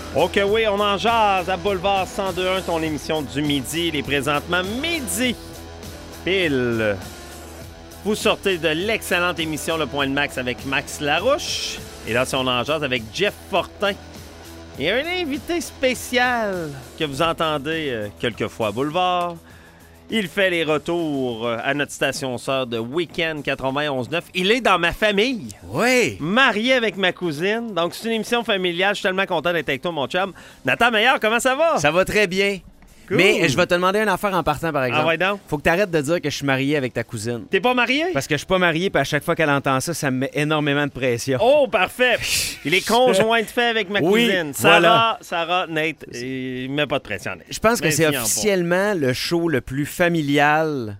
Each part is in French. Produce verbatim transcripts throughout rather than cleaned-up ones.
Ok, oui, on en jase à Boulevard cent deux un, ton émission du midi. Il est présentement midi. Pile. Vous sortez de l'excellente émission Le Point de Max avec Max Larouche. Et là, c'est on en jase avec Jeff Fortin. Et un invité spécial que vous entendez euh, quelquefois à Boulevard. Il fait les retours à notre station sœur de Week-end quatre-vingt-onze neuf. Il est dans ma famille. Oui. Marié avec ma cousine. Donc, c'est une émission familiale. Je suis tellement content d'être avec toi, mon chum. Nathan Meilleur, comment ça va? Ça va très bien. Cool. Mais je vais te demander une affaire en partant, par exemple. Ah ouais, donc? Faut que tu arrêtes de dire que je suis marié avec ta cousine. T'es pas marié? Parce que je suis pas marié, puis à chaque fois qu'elle entend ça, ça me met énormément de pression. Oh, parfait! Il est conjoint de fait avec ma oui, cousine. Sarah, voilà. Sarah, Nate, il met pas de pression. Nate. Je pense que Mais c'est sinon, officiellement le show le plus familial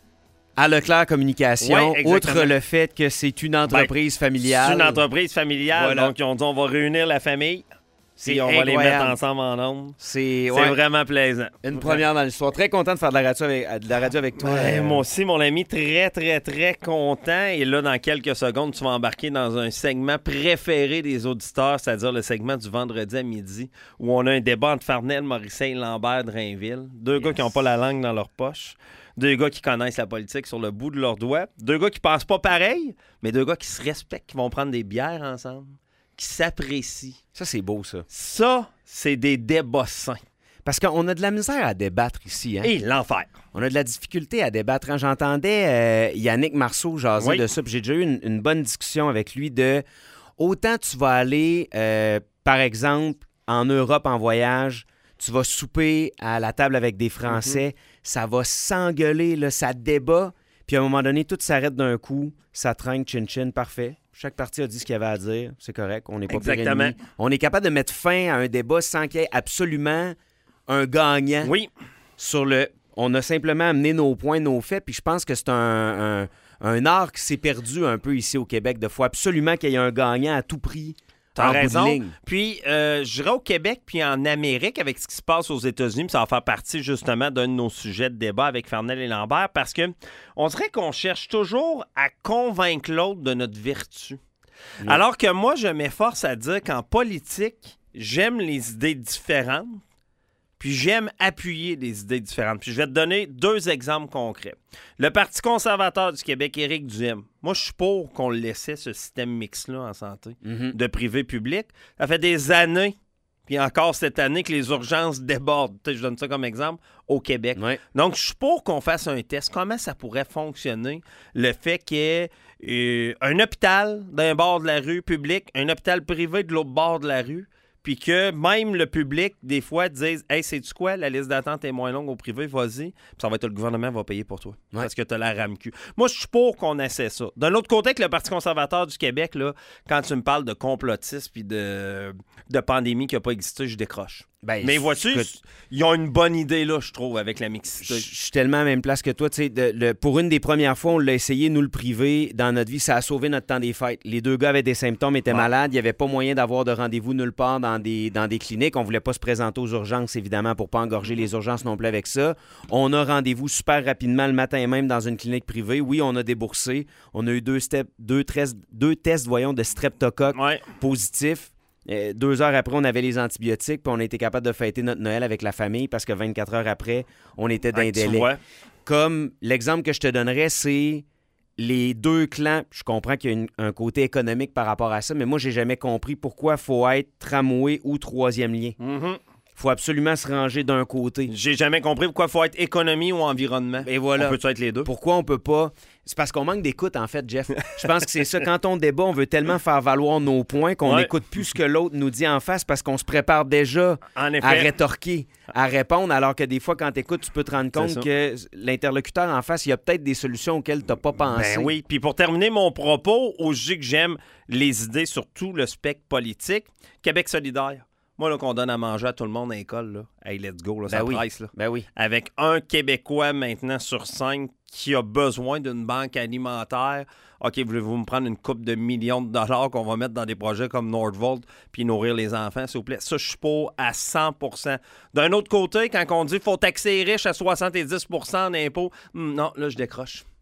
à Leclerc Communication, ouais, outre le fait que c'est une entreprise ben, familiale. C'est une entreprise familiale, voilà. Donc ils ont dit on va réunir la famille. C'est on incroyable. va les mettre ensemble en ondes. C'est ouais. vraiment plaisant. Une première dans l'histoire. Très content de faire de la radio avec, de la radio avec toi. Ouais, moi aussi, mon ami, très, très, très content. Et là, dans quelques secondes, tu vas embarquer dans un segment préféré des auditeurs, c'est-à-dire le segment du vendredi à midi, où on a un débat entre Farnell, Morissette et Lambert de Rainville. Deux yes. gars qui n'ont pas la langue dans leur poche. Deux gars qui connaissent la politique sur le bout de leurs doigts. Deux gars qui pensent pas pareil, mais deux gars qui se respectent, qui vont prendre des bières ensemble, qui s'apprécient. Ça, c'est beau, ça. Ça, c'est des débats sains. Parce qu'on a de la misère à débattre ici. Hein? Et l'enfer. On a de la difficulté à débattre. Hein? J'entendais euh, Yannick Marceau jaser oui. de ça, puis j'ai déjà eu une, une bonne discussion avec lui de autant tu vas aller, euh, par exemple, en Europe en voyage, tu vas souper à la table avec des Français, mm-hmm. ça va s'engueuler, là, ça débat, puis à un moment donné, tout s'arrête d'un coup, ça traîne, chin-chin, parfait. Chaque partie a dit ce qu'il y avait à dire, c'est correct, on n'est pas pire ennemi. On est capable de mettre fin à un débat sans qu'il y ait absolument un gagnant. Oui. Sur le, on a simplement amené nos points, nos faits, puis je pense que c'est un, un, un art qui s'est perdu un peu ici au Québec. Il faut absolument qu'il y ait un gagnant à tout prix. T'as raison. Puis, euh, je dirais au Québec puis en Amérique, avec ce qui se passe aux États-Unis, ça va faire partie justement d'un de nos sujets de débat avec Farnell et Lambert, parce que on dirait qu'on cherche toujours à convaincre l'autre de notre vertu. Oui. Alors que moi, je m'efforce à dire qu'en politique, j'aime les idées différentes, puis j'aime appuyer des idées différentes. Puis je vais te donner deux exemples concrets. Le Parti conservateur du Québec, Éric Duhem. Moi, je suis pour qu'on laissait ce système mix-là en santé, mm-hmm. de privé-public. Ça fait des années, puis encore cette année, que les urgences débordent. Je donne ça comme exemple au Québec. Ouais. Donc, je suis pour qu'on fasse un test. Comment ça pourrait fonctionner, le fait qu'il y ait euh, un hôpital d'un bord de la rue public, un hôpital privé de l'autre bord de la rue, puis que même le public, des fois, dise « Hey, sais-tu quoi? La liste d'attente est moins longue au privé, vas-y. » Puis ça va être le gouvernement qui va payer pour toi. Ouais. Parce que tu as la RAMQ. Moi, je suis pour qu'on essaie ça. D'un autre côté, que le Parti conservateur du Québec, là, quand tu me parles de complotisme puis de, de pandémie qui n'a pas existé, je décroche. Ben, mais vois-tu, que... ils ont une bonne idée, là, je trouve, avec la mixité. Je suis tellement à la même place que toi. Tu sais, de, le, pour une des premières fois, on l'a essayé, nous, le privé, dans notre vie. Ça a sauvé notre temps des fêtes. Les deux gars avaient des symptômes, étaient ouais. malades. Il n'y avait pas moyen d'avoir de rendez-vous nulle part dans des, dans des cliniques. On ne voulait pas se présenter aux urgences, évidemment, pour ne pas engorger les urgences non plus avec ça. On a rendez-vous super rapidement le matin même dans une clinique privée. Oui, on a déboursé. On a eu deux, step, deux, tres, deux tests, voyons, de streptocoque ouais. positifs. Euh, deux heures après, on avait les antibiotiques, puis on a été capable de fêter notre Noël avec la famille parce que vingt-quatre heures après, on était dans un délai. Comme l'exemple que je te donnerais, c'est les deux clans. Je comprends qu'il y a une, un côté économique par rapport à ça, mais moi, j'ai jamais compris pourquoi il faut être tramway ou troisième lien. Mm-hmm. Il faut absolument se ranger d'un côté. J'ai jamais compris pourquoi il faut être économie ou environnement. Et voilà. On peut-tu être les deux? Pourquoi on peut pas... C'est parce qu'on manque d'écoute, en fait, Jeff. Je pense que c'est ça. Quand on débat, on veut tellement faire valoir nos points qu'on n'écoute ouais. plus ce que l'autre nous dit en face parce qu'on se prépare déjà en effet. à rétorquer, à répondre, alors que des fois, quand tu écoutes, tu peux te rendre compte que l'interlocuteur en face, il y a peut-être des solutions auxquelles tu n'as pas pensé. Ben oui. Puis pour terminer mon propos, au sujet que j'aime les idées sur tout le spectre politique, Québec solidaire. Moi, là, qu'on donne à manger à tout le monde à l'école, là, hey, let's go, là, ça ben oui. presse. Là. Ben oui. Avec un Québécois maintenant sur cinq qui a besoin d'une banque alimentaire. OK, voulez-vous me prendre une coupe de millions de dollars qu'on va mettre dans des projets comme Nordvolt puis nourrir les enfants, s'il vous plaît? Ça, je suis pour à cent pour cent. D'un autre côté, quand on dit qu'il faut taxer les riches à soixante-dix pour cent en impôts, non, là, je décroche.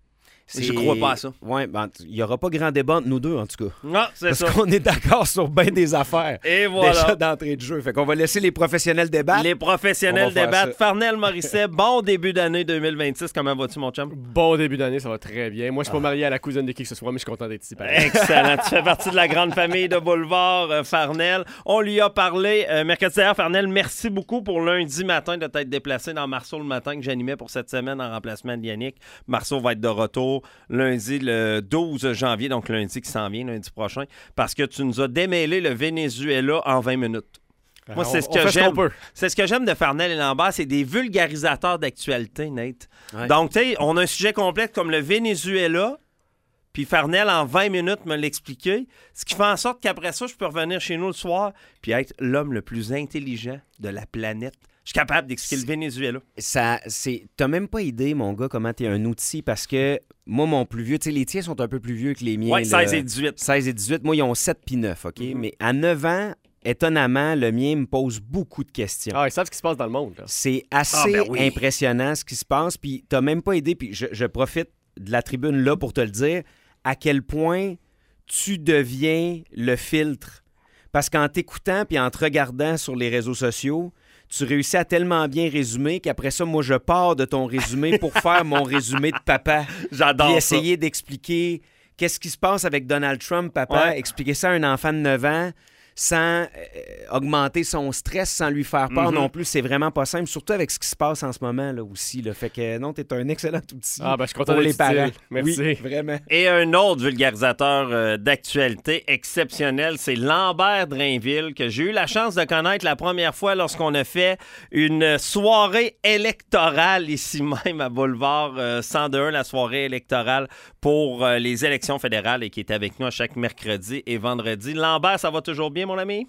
Je crois pas à ça. Oui, ben, il n'y aura pas grand débat entre nous deux, en tout cas. Non, c'est Parce ça. Parce qu'on est d'accord sur bien des affaires. Et voilà. Déjà d'entrée de jeu. Fait qu'on va laisser les professionnels débattre. Les professionnels débattent. Farnell Morisset, bon début d'année deux mille vingt-six. Comment vas-tu, mon chum? Bon début d'année, ça va très bien. Moi, je suis pas marié à la cousine de qui que ce soit, mais je suis content d'être ici. Excellent. Tu fais partie de la grande famille de Boulevard, euh, Farnell. On lui a parlé euh, mercredi dernier. Farnell, merci beaucoup pour lundi matin de t'être déplacé dans Marceau le matin que j'animais pour cette semaine en remplacement de Yannick. Marceau va être de retour lundi le douze janvier, donc lundi qui s'en vient, lundi prochain, parce que tu nous as démêlé le Venezuela en vingt minutes. Moi, c'est ce que j'aime. C'est ce que j'aime de Farnell et Lambert, c'est des vulgarisateurs d'actualité, Nate. Ouais. Donc, tu sais, on a un sujet complexe comme le Venezuela, puis Farnell, en vingt minutes, me l'expliquait, ce qui fait en sorte qu'après ça, je peux revenir chez nous le soir puis être l'homme le plus intelligent de la planète. Je suis capable d'expliquer le Venezuela. Ça, c'est... T'as même pas idée, mon gars, comment t'es un outil, parce que moi, mon plus vieux, tu sais, les tiens sont un peu plus vieux que les miens. Oui, seize et dix-huit. seize et dix-huit. Moi, ils ont sept puis neuf, OK? Mm-hmm. Mais à neuf ans, étonnamment, le mien me pose beaucoup de questions. Ah, ils savent ce qui se passe dans le monde. Là. C'est assez ah, ben oui. impressionnant ce qui se passe, puis t'as même pas idée, puis je, je profite de la tribune là pour te le dire, à quel point tu deviens le filtre. Parce qu'en t'écoutant puis en te regardant sur les réseaux sociaux, tu réussis à tellement bien résumer qu'après ça, moi, je pars de ton résumé pour faire mon résumé de papa. J'adore puis ça. essayer d'expliquer qu'est-ce qui se passe avec Donald Trump, papa. Ouais. Expliquer ça à un enfant de neuf ans sans euh, augmenter son stress, sans lui faire peur mm-hmm. non plus. C'est vraiment pas simple, surtout avec ce qui se passe en ce moment là aussi. Là. Fait que non, t'es un excellent outil ah, ben, je suis content pour les parents. Merci. Oui, vraiment. Et un autre vulgarisateur euh, d'actualité exceptionnel, c'est Lambert Drainville, que j'ai eu la chance de connaître la première fois lorsqu'on a fait une soirée électorale ici même à Boulevard euh, cent deux, la soirée électorale pour euh, les élections fédérales et qui est avec nous à chaque mercredi et vendredi. Lambert, ça va toujours bien, mon ami?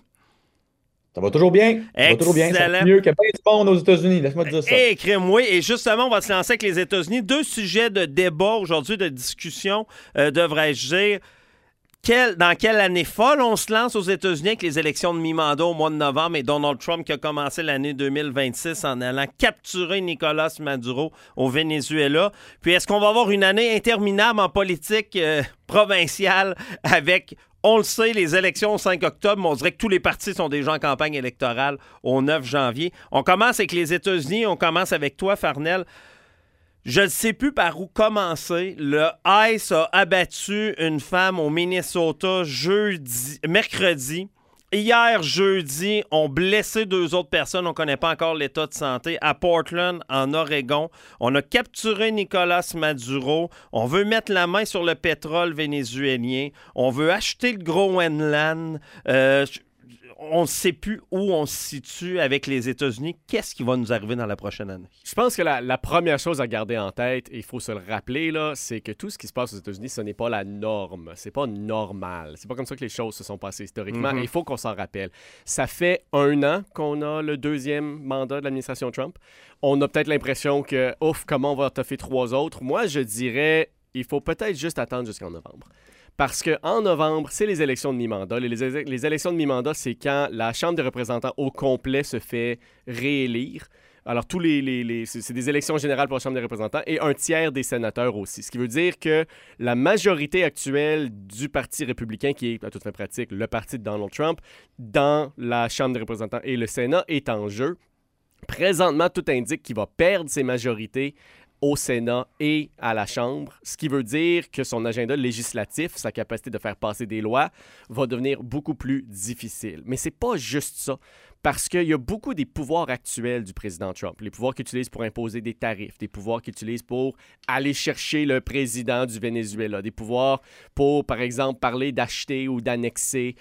Ça va toujours bien. Ça va toujours bien. C'est mieux que bien du monde aux États-Unis. Laisse-moi te dire ça. Eh, crème, oui. Et justement, on va se lancer avec les États-Unis. Deux sujets de débat aujourd'hui, de discussion, euh, devrais-je dire. Quelle, dans quelle année folle on se lance aux États-Unis avec les élections de mi-mandat au mois de novembre et Donald Trump qui a commencé l'année deux mille vingt-six en allant capturer Nicolas Maduro au Venezuela. Puis est-ce qu'on va avoir une année interminable en politique euh, provinciale avec... On le sait, les élections au cinq octobre, mais on dirait que tous les partis sont déjà en campagne électorale au neuf janvier. On commence avec les États-Unis, on commence avec toi, Farnell. Je ne sais plus par où commencer. Le ICE a abattu une femme au Minnesota jeudi, mercredi. Hier, jeudi, ont blessé deux autres personnes. On ne connaît pas encore l'état de santé. À Portland, en Oregon, on a capturé Nicolas Maduro. On veut mettre la main sur le pétrole vénézuélien. On veut acheter le Groenland. Euh, on ne sait plus où on se situe avec les États-Unis. Qu'est-ce qui va nous arriver dans la prochaine année? Je pense que la, la première chose à garder en tête, et il faut se le rappeler, là, c'est que tout ce qui se passe aux États-Unis, ce n'est pas la norme. C'est pas normal. C'est pas comme ça que les choses se sont passées historiquement. Mm-hmm. Et il faut qu'on s'en rappelle. Ça fait un an qu'on a le deuxième mandat de l'administration Trump. On a peut-être l'impression que, ouf, comment on va toffer trois autres? Moi, je dirais, il faut peut-être juste attendre jusqu'en novembre. Parce qu'en novembre, c'est les élections de mi-mandat. Les, les, les élections de mi-mandat, c'est quand la Chambre des représentants au complet se fait réélire. Alors, tous les, les, les c'est, c'est des élections générales pour la Chambre des représentants et un tiers des sénateurs aussi. Ce qui veut dire que la majorité actuelle du Parti républicain, qui est à toute fin pratique le parti de Donald Trump, dans la Chambre des représentants et le Sénat, est en jeu. Présentement, tout indique qu'il va perdre ses majorités au Sénat et à la Chambre, ce qui veut dire que son agenda législatif, sa capacité de faire passer des lois, va devenir beaucoup plus difficile. Mais c'est pas juste ça, parce qu'il y a beaucoup des pouvoirs actuels du président Trump, les pouvoirs qu'il utilise pour imposer des tarifs, des pouvoirs qu'il utilise pour aller chercher le président du Venezuela, des pouvoirs pour, par exemple, parler d'acheter ou d'annexer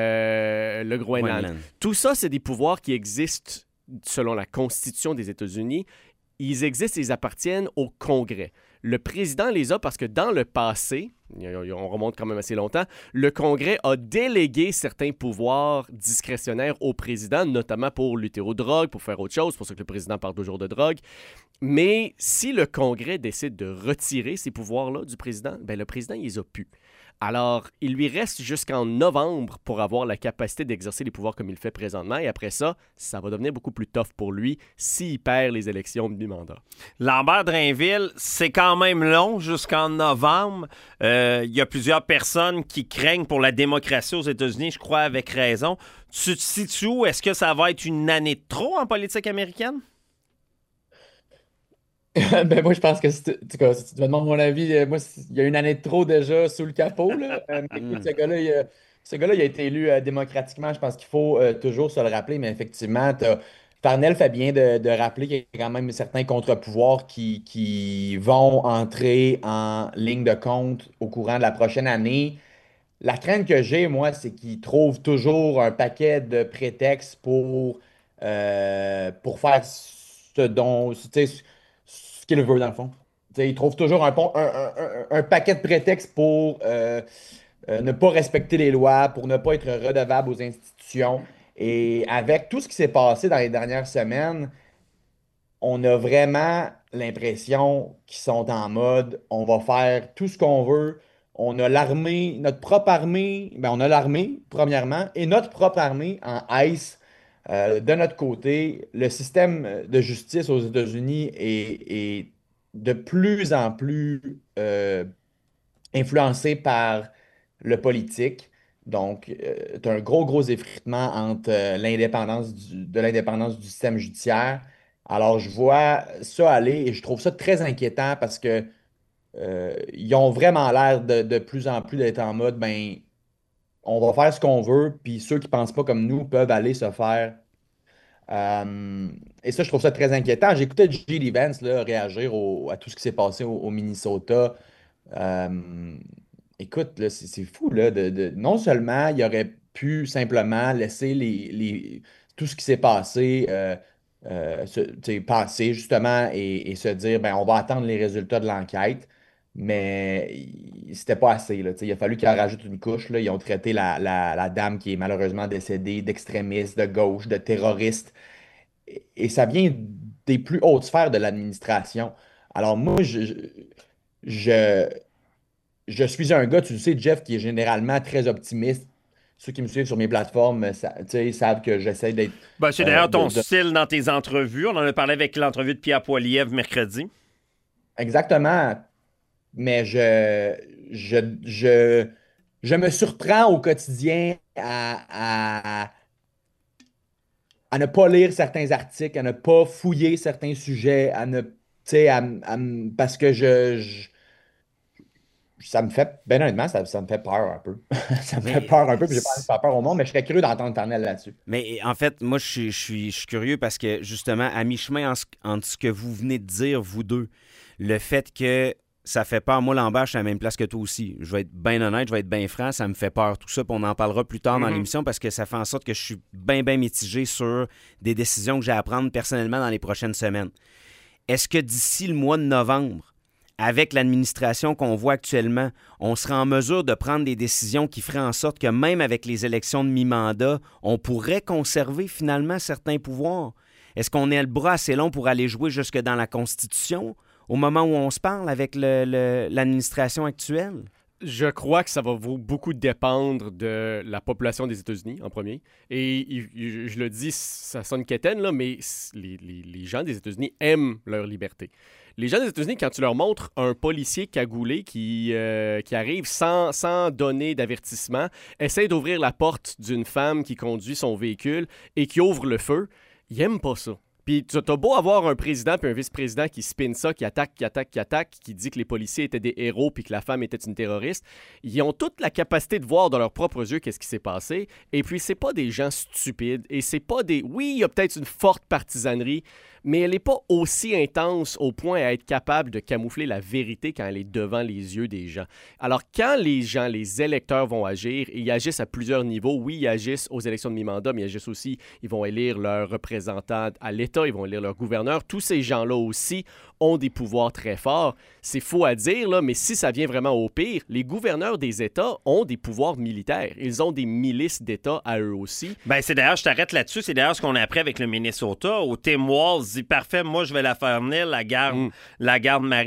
euh, le Groenland. Groenland. Tout ça, c'est des pouvoirs qui existent selon la Constitution des États-Unis. Ils existent et ils appartiennent au Congrès. Le président les a parce que dans le passé, on remonte quand même assez longtemps, le Congrès a délégué certains pouvoirs discrétionnaires au président, notamment pour lutter aux drogues, pour faire autre chose, c'est pour ça que le président parle toujours de drogue. Mais si le Congrès décide de retirer ces pouvoirs-là du président, ben le président, il les a plus. Alors, il lui reste jusqu'en novembre pour avoir la capacité d'exercer les pouvoirs comme il le fait présentement. Et après ça, ça va devenir beaucoup plus tough pour lui s'il perd les élections de mi-mandat. Lambert Drainville, c'est quand même long jusqu'en novembre. Euh, il y a plusieurs personnes qui craignent pour la démocratie aux États-Unis, je crois avec raison. Tu te situes où? Est-ce que ça va être une année de trop en politique américaine? Ben moi, je pense que si tu, tu, si tu me demandes mon avis, moi, il y a une année de trop déjà sous le capot. Là. Euh, écoute, ce gars-là, il a, ce gars-là, il a été élu euh, démocratiquement. Je pense qu'il faut euh, toujours se le rappeler, mais effectivement, t'as- Farnell fait bien de, de rappeler qu'il y a quand même certains contre-pouvoirs qui, qui vont entrer en ligne de compte au courant de la prochaine année. La crainte que j'ai, moi, c'est qu'il trouve toujours un paquet de prétextes pour, euh, pour faire ce dont, tu sais, ce ce qu'il veut, dans le fond. Tu sais, il trouve toujours un, pon- un, un- un- un paquet de prétextes pour euh, euh, ne pas respecter les lois, pour ne pas être redevable aux institutions. Et avec tout ce qui s'est passé dans les dernières semaines, on a vraiment l'impression qu'ils sont en mode on va faire tout ce qu'on veut. On a l'armée, notre propre armée, ben on a l'armée, premièrement, et notre propre armée en ICE. Euh, de notre côté, le système de justice aux États-Unis est, est de plus en plus euh, influencé par le politique. Donc, tu as un gros, gros effritement entre euh, l'indépendance du- de l'indépendance du système judiciaire. Alors, je vois ça aller et je trouve ça très inquiétant parce que euh, ils ont vraiment l'air de, de plus en plus d'être en mode, ben, on va faire ce qu'on veut, puis ceux qui pensent pas comme nous peuvent aller se faire. Euh, et ça, je trouve ça très inquiétant. J'écoutais J D. Vance là, réagir au- à tout ce qui s'est passé au, au Minnesota. Euh, Écoute, là, c'est c'est fou, là, de, de- non seulement il aurait pu simplement laisser les, les- tout ce qui s'est passé euh, euh, se- tu sais, passer, justement, et, et se dire, ben, on va attendre les résultats de l'enquête, mais il- c'était pas assez, là, tu sais, il a fallu qu'ils en rajoutent une couche, là. Ils ont traité la, la- la dame qui est malheureusement décédée d'extrémiste, de gauche, de terroriste, et, et ça vient des plus hautes sphères de l'administration. Alors moi, je, je, je- je suis un gars, tu le sais, Jeff, qui est généralement très optimiste. Ceux qui me suivent sur mes plateformes ça- tu sais, savent que j'essaie d'être. Ben, c'est euh, d'ailleurs ton de- de- style dans tes entrevues. On en a parlé avec l'entrevue de Pierre Poilievre mercredi. Exactement. Mais je, je, je, je me surprends au quotidien à, à, à ne pas lire certains articles, à ne pas fouiller certains sujets, à ne. Tu sais, à, à- parce que je, je- ça me fait, ben honnêtement, ça, ça me fait peur un peu. Ça me fait Mais, peur un peu, puis j'ai pas envie de faire peur au monde, mais je serais curieux d'entendre Parnell là-dessus. mais en fait, moi, je suis, je suis, je suis curieux parce que, justement, à mi-chemin en ce- entre ce que vous venez de dire, vous deux, le fait que ça fait peur. Moi, Lambert, je suis à la même place que toi aussi. Je vais être bien honnête, je vais être bien franc, ça me fait peur tout ça, puis on en parlera plus tard dans Mhm. l'émission parce que ça fait en sorte que je suis bien, bien mitigé sur des décisions que j'ai à prendre personnellement dans les prochaines semaines. Est-ce que d'ici le mois de novembre, avec l'administration qu'on voit actuellement, on sera en mesure de prendre des décisions qui feraient en sorte que même avec les élections de mi-mandat, on pourrait conserver finalement certains pouvoirs? Est-ce qu'on est le bras assez long pour aller jouer jusque dans la Constitution au moment où on se parle avec le- le- l'administration actuelle? Je crois que ça va beaucoup dépendre de la population des États-Unis, en premier. Et il- il- je le dis, ça sonne quétaine, là, mais les, les- les gens des États-Unis aiment leur liberté. Les gens des États-Unis, quand tu leur montres un policier cagoulé qui, euh, qui arrive sans, sans donner d'avertissement, essaie d'ouvrir la porte d'une femme qui conduit son véhicule et qui ouvre le feu, ils n'aiment pas ça. Puis tu as beau avoir un président puis un vice-président qui spin ça, qui attaque, qui attaque, qui attaque, qui dit que les policiers étaient des héros puis que la femme était une terroriste. Ils ont toute la capacité de voir dans leurs propres yeux qu'est-ce qui s'est passé. Et puis c'est pas des gens stupides et c'est pas des... Oui, il y a peut-être une forte partisanerie, mais elle n'est pas aussi intense au point à être capable de camoufler la vérité quand elle est devant les yeux des gens. Alors, quand les gens, les électeurs vont agir, et ils agissent à plusieurs niveaux, oui, ils agissent aux élections de mi-mandat, mais ils agissent aussi, ils vont élire leurs représentants à l'État, ils vont élire leur gouverneur. Tous ces gens-là aussi ont des pouvoirs très forts. C'est faux à dire, là, mais si ça vient vraiment au pire, les gouverneurs des États ont des pouvoirs militaires. Ils ont des milices d'État à eux aussi. Ben, c'est d'ailleurs, je t'arrête là-dessus, c'est d'ailleurs ce qu'on a appris avec le Minnesota, où Tim Walz dit parfait, moi je vais la faire venir, la garde, Mm. la garde marine.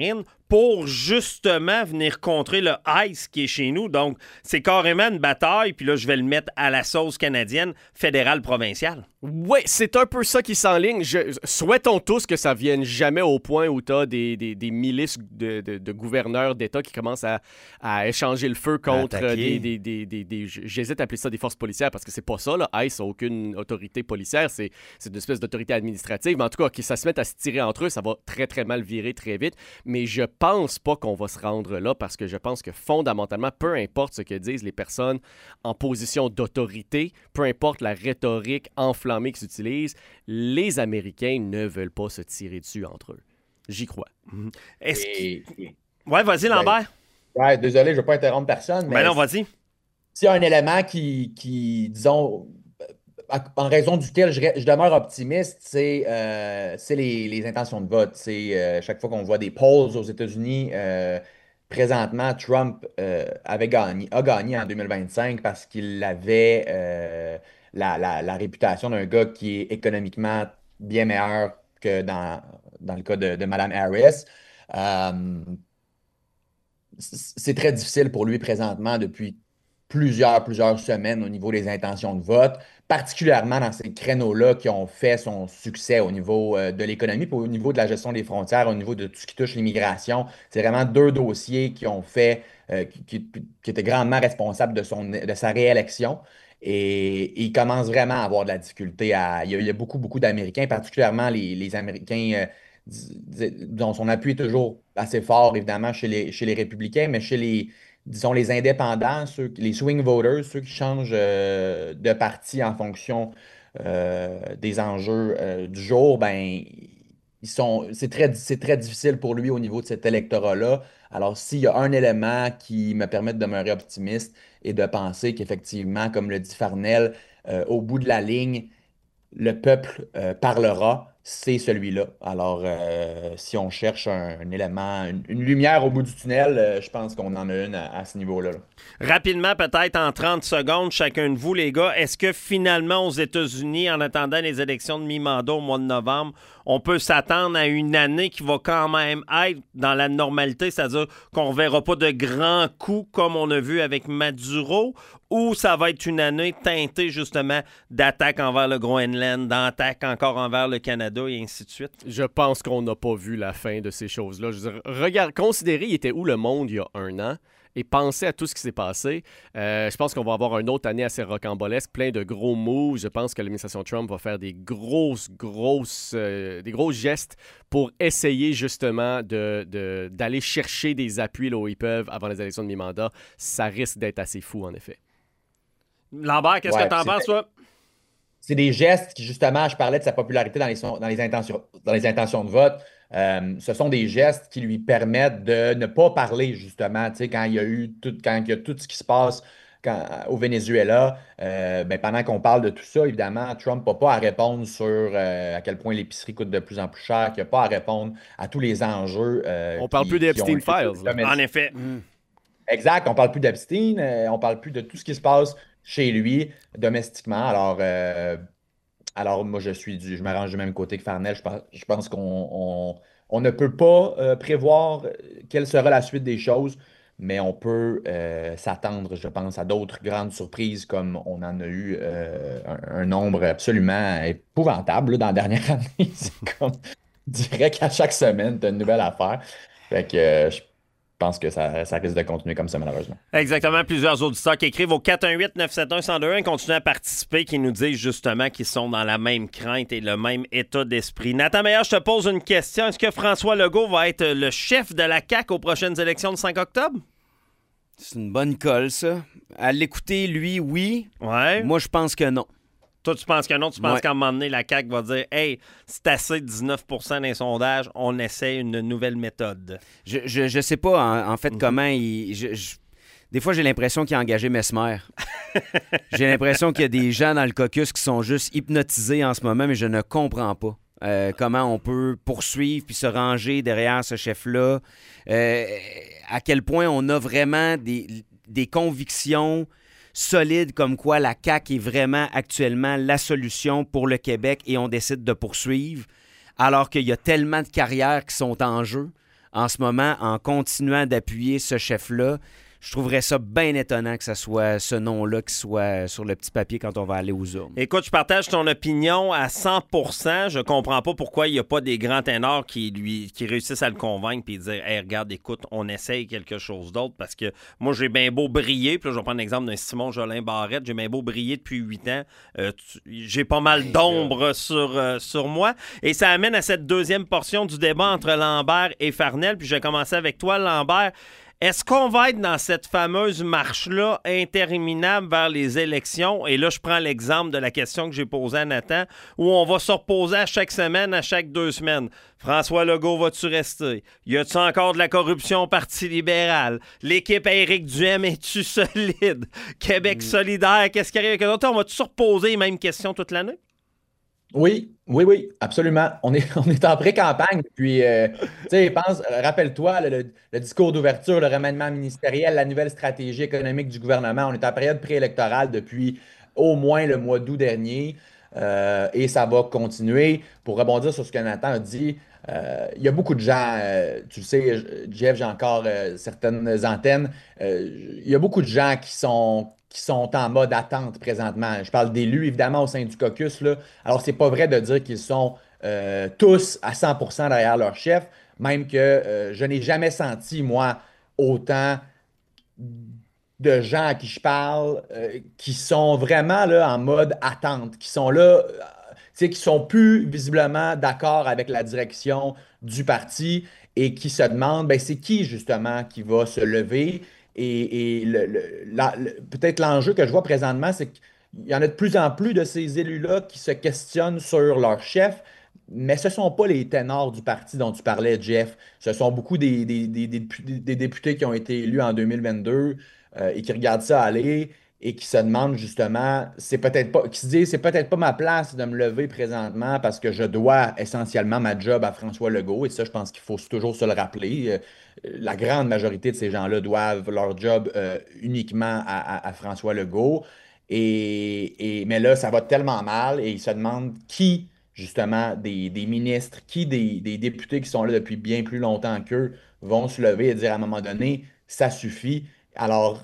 pour justement venir contrer le ICE qui est chez nous. Donc, c'est carrément une bataille, puis là, je vais le mettre à la sauce canadienne, fédérale, provinciale. Oui, c'est un peu ça qui s'enligne. Je... Souhaitons tous que ça vienne jamais au point où tu as des, des, des milices de, de, de gouverneurs d'État qui commencent à, à échanger le feu contre des, des, des, des, des... J'hésite à appeler ça des forces policières parce que c'est pas ça, là. ICE n'a aucune autorité policière, c'est, c'est une espèce d'autorité administrative. Mais en tout cas, que ça se mette à se tirer entre eux, ça va très, très mal virer très vite. Mais je pense pas qu'on va se rendre là parce que je pense que fondamentalement, peu importe ce que disent les personnes en position d'autorité, peu importe la rhétorique enflammée qui s'utilise, les Américains ne veulent pas se tirer dessus entre eux. J'y crois. Mm-hmm. Est-ce Et... que... Ouais, vas-y, Lambert. Ouais, désolé, je ne veux pas interrompre personne, mais ben non, vas-y. S'il y a un élément qui, qui disons, en raison duquel je, je demeure optimiste, c'est, euh, c'est les, les intentions de vote. C'est euh, chaque fois qu'on voit des polls aux États-Unis, euh, présentement, Trump euh, avait gagné, a gagné en deux mille vingt-cinq parce qu'il avait euh, la, la, la réputation d'un gars qui est économiquement bien meilleur que dans, dans le cas de, de Mme Harris. Euh, c'est très difficile pour lui présentement depuis plusieurs, plusieurs semaines au niveau des intentions de vote, particulièrement dans ces créneaux-là qui ont fait son succès au niveau euh, de l'économie, puis au niveau de la gestion des frontières, au niveau de tout ce qui touche l'immigration. C'est vraiment deux dossiers qui ont fait, euh, qui, qui, qui étaient grandement responsables de, son, de sa réélection. Et, et il commence vraiment à avoir de la difficulté à. Il y a, il y a beaucoup, beaucoup d'Américains, particulièrement les, les Américains. Euh, dont son appui est toujours assez fort, évidemment, chez les, chez les républicains, mais chez les, disons, les indépendants, ceux, les swing voters, ceux qui changent euh, de parti en fonction euh, des enjeux euh, du jour, ben, ils sont, c'est très, c'est très difficile pour lui au niveau de cet électorat-là. Alors, s'il y a un élément qui me permet de demeurer optimiste et de penser qu'effectivement, comme le dit Farnell, euh, au bout de la ligne, le peuple euh, parlera, c'est celui-là. Alors, euh, si on cherche un, un élément, une, une lumière au bout du tunnel, euh, je pense qu'on en a une à, à ce niveau-là. Là. Rapidement, peut-être en trente secondes, chacun de vous, les gars, est-ce que finalement, aux États-Unis, en attendant les élections de mi-mandat au mois de novembre, on peut s'attendre à une année qui va quand même être dans la normalité, c'est-à-dire qu'on ne verra pas de grands coups comme on a vu avec Maduro, ou ça va être une année teintée justement d'attaques envers le Groenland, d'attaques encore envers le Canada et ainsi de suite? Je pense qu'on n'a pas vu la fin de ces choses-là. Je veux dire, regarde, considérez, il était où le monde il y a un an et pensez à tout ce qui s'est passé. Euh, je pense qu'on va avoir une autre année assez rocambolesque, plein de gros moves. Je pense que l'administration Trump va faire des grosses, grosses, euh, des gros gestes pour essayer justement de, de, d'aller chercher des appuis là où ils peuvent avant les élections de mi-mandat. Ça risque d'être assez fou, en effet. Lambert, qu'est-ce Ouais, que t'en c'est- penses, toi? C'est des gestes qui, justement, je parlais de sa popularité dans les, son- dans les, intentions, dans les intentions de vote. Euh, ce sont des gestes qui lui permettent de ne pas parler, justement, tu sais, quand il y a eu tout, quand il y a tout ce qui se passe quand- au Venezuela. Euh, ben, pendant qu'on parle de tout ça, évidemment, Trump n'a pas à répondre sur euh, à quel point l'épicerie coûte de plus en plus cher, qu'il n'a pas à répondre à tous les enjeux. euh, On parle qui- plus des qui ont Epstein été Files, là. domestiqués. En effet. Exact, on parle plus d'Epstein, euh, on parle plus de tout ce qui se passe chez lui domestiquement. Alors, euh, alors moi, je suis du, je m'arrange du même côté que Farnell. Je pense, je pense qu'on on, on ne peut pas euh, prévoir euh, quelle sera la suite des choses, mais on peut euh, s'attendre, je pense, à d'autres grandes surprises comme on en a eu euh, un, un nombre absolument épouvantable là, dans la dernière année. C'est comme, je dirais qu'à chaque semaine, tu as une nouvelle affaire. Fait que euh, je Je pense que ça, ça risque de continuer comme ça, malheureusement. Exactement. Plusieurs auditeurs qui écrivent au quatre un huit neuf sept un un zéro deux un, continuent à participer, qui nous disent justement qu'ils sont dans la même crainte et le même état d'esprit. Nathan Meilleur, je te pose une question. Est-ce que François Legault va être le chef de la C A Q aux prochaines élections du cinq octobre? C'est une bonne colle, ça. À l'écouter, lui, oui. Ouais. Moi, je pense que non. Toi, tu penses que non? Tu penses Ouais. qu'à un moment donné, la C A Q va dire « Hey, c'est assez de dix-neuf pour cent des sondages, on essaie une nouvelle méthode. Je, je, je sais pas, en, en fait, comment il... je- je- Des fois, j'ai l'impression qu'il a engagé Mesmer. J'ai l'impression qu'il y a des gens dans le caucus qui sont juste hypnotisés en ce moment, mais je ne comprends pas euh, comment on peut poursuivre puis se ranger derrière ce chef-là. Euh, à quel point on a vraiment des, des convictions solides comme quoi la C A Q est vraiment actuellement la solution pour le Québec et on décide de poursuivre, alors qu'il y a tellement de carrières qui sont en jeu en ce moment en continuant d'appuyer ce chef-là. Je trouverais ça bien étonnant que ce soit ce nom-là qui soit sur le petit papier quand on va aller aux urnes. Écoute, je partage ton opinion à cent pour cent. Je comprends pas pourquoi il n'y a pas des grands ténors qui lui qui réussissent à le convaincre et dire « Hey, regarde, écoute, on essaye quelque chose d'autre. » Parce que moi, j'ai bien beau briller. Puis là, je vais prendre l'exemple d'un Simon Jolin Barrette. J'ai bien beau briller depuis huit ans. Euh, tu, j'ai pas mal d'ombre sur, euh, sur moi. Et ça amène à cette deuxième portion du débat entre Lambert et Farnell. Puis je vais commencer avec toi, Lambert. Est-ce qu'on va être dans cette fameuse marche-là interminable vers les élections? Et là, je prends l'exemple de la question que j'ai posée à Nathan, où on va se reposer à chaque semaine, à chaque deux semaines. François Legault, va-tu rester? Y a-tu encore de la corruption au Parti libéral? L'équipe à Éric Duhem, es-tu solide? Québec mm. solidaire, qu'est-ce qui arrive avec l'autre? On va-tu se reposer les mêmes questions toute l'année? Oui, oui, oui, absolument. On est, on est en pré-campagne. Puis, euh, tu sais, pense, rappelle-toi, le, le, le discours d'ouverture, le remaniement ministériel, la nouvelle stratégie économique du gouvernement. On est en période préélectorale depuis au moins le mois d'août dernier. Euh, et ça va continuer. Pour rebondir sur ce que Nathan a dit, euh, il y a beaucoup de gens, euh, tu le sais, Jeff, j'ai encore euh, certaines antennes. Euh, il y a beaucoup de gens qui sont. qui sont en mode attente présentement. Je parle d'élus, évidemment, au sein du caucus, là. Alors, c'est pas vrai de dire qu'ils sont euh, tous à cent pour cent derrière leur chef, même que euh, je n'ai jamais senti, moi, autant de gens à qui je parle euh, qui sont vraiment là, en mode attente, qui sont là, euh, tu sais, qui sont plus visiblement d'accord avec la direction du parti et qui se demandent, ben, c'est qui, justement, qui va se lever. Et, et le, le, la, le, peut-être l'enjeu que je vois présentement, c'est qu'il y en a de plus en plus de ces élus-là qui se questionnent sur leur chef, mais ce ne sont pas les ténors du parti dont tu parlais, Jeff. Ce sont beaucoup des, des, des, des, des députés qui ont été élus en deux mille vingt-deux euh, et qui regardent ça aller et qui se demandent justement, c'est peut-être pas, qui se disent, c'est peut-être pas ma place de me lever présentement parce que je dois essentiellement ma job à François Legault. Et ça, je pense qu'il faut toujours se le rappeler. Euh, La grande majorité de ces gens-là doivent leur job euh, uniquement à, à, à François Legault. Et, et, mais là, ça va tellement mal et ils se demandent qui, justement, des, des ministres, qui des, des députés qui sont là depuis bien plus longtemps qu'eux vont se lever et dire à un moment donné, ça suffit. Alors,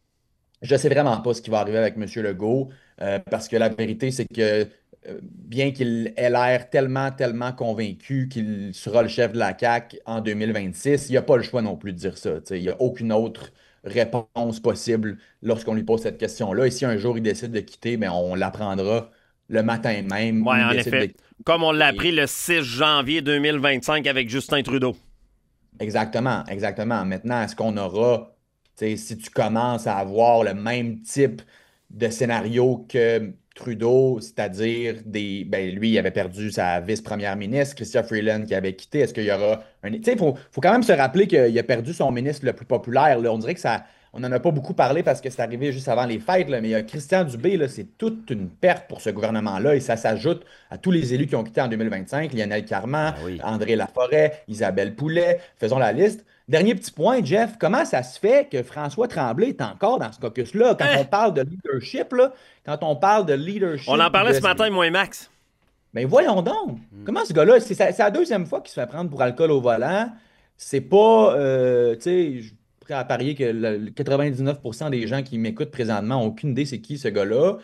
je ne sais vraiment pas ce qui va arriver avec M. Legault euh, parce que la vérité, c'est que euh, bien qu'il ait l'air tellement, tellement convaincu qu'il sera le chef de la C A Q en deux mille vingt-six, il n'y a pas le choix non plus de dire ça. T'sais. Il n'y a aucune autre réponse possible lorsqu'on lui pose cette question-là. Et si un jour il décide de quitter, bien, on l'apprendra le matin même. Oui, en effet. De... Comme on l'a appris le six janvier deux mille vingt-cinq avec Justin Trudeau. Exactement, exactement. Maintenant, est-ce qu'on aura, si tu commences à avoir le même type de scénario que Trudeau, c'est-à-dire des. Ben, lui, il avait perdu sa vice-première ministre, Chrystia Freeland, qui avait quitté. Est-ce qu'il y aura un. Tu sais, il faut, faut quand même se rappeler qu'il a perdu son ministre le plus populaire. Là. On dirait que ça. On n'en a pas beaucoup parlé parce que c'est arrivé juste avant les fêtes, là, mais il y a Christian Dubé, là, c'est toute une perte pour ce gouvernement-là et ça s'ajoute à tous les élus qui ont quitté en deux mille vingt-cinq, Lionel Carman, ah oui. André Laforêt, Isabelle Poulet, faisons la liste. Dernier petit point, Jeff, comment ça se fait que François Tremblay est encore dans ce caucus-là quand hein? on parle de leadership, là, quand on parle de leadership... On en parlait de... ce matin, moi et Max. Mais voyons donc, mm. comment ce gars-là, c'est, c'est la deuxième fois qu'il se fait prendre pour alcool au volant, c'est pas, euh, tu sais... à parier que le quatre-vingt-dix-neuf pour cent des gens qui m'écoutent présentement n'ont aucune idée c'est qui ce gars-là.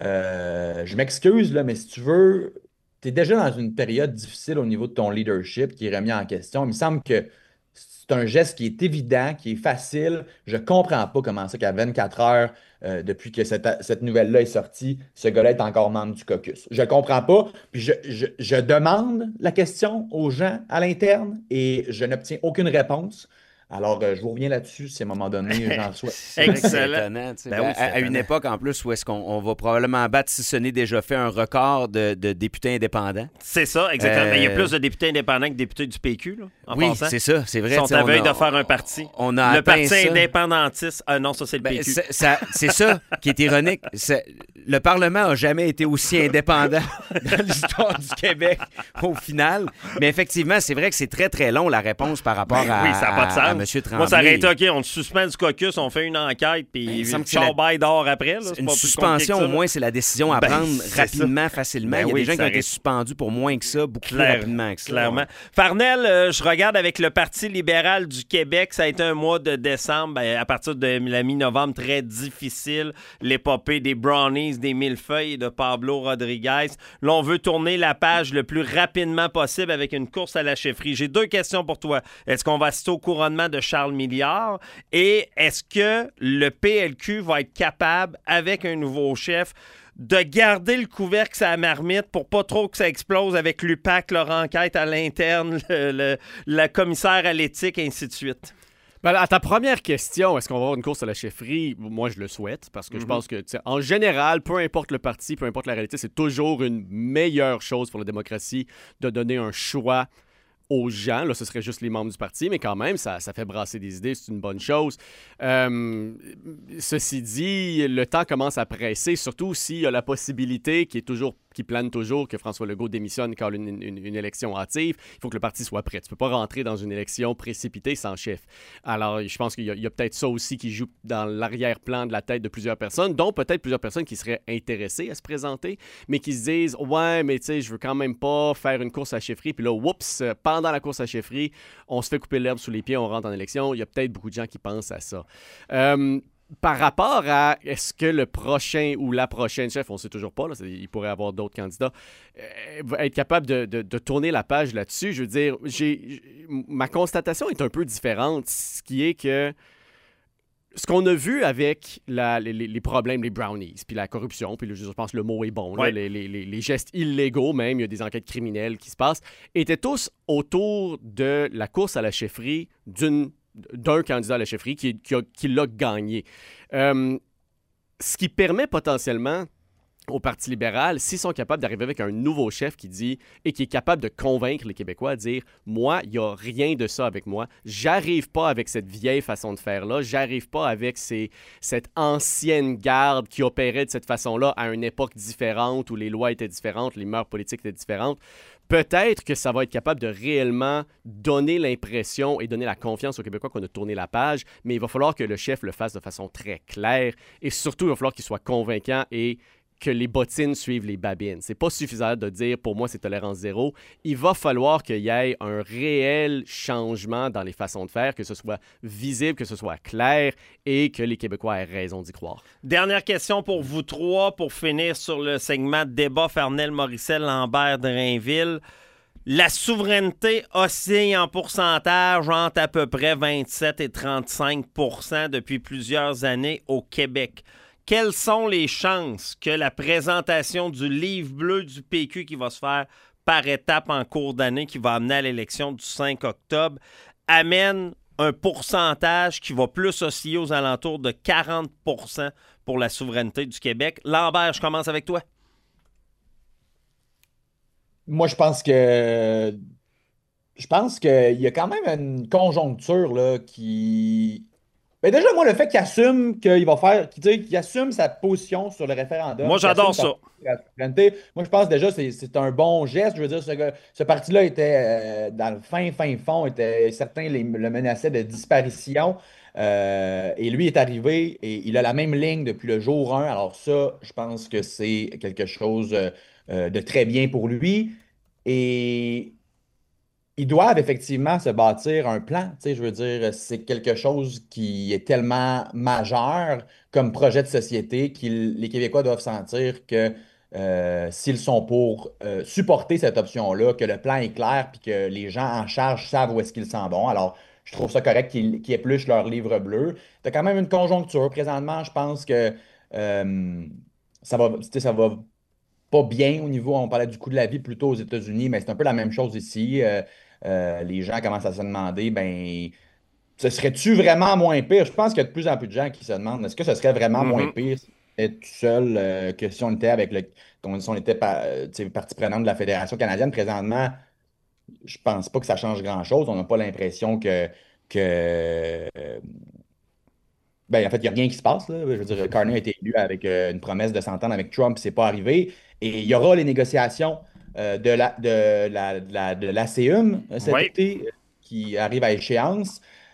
Euh, je m'excuse, là, mais si tu veux, tu es déjà dans une période difficile au niveau de ton leadership qui est remis en question. Il me semble que c'est un geste qui est évident, qui est facile. Je ne comprends pas comment ça qu'à vingt-quatre heures, euh, depuis que cette, cette nouvelle-là est sortie, ce gars-là est encore membre du caucus. Je ne comprends pas. Puis je, je, je demande la question aux gens à l'interne et je n'obtiens aucune réponse. Alors, euh, je vous reviens là-dessus si à un moment donné, j'en reçois. Excellent. Ben oui, à, à une époque, en plus, où est-ce qu'on on va probablement battre, si ce n'est déjà fait, un record de, de députés indépendants. C'est ça, exactement. Euh... Mais il y a plus de députés indépendants que de députés du P Q, là, en oui, passant. c'est ça, c'est vrai. Ils sont à veille de faire un parti. On a le parti ça. indépendantiste. Ah non, ça, c'est le ben, P Q. C'est ça, c'est ça qui est ironique. C'est, le Parlement n'a jamais été aussi indépendant dans l'histoire du Québec, au final. Mais effectivement, c'est vrai que c'est très, très long, la réponse par rapport ben, à, oui, ça n'a pas de sens. à M. Tremblay. Moi, ça aurait été OK, on te suspend du caucus, on fait une enquête, puis Charbay dort après. Là, une pas suspension, au moins, c'est la décision à ben, prendre rapidement, ça. facilement. Ben, Il y a oui, des gens qui ont été suspendus pour moins que ça, beaucoup Claire, plus rapidement que ça. Clairement. Ouais. Farnell, euh, je regarde avec le Parti libéral du Québec, ça a été un mois de décembre, ben, à partir de la mi-novembre, très difficile. L'épopée des brownies, des millefeuilles de Pablo Rodriguez. Là, on veut tourner la page le plus rapidement possible avec une course à la chefferie. J'ai deux questions pour toi. Est-ce qu'on va assister au couronnement de Charles Milliard? Et est-ce que le P L Q va être capable, avec un nouveau chef, de garder le couvercle sur la marmite pour pas trop que ça explose avec l'U P A C, leur enquête à l'interne, le, le, la commissaire à l'éthique, et ainsi de suite? Ben, à ta première question, est-ce qu'on va avoir une course à la chefferie? Moi, je le souhaite, parce que mm-hmm. je pense que, en général, peu importe le parti, peu importe la réalité, c'est toujours une meilleure chose pour la démocratie de donner un choix aux gens. Là, ce serait juste les membres du parti, mais quand même, ça, ça fait brasser des idées, c'est une bonne chose. Euh, ceci dit, le temps commence à presser, surtout s'il y a la possibilité qui est toujours qui plane toujours que François Legault démissionne quand une, une, une élection hâtive. Il faut que le parti soit prêt. Tu ne peux pas rentrer dans une élection précipitée sans chef. Alors, je pense qu'il y a, il y a peut-être ça aussi qui joue dans l'arrière-plan de la tête de plusieurs personnes, dont peut-être plusieurs personnes qui seraient intéressées à se présenter, mais qui se disent « Ouais, mais tu sais, je veux quand même pas faire une course à chefferie. » Puis là, oups, pendant la course à chefferie, on se fait couper l'herbe sous les pieds, on rentre en élection. Il y a peut-être beaucoup de gens qui pensent à ça. Euh, Par rapport à est-ce que le prochain ou la prochaine chef, on ne sait toujours pas, là, il pourrait y avoir d'autres candidats, euh, va être capable de, de, de tourner la page là-dessus. Je veux dire, j'ai, j'ai, ma constatation est un peu différente, ce qui est que ce qu'on a vu avec la, les, les problèmes, les brownies, puis la corruption, puis le, je pense que le mot est bon, ouais. là, les, les, les gestes illégaux même, il y a des enquêtes criminelles qui se passent, étaient tous autour de la course à la chefferie d'une d'un candidat à la chefferie qui, qui, a, qui l'a gagné. Euh, ce qui permet potentiellement au Parti libéral, s'ils sont capables d'arriver avec un nouveau chef qui dit et qui est capable de convaincre les Québécois à dire « Moi, il n'y a rien de ça avec moi. J'arrive pas avec cette vieille façon de faire-là. J'arrive pas avec ces, cette ancienne garde qui opérait de cette façon-là à une époque différente où les lois étaient différentes, les mœurs politiques étaient différentes. » Peut-être que ça va être capable de réellement donner l'impression et donner la confiance aux Québécois qu'on a tourné la page, mais il va falloir que le chef le fasse de façon très claire et surtout, il va falloir qu'il soit convaincant et que les bottines suivent les babines. C'est pas suffisant de dire « pour moi, c'est tolérance zéro ». Il va falloir qu'il y ait un réel changement dans les façons de faire, que ce soit visible, que ce soit clair et que les Québécois aient raison d'y croire. Dernière question pour vous trois, pour finir sur le segment de débat Farnell, Morissette, Lambert, Drainville. La souveraineté oscille en pourcentage entre à peu près vingt-sept et trente-cinq pour cent depuis plusieurs années au Québec. Quelles sont les chances que la présentation du livre bleu du P Q qui va se faire par étapes en cours d'année, qui va amener à l'élection du cinq octobre, amène un pourcentage qui va plus osciller aux alentours de quarante pour cent pour la souveraineté du Québec? Lambert, je commence avec toi. Moi, je pense que je pense qu'il y a quand même une conjoncture là, qui. Ben déjà, moi, le fait qu'il assume qu'il va faire, qu'il, qu'il assume sa position sur le référendum. Moi, j'adore ça. Moi, je pense déjà que c'est, c'est un bon geste. Je veux dire, ce, ce parti-là était, euh, dans le fin, fin fond, était, certains les, le menaçaient de disparition. Euh, et lui est arrivé et il a la même ligne depuis le jour un. Alors ça, je pense que c'est quelque chose euh, de très bien pour lui. Et ils doivent effectivement se bâtir un plan. Tu sais, je veux dire, c'est quelque chose qui est tellement majeur comme projet de société que les Québécois doivent sentir que euh, s'ils sont pour euh, supporter cette option-là, que le plan est clair puis que les gens en charge savent où est-ce qu'ils s'en vont. Alors, je trouve ça correct qu'ils, qu'ils épluchent leur livre bleu. Tu as quand même une conjoncture. Présentement, je pense que euh, ça va, tu sais, ça va pas bien au niveau, on parlait du coût de la vie plutôt aux États-Unis, mais c'est un peu la même chose ici. Euh, euh, les gens commencent à se demander, ben, ce serait-tu vraiment moins pire? Je pense qu'il y a de plus en plus de gens qui se demandent, est-ce que ce serait vraiment moins Mm-hmm. pire si on était tout seul que si on était avec le, si on était pa- euh, tu sais, partie prenante de la Fédération canadienne? Présentement, je pense pas que ça change grand-chose. On n'a pas l'impression que, que euh, ben, en fait, il n'y a rien qui se passe. Là. Je veux dire, Carney a été élu avec euh, une promesse de s'entendre avec Trump, c'est pas arrivé. Et il y aura les négociations euh, de la, de la, de la, de l'A C U M euh, cet Oui. été euh, qui arrivent à échéance.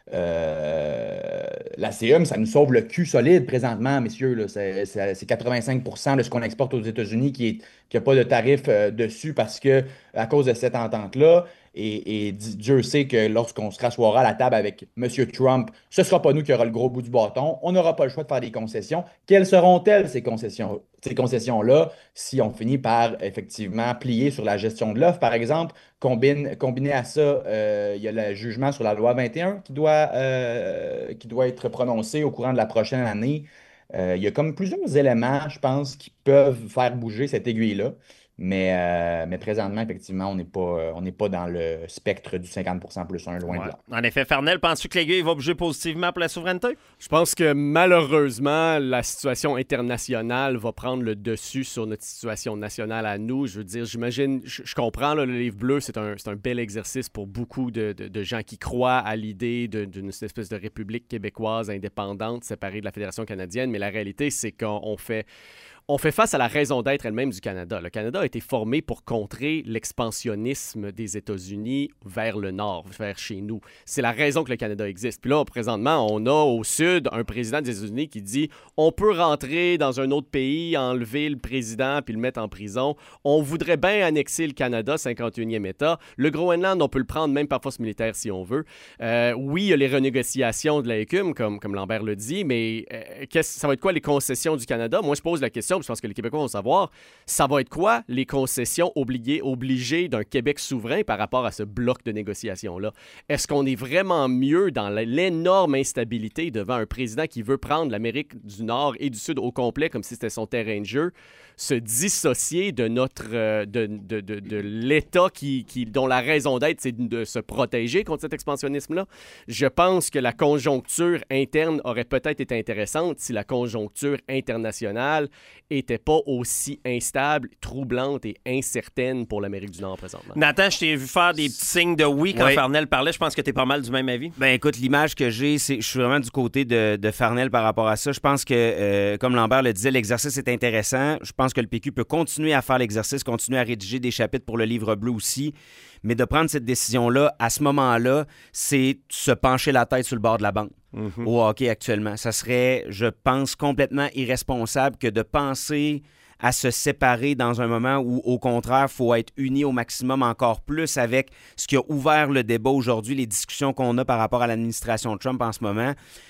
Euh, la C E M, ça nous sauve le cul solide présentement, messieurs. Là. C'est, c'est- c'est quatre-vingt-cinq pour cent de ce qu'on exporte aux États-Unis qui n'a pas de tarif euh, dessus parce que à cause de cette entente-là. Et, et di- Dieu sait que lorsqu'on se rassoira à la table avec M. Trump, ce ne sera pas nous qui aura le gros bout du bâton. On n'aura pas le choix de faire des concessions. Quelles seront-elles, ces concessions, ces concessions-là, si on finit par effectivement plier sur la gestion de l'offre, par exemple? Combine, combiné à ça, euh, il y a le jugement sur la loi vingt et un qui doit, euh, qui doit être prononcé au courant de la prochaine année. Euh, il y a comme plusieurs éléments, je pense, qui peuvent faire bouger cette aiguille-là. Mais, euh, mais présentement, effectivement, on n'est pas, euh, on n'est pas dans le spectre du cinquante pour cent plus un, loin Ouais. de là. En effet, Farnell, penses-tu que l'aiguille va bouger positivement pour la souveraineté? Je pense que malheureusement, la situation internationale va prendre le dessus sur notre situation nationale à nous. Je veux dire, j'imagine, je, je comprends, là, le livre bleu, c'est un, c'est un bel exercice pour beaucoup de, de- de gens qui croient à l'idée de- d'une espèce de république québécoise indépendante, séparée de la Fédération canadienne, mais la réalité, c'est qu'on on fait... On fait face à la raison d'être elle-même du Canada. Le Canada a été formé pour contrer l'expansionnisme des États-Unis vers le nord, vers chez nous. C'est la raison que le Canada existe. Puis là, présentement, on a au sud un président des États-Unis qui dit on peut rentrer dans un autre pays, enlever le président puis le mettre en prison. On voudrait bien annexer le Canada, cinquante et unième État. Le Groenland, on peut le prendre même par force militaire si on veut. Euh, oui, il y a les renégociations de la écume, comme, comme Lambert le dit, mais euh, qu'est-ce- ça va être quoi les concessions du Canada? Moi, je pose la question, puis je pense que les Québécois vont savoir, ça va être quoi les concessions obligées, obligées d'un Québec souverain par rapport à ce bloc de négociations-là? Est-ce qu'on est vraiment mieux dans la- l'énorme instabilité devant un président qui veut prendre l'Amérique du Nord et du Sud au complet comme si c'était son terrain de jeu, se dissocier de notre euh, de, de, de, de l'État qui, qui, dont la raison d'être, c'est de se protéger contre cet expansionnisme-là? Je pense que la conjoncture interne aurait peut-être été intéressante si la conjoncture internationale était pas aussi instable, troublante et incertaine pour l'Amérique du Nord présentement. Nathan, je t'ai vu faire des petits signes de oui quand Ouais. Farnell parlait. Je pense que tu es pas mal du même avis. Ben écoute, l'image que j'ai, c'est je suis vraiment du côté de, de Farnell par rapport à ça. Je pense que, euh, comme Lambert le disait, l'exercice est intéressant. Je pense que le P Q peut continuer à faire l'exercice, continuer à rédiger des chapitres pour le livre bleu aussi. Mais de prendre cette décision-là, à ce moment-là, c'est se pencher la tête sur le bord de la banque au hockey actuellement. Ça serait, je pense, complètement irresponsable que de penser à se séparer dans un moment où, au contraire, il faut être unis au maximum encore plus avec ce qui a ouvert le débat aujourd'hui, les discussions qu'on a par rapport à l'administration Trump en ce moment.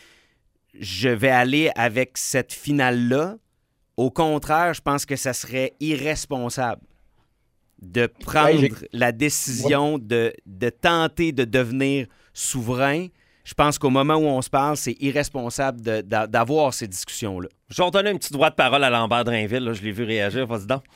Je vais aller avec cette finale-là. Au contraire, je pense que ça serait irresponsable de prendre Hey, j'ai- la décision de, de tenter de devenir souverain. Je pense qu'au moment où on se parle, c'est irresponsable de- d'a- d'avoir ces discussions-là. Je vais redonner un petit droit de parole à Lambert Drainville. Là. Je l'ai vu réagir. Vas-y donc.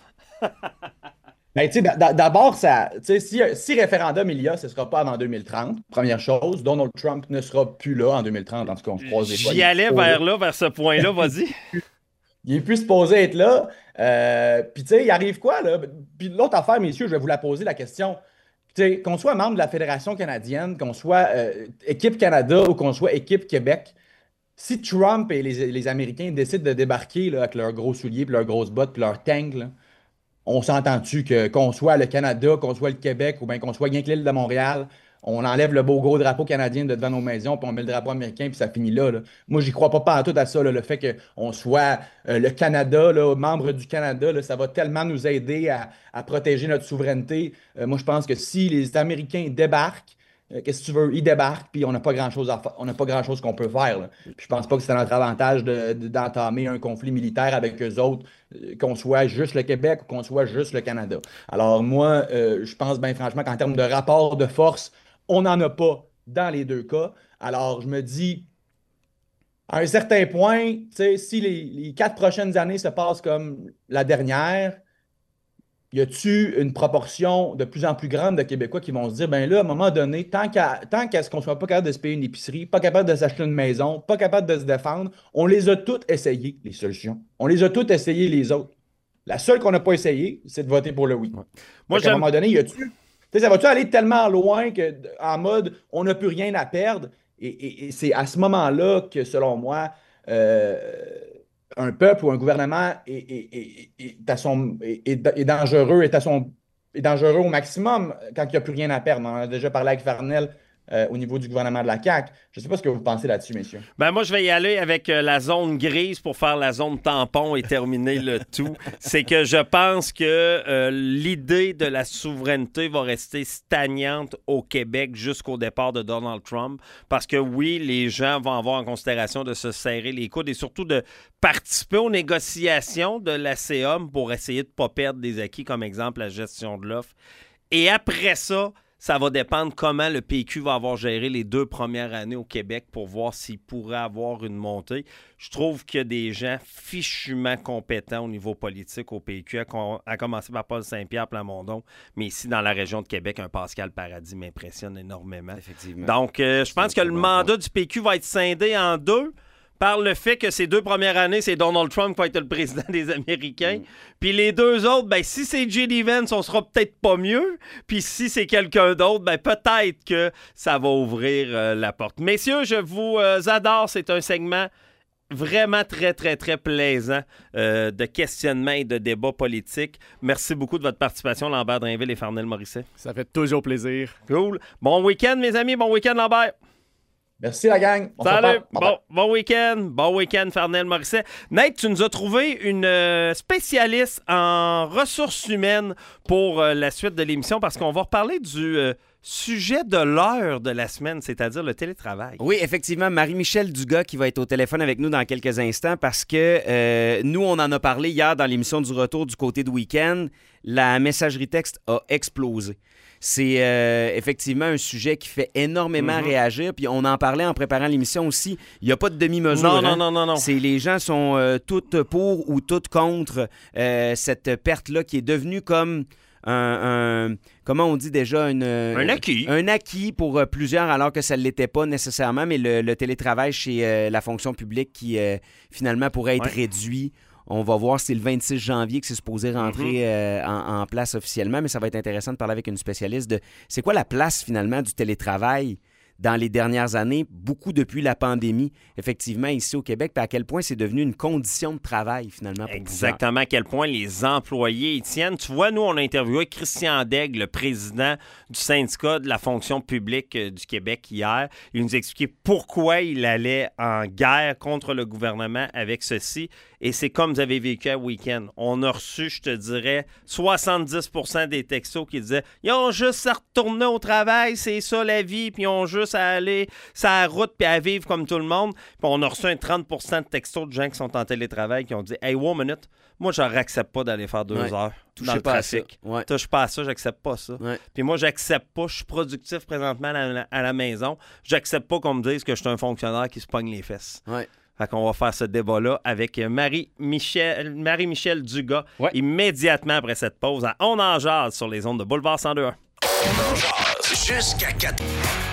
Ben, tu sais, d'a- d'a- d'abord, ça, tu sais, si, si référendum il y a, ce ne sera pas avant deux mille trente. Première chose, Donald Trump ne sera plus là en deux mille trente. En tout cas, on se croise des fois. J'y Il est allais supposé- vers là, vers ce point-là. Vas-y. Il est plus supposé être là. Euh, Puis, tu sais, il arrive quoi, là? Puis, l'autre affaire, messieurs, je vais vous la poser la question. Tu sais, qu'on soit membre de la Fédération canadienne, qu'on soit euh, équipe Canada ou qu'on soit équipe Québec, si Trump et les, les Américains décident de débarquer là, avec leurs gros souliers, puis leurs grosses bottes, puis leurs tanks, là, on s'entend-tu que qu'on soit le Canada, qu'on soit le Québec ou bien qu'on soit rien que l'île de Montréal, on enlève le beau gros drapeau canadien de devant nos maisons, puis on met le drapeau américain, puis ça finit là, là. Moi, j'y crois pas pantoute à ça, là, le fait qu'on soit euh, le Canada, là, membre du Canada, là, ça va tellement nous aider à, à protéger notre souveraineté. Euh, moi, je pense que si les Américains débarquent, euh, qu'est-ce que tu veux? Ils débarquent, puis on n'a pas grand-chose à fa- on n'a pas grand-chose qu'on peut faire, là. Puis je pense pas que c'est à notre avantage de- de- d'entamer un conflit militaire avec eux autres, euh, qu'on soit juste le Québec ou qu'on soit juste le Canada. Alors moi, euh, je pense bien franchement qu'en termes de rapport de force, on n'en a pas dans les deux cas. Alors je me dis, à un certain point, tu sais, si les, les quatre prochaines années se passent comme la dernière, y a-tu une proportion de plus en plus grande de Québécois qui vont se dire, ben là, à un moment donné, tant qu'à tant qu'à ce qu'on soit pas capable de se payer une épicerie, pas capable de s'acheter une maison, pas capable de se défendre, on les a toutes essayées, les solutions. On les a toutes essayées, les autres. La seule qu'on n'a pas essayée, c'est de voter pour le oui. Moi, Fait qu'à un j'aime. moment donné, y a-tu. Tu sais, ça va-tu aller tellement loin que, en mode, on n'a plus rien à perdre? Et, et- et c'est à ce moment-là que, selon moi, euh, un peuple ou un gouvernement est, est- est- est à son, est, est- est dangereux, est, à son, est dangereux au maximum quand il n'y a plus rien à perdre. On en a déjà parlé avec Farnell euh, au niveau du gouvernement de la C A Q. Je ne sais pas ce que vous pensez là-dessus, messieurs. Ben moi, je vais y aller avec euh, la zone grise pour faire la zone tampon et terminer le tout. C'est que je pense que euh, l'idée de la souveraineté va rester stagnante au Québec jusqu'au départ de Donald Trump. Parce que oui, les gens vont avoir en considération de se serrer les coudes et surtout de participer aux négociations de la C A M pour essayer de ne pas perdre des acquis, comme exemple la gestion de l'offre. Et après ça, ça va dépendre comment le P Q va avoir géré les deux premières années au Québec pour voir s'il pourrait avoir une montée. Je trouve qu'il y a des gens fichument compétents au niveau politique au P Q, à, com- à commencer par Paul Saint-Pierre Plamondon, mais ici, dans la région de Québec, un Pascal Paradis m'impressionne énormément. Effectivement. Donc, euh, je pense que le mandat du P Q va être scindé en deux par le fait que ces deux premières années, c'est Donald Trump qui va être le président des Américains. Mm. Puis les deux autres, ben si c'est J D Vance, on sera peut-être pas mieux. Puis si c'est quelqu'un d'autre, ben peut-être que ça va ouvrir euh, la porte. Messieurs, je vous euh, adore. C'est un segment vraiment très, très, très plaisant euh, de questionnement et de débat politique. Merci beaucoup de votre participation, Lambert Drainville et Farnell Morisset. Ça fait toujours plaisir. Cool. Bon week-end, mes amis. Bon week-end, Lambert. Merci la gang. On Salut. Bon, bon week-end. Bon week-end, Farnell Morisset. Nate, tu nous as trouvé une euh, spécialiste en ressources humaines pour euh, la suite de l'émission parce qu'on va reparler du euh, sujet de l'heure de la semaine, c'est-à-dire le télétravail. Oui, effectivement, Marie-Michel Dugas qui va être au téléphone avec nous dans quelques instants parce que euh, nous, on en a parlé hier dans l'émission du retour du côté de week-end. La messagerie texte a explosé. C'est euh, effectivement un sujet qui fait énormément mm-hmm. réagir. Puis on en parlait en préparant l'émission aussi. Il n'y a pas de demi-mesure. Non, hein? non, non, non, non. C'est, les gens sont euh, toutes pour ou toutes contre euh, cette perte-là qui est devenue comme un, un... Comment on dit déjà? Une, un acquis. Un acquis pour euh, plusieurs, alors que ça ne l'était pas nécessairement. Mais le, le télétravail chez euh, la fonction publique qui, euh, finalement, pourrait être ouais. réduit. On va voir si c'est le vingt-six janvier que c'est supposé rentrer mm-hmm. euh, en, en place officiellement, mais ça va être intéressant de parler avec une spécialiste de c'est quoi la place finalement du télétravail dans les dernières années, beaucoup depuis la pandémie, effectivement, ici au Québec, puis à quel point c'est devenu une condition de travail, finalement, pour Exactement, plusieurs. À quel point les employés y tiennent. Tu vois, nous, on a interviewé Christian Daigle, le président du syndicat de la fonction publique du Québec hier. Il nous expliquait pourquoi il allait en guerre contre le gouvernement avec ceci. Et c'est comme vous avez vécu à week-end. On a reçu, je te dirais, soixante-dix pour cent des textos qui disaient « Ils ont juste à retourner au travail, c'est ça la vie, puis ils ont juste à aller sur la route puis à vivre comme tout le monde. » Puis on a reçu un trente pour cent de textos de gens qui sont en télétravail qui ont dit « Hey, one minute, moi, je n'accepte pas d'aller faire deux ouais. heures Touchez dans le pas trafic. Ouais. Touche pas à ça, j'accepte pas ça. Ouais. Puis moi, j'accepte pas, je suis productif présentement à la, à la maison, j'accepte pas qu'on me dise que je suis un fonctionnaire qui se pogne les fesses. Ouais. » Fait qu'on va faire ce débat-là avec Marie-Michel, Marie-Michel Dugas ouais. immédiatement après cette pause à On en jase sur les ondes de Boulevard cent deux point un. On en jase jusqu'à quatre.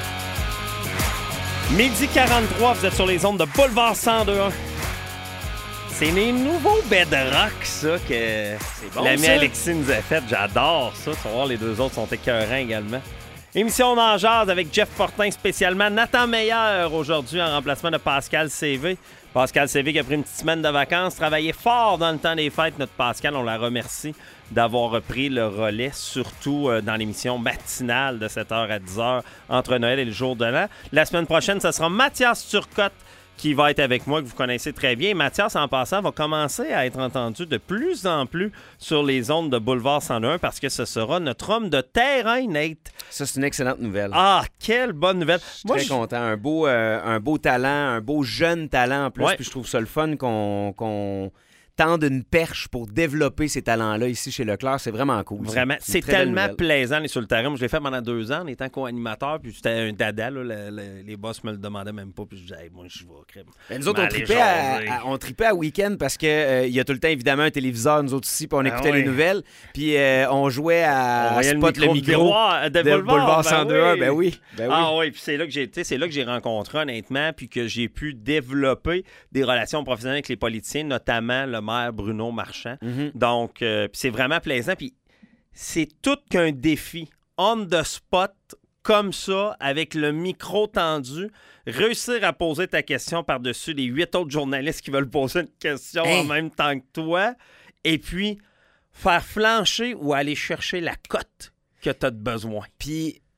Midi quarante-trois, vous êtes sur les ondes de Boulevard cent deux point un. C'est les nouveaux bedrock, ça, que bon, l'ami ça. Alexis nous a fait. J'adore ça. Tu vas voir, les deux autres sont écœurants également. Émission On en jase avec Jeff Fortin spécialement. Nathan Meilleur aujourd'hui en remplacement de Pascal C V. Pascal C V qui a pris une petite semaine de vacances, travaillé fort dans le temps des fêtes. Notre Pascal, on la remercie d'avoir repris le relais, surtout dans l'émission matinale de sept heures à dix heures entre Noël et le jour de l'an. La semaine prochaine, ce sera Mathias Turcotte qui va être avec moi, que vous connaissez très bien. Mathias, en passant, va commencer à être entendu de plus en plus sur les ondes de Boulevard cent deux point un parce que ce sera notre homme de terrain, Nate. Ça, c'est une excellente nouvelle. Ah, quelle bonne nouvelle. Je suis moi, très je... content. Un beau, euh, un beau talent, un beau jeune talent en plus. Ouais. Puis je trouve ça le fun qu'on... qu'on... tendre une perche pour développer ces talents-là ici chez Leclerc. C'est vraiment cool. Vraiment. C'est, c'est tellement plaisant d'aller sur le terrain. Moi, je l'ai fait pendant deux ans en étant co-animateur, puis c'était un dada. Là, le, le, les boss me le demandaient même pas, puis je disais hey, « moi, je vais crème. » Nous autres, on tripait, à, à, on tripait à week-end parce qu'il euh, y a tout le temps, évidemment, un téléviseur, nous autres ici, puis on écoutait ah, oui. les nouvelles, puis euh, on jouait à, on à Spot le micro, de, de, de Boulevard, Boulevard ben cent deux point un. Oui. Ben oui. Ben oui. Ah oui, puis c'est là que j'ai, c'est là que j'ai rencontré, honnêtement, puis que j'ai pu développer des relations professionnelles avec les politiciens, notamment le maire Bruno Marchand. Mm-hmm. Donc, euh, c'est vraiment plaisant. Puis, c'est tout qu'un défi. On the spot, comme ça, avec le micro tendu, réussir à poser ta question par-dessus les huit autres journalistes qui veulent poser une question hey. en même temps que toi. Et puis, faire flancher ou aller chercher la cote que tu as de besoin. Puis,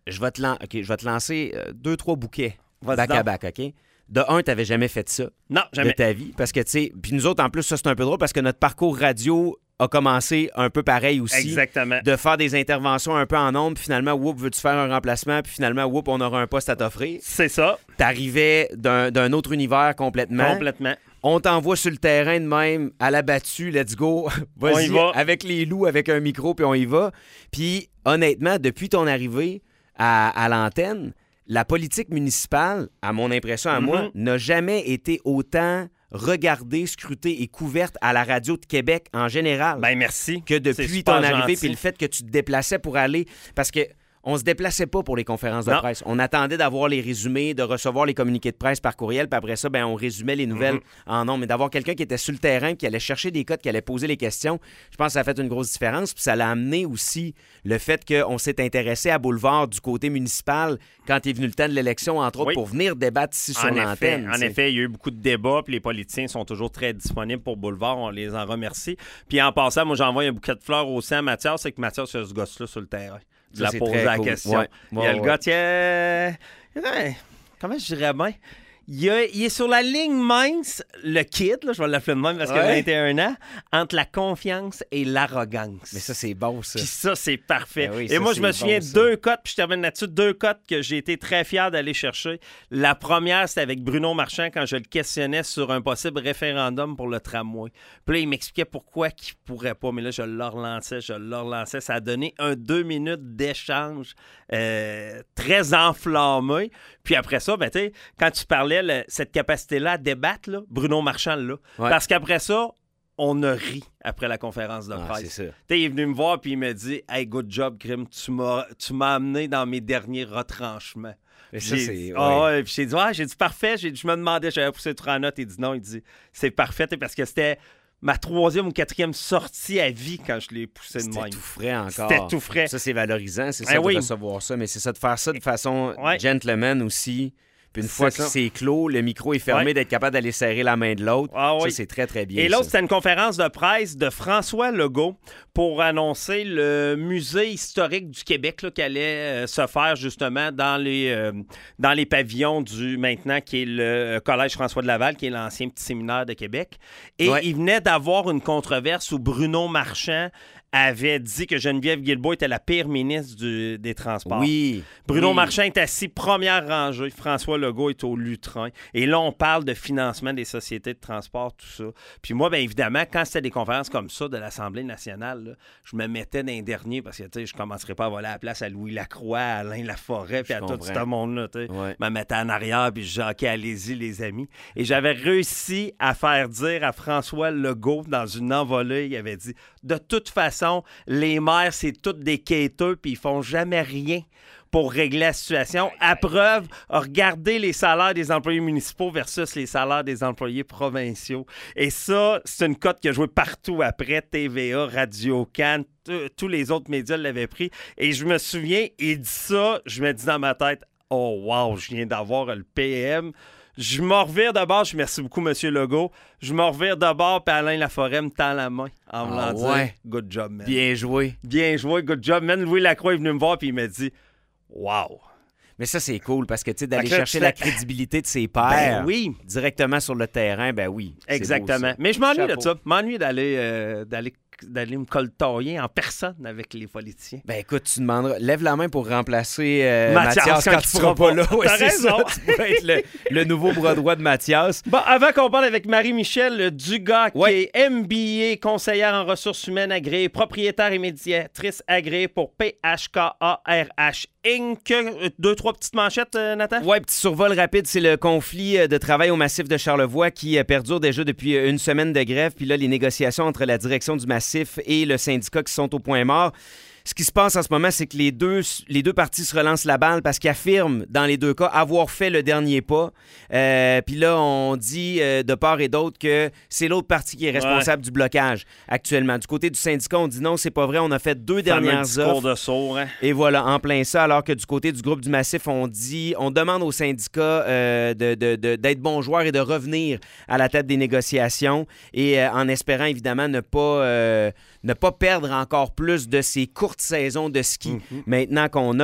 Je vais te, lan- OK, je vais te lancer euh, deux, trois bouquets Vas-y back à donc. back, OK? De un, tu n'avais jamais fait ça Non, jamais. de ta vie. Parce que, tu sais, puis nous autres, en plus, ça, c'est un peu drôle parce que notre parcours radio a commencé un peu pareil aussi. Exactement. De faire des interventions un peu en nombre, puis finalement, whoop, veux-tu faire un remplacement? Puis finalement, whoop, on aura un poste à t'offrir. C'est ça. T'arrivais d'un, d'un autre univers complètement. Complètement. On t'envoie sur le terrain de même, à la battue, let's go. Vas-y, On y va. avec les loups, avec un micro, puis on y va. Puis, honnêtement, depuis ton arrivée à, à l'antenne, la politique municipale, à mon impression, à Mm-hmm. moi, n'a jamais été autant regardée, scrutée et couverte à la radio de Québec en général Ben merci. que C'est depuis super ton arrivée, gentil. puis le fait que tu te déplaçais pour aller... Parce que on se déplaçait pas pour les conférences de Non. presse. On attendait d'avoir les résumés, de recevoir les communiqués de presse par courriel, puis après ça, ben, on résumait les nouvelles Mm-hmm. en nombre. Mais d'avoir quelqu'un qui était sur le terrain, qui allait chercher des codes, qui allait poser les questions, je pense que ça a fait une grosse différence. Puis ça l'a amené aussi le fait qu'on s'est intéressé à Boulevard du côté municipal quand est venu le temps de l'élection, entre autres, Oui. pour venir débattre ici sur En effet, l'antenne. en tu sais. effet, il y a eu beaucoup de débats, puis les politiciens sont toujours très disponibles pour Boulevard. On les en remercie. Puis en passant, moi, j'envoie un bouquet de fleurs aussi à Mathias, c'est que Mathias a ce gosse-là sur le terrain. Je Ça, la c'est pose très la cool. question. Ouais. Il y a Ouais, le ouais. gars, tiens... ouais, comment je dirais bien? Il, a- il est sur la ligne mince, le kid, là, je vais l'appeler de même parce qu'il a Ouais. vingt et un ans, entre la confiance et l'arrogance. Mais ça, c'est beau, ça. Puis ça, c'est parfait. Ben oui, Et ça, moi, je c'est me souviens bon, ça. deux cotes, puis je termine là-dessus, deux cotes que j'ai été très fier d'aller chercher. La première, c'était avec Bruno Marchand quand je le questionnais sur un possible référendum pour le tramway. Puis là, il m'expliquait pourquoi qu'il pourrait pas, mais là, je le relançais, je le relançais. Ça a donné un deux minutes d'échange euh, très enflammé. Puis après ça, ben, tu sais, quand tu parlais, le- cette capacité-là à débattre, là, Bruno Marchand, là. Ouais. Parce qu'après ça, on a ri après la conférence de Ah, presse. c'est ça. T'sais, il est venu me voir puis il m'a dit « Hey, good job, Grim, tu m'as, tu m'as amené dans mes derniers retranchements. » Mais ça, J'ai c'est... dit, ouais. Ah ouais, puis j'ai dit, ouais, j'ai dit parfait. J'ai dit, je me demandais, j'avais poussé trois notes. Il dit non, il dit, c'est parfait, t'sais, parce que c'était ma troisième ou quatrième sortie à vie quand je l'ai poussé de C'était même. tout frais encore. C'était tout frais. Ça, c'est valorisant, c'est Eh ça oui. de recevoir ça. Mais c'est ça, de faire ça de façon Ouais. gentleman aussi. Puis une C'est fois que ça. c'est clos, le micro est fermé, Ouais. d'être capable d'aller serrer la main de l'autre. Ah oui. Ça, c'est très, très bien. Et l'autre, ça. c'était une conférence de presse de François Legault pour annoncer le musée historique du Québec là, qui allait euh, se faire justement dans les, euh, dans les pavillons du maintenant qui est le Collège François de Laval, qui est l'ancien petit séminaire de Québec. Et Ouais. il venait d'avoir une controverse où Bruno Marchand avait dit que Geneviève Guilbeault était la pire ministre du- des Transports. Oui. Bruno oui. Marchand est assis première rangée. François Legault est au lutrin. Et là, on parle de financement des sociétés de transport, tout ça. Puis moi, bien évidemment, quand c'était des conférences comme ça de l'Assemblée nationale, là, je me mettais dans les derniers parce que, tu sais, je commencerais pas à voler la place à Louis Lacroix, à Alain Laforêt, puis Je à tout comprends. ce monde-là, tu sais. Ouais. Je me mettais en arrière, puis je disais, OK, allez-y, les amis. Et j'avais réussi à faire dire à François Legault, dans une envolée, il avait dit, de toute façon, les maires, c'est toutes des quêteux, puis ils font jamais rien pour régler la situation. À preuve, regardez les salaires des employés municipaux versus les salaires des employés provinciaux. Et ça, c'est une cote qui a joué partout après. T V A, Radio-Can, t- tous les autres médias l'avaient pris. Et je me souviens, il dit ça, je me dis dans ma tête, oh wow, je viens d'avoir le P M. Je me revire de bord, je merci beaucoup, M. Legault. Je me revire de bord, puis Alain Laforêt me tend la main en me Ah l'en ouais. disant, good job, man. Bien joué. Bien joué, good job. Man, Louis Lacroix est venu me voir, puis il m'a dit, wow. Mais ça, c'est cool parce que, tu sais, d'aller Fait que là, chercher tu la fais- crédibilité de ses pairs Ben oui. directement sur le terrain, ben oui. c'est beau, Exactement. ça. Mais je m'ennuie de Chapeau. ça. Je m'ennuie d'aller, euh, d'aller, d'aller me coltailler en personne avec les politiciens. Ben écoute, tu demanderas. Lève la main pour remplacer euh, Mathias, Mathias, quand quand il tu pourra seras pas pas. là. Ouais, T'as c'est raison. ça. Tu pourrais être le, le nouveau bras droit de Mathias. Bon, avant qu'on parle avec Marie-Michel Dugas, qui Ouais. est M B A, conseillère en ressources humaines agréée, propriétaire et médiatrice agréée pour P H K A R H Incorporated. Deux, trois petites manchettes, euh, Nathan? Ouais, petit survol rapide, c'est le conflit euh, de travail au massif de Charlevoix qui euh, perdure déjà depuis euh, une semaine de grève. Puis là, les négociations entre la direction du massif et le syndicat qui sont au point mort. Ce qui se passe en ce moment, c'est que les deux, les deux parties se relancent la balle parce qu'ils affirment, dans les deux cas, avoir fait le dernier pas. Euh, Puis là, on dit euh, de part et d'autre que c'est l'autre partie qui est responsable du blocage actuellement. Du côté du syndicat, on dit non, c'est pas vrai. On a fait deux Fameux dernières discours offres. de sourd, hein? Et voilà, en plein ça, alors que du côté du groupe du Massif, on dit, on demande aux syndicats euh, de, de- de- d'être bons joueurs et de revenir à la table des négociations et euh, en espérant évidemment ne pas, euh, ne pas perdre encore plus de ces courtes saisons de ski maintenant qu'on a.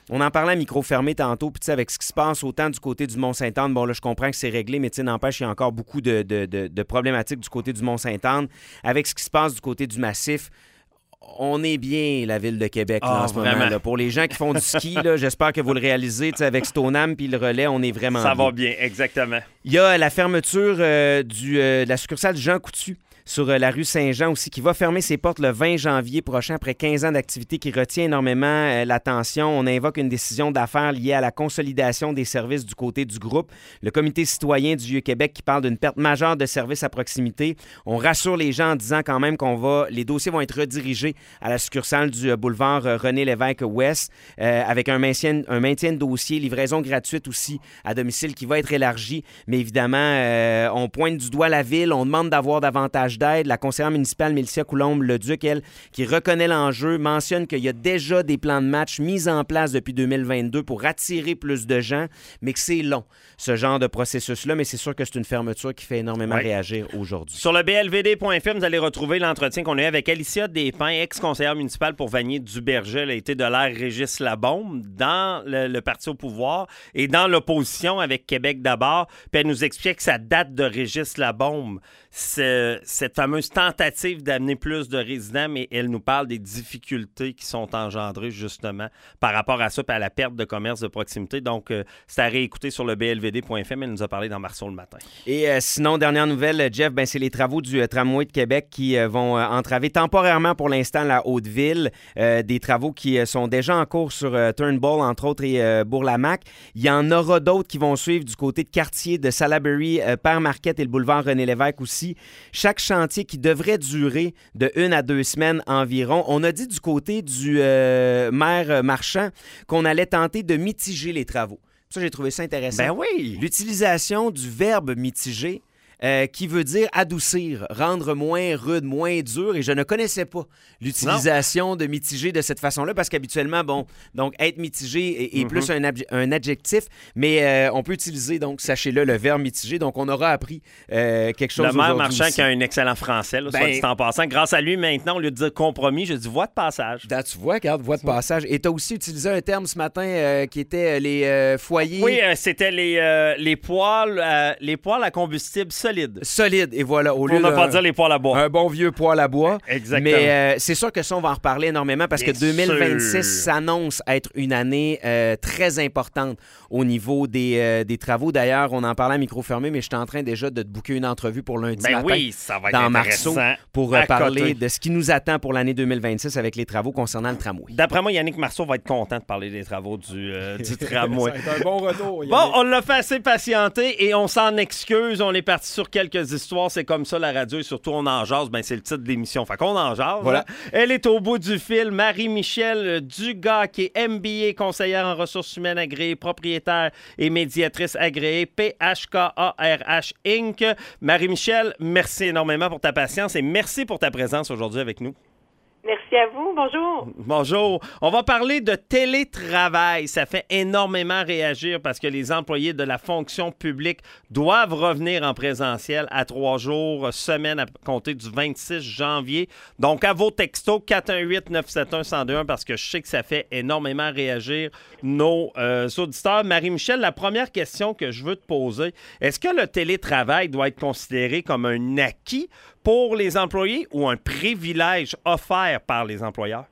On en parlait à micro fermé tantôt, puis tu sais, avec ce qui se passe autant du côté du Mont-Sainte-Anne, bon là, je comprends que c'est réglé, mais tu sais, n'empêche, il y a encore beaucoup de, de, de, de problématiques du côté du Mont-Sainte-Anne. Avec ce qui se passe du côté du Massif, on est bien, la ville de Québec, là, oh, en ce vraiment. moment. Là. Pour les gens qui font du ski, là, j'espère que vous le réalisez, tu sais, avec Stoneham puis le relais, on est vraiment Ça bien. va bien, exactement. Il y a la fermeture euh, du, euh, de la succursale Jean Coutu sur euh, la rue Saint-Jean aussi, qui va fermer ses portes le vingt janvier prochain après quinze ans d'activité qui retient énormément euh, l'attention. On invoque une décision d'affaires liée à la consolidation des services du côté du groupe. Le comité citoyen du Vieux-Québec qui parle d'une perte majeure de services à proximité. On rassure les gens en disant quand même qu'on va, les dossiers vont être redirigés à la succursale du euh, boulevard euh, René-Lévesque-Ouest euh, avec un maintien, un maintien de dossier, livraison gratuite aussi à domicile qui va être élargi. Mais évidemment, euh, on pointe du doigt la ville, on demande d'avoir davantage d'aide. La conseillère municipale Mélissa Coulombe-Leduc, elle, qui reconnaît l'enjeu, mentionne qu'il y a déjà des plans de match mis en place depuis deux mille vingt-deux pour attirer plus de gens, mais que c'est long, ce genre de processus-là. Mais c'est sûr que c'est une fermeture qui fait énormément ouais. réagir aujourd'hui. Sur le b l v d point f m, vous allez retrouver l'entretien qu'on a eu avec Alicia Despins, ex-conseillère municipale pour Vanier-Duberger. Elle a été de l'ère Régis Labaume dans le, le parti au pouvoir et dans l'opposition avec Québec d'abord. Puis elle nous expliquait que ça date de Régis Labaume. C'est, cette fameuse tentative d'amener plus de résidents, mais elle nous parle des difficultés qui sont engendrées justement par rapport à ça et à la perte de commerce de proximité. Donc, euh, c'est à réécouter sur le b l v d point f m. Elle nous a parlé dans Marceau le matin. Et euh, sinon, dernière nouvelle, Jeff, ben, c'est les travaux du euh, tramway de Québec qui euh, vont euh, entraver temporairement pour l'instant la Haute-Ville. Euh, des travaux qui euh, sont déjà en cours sur euh, Turnbull, entre autres, et euh, Bourg-la-Mac. Il y en aura d'autres qui vont suivre du côté de Cartier, de Salaberry, euh, Père Marquette et le boulevard René-Lévesque aussi. Chaque chantier qui devrait durer de une à deux semaines environ. On a dit du côté du euh, maire Marchand qu'on allait tenter de mitiger les travaux. Ça, j'ai trouvé ça intéressant. Ben oui! L'utilisation du verbe mitiger, euh, qui veut dire adoucir, rendre moins rude, moins dur. Et je ne connaissais pas l'utilisation non. de mitiger de cette façon-là, parce qu'habituellement, bon, donc être mitigé est, est mm-hmm. plus un, ab- un adjectif, mais euh, on peut utiliser, donc, sachez-le, le verbe mitiger. Donc, on aura appris euh, quelque chose. Le maire Marchand qui a un excellent français, là, ben, soit dit en passant. Grâce à lui, maintenant, au lieu de dire compromis, je dis voie de passage. Là, tu vois, regarde, voie de passage. Et tu as aussi utilisé un terme ce matin euh, qui était les euh, foyers. Oui, euh, c'était les, euh, les poêles euh, les poêles à combustible solide. Solide, et voilà. Au Pour lieu ne de, pas dire les poêles à bois. Un bon vieux poêle à bois. Exactement. Mais euh, c'est sûr que ça, on va en reparler énormément parce Bien que deux mille vingt-six sûr. s'annonce être une année euh, très importante au niveau des, euh, des travaux. D'ailleurs, on en parlait à micro fermé, mais je suis en train déjà de te booker une entrevue pour lundi ben matin oui, ça va être dans intéressant Marceau pour euh, à parler côté. de ce qui nous attend pour l'année deux mille vingt-six avec les travaux concernant le tramway. D'après moi, Yannick Marceau va être content de parler des travaux du, euh, du tramway. Ça va être un bon retour. Yannick. Bon, on l'a fait assez patienter et on s'en excuse. On est parti sur quelques histoires. C'est comme ça, la radio, et surtout, on en jase. Ben, c'est le titre de l'émission. Fait qu'on en jase. Voilà. Hein? Elle est au bout du fil. Marie-Michel Dugas, qui est M B A, conseillère en ressources humaines agréée, propriétaire et médiatrice agréée, P H K A R H Incorporated. Marie-Michel, merci énormément pour ta patience et merci pour ta présence aujourd'hui avec nous. Merci à vous. Bonjour. Bonjour. On va parler de télétravail. Ça fait énormément réagir parce que les employés de la fonction publique doivent revenir en présentiel à trois jours, semaine à compter du vingt-six janvier. Donc, à vos textos, quatre un huit neuf sept un un zéro deux un, parce que je sais que ça fait énormément réagir nos euh, auditeurs. Marie-Michel, la première question que je veux te poser, est-ce que le télétravail doit être considéré comme un acquis pour les employés ou un privilège offert par les employeurs?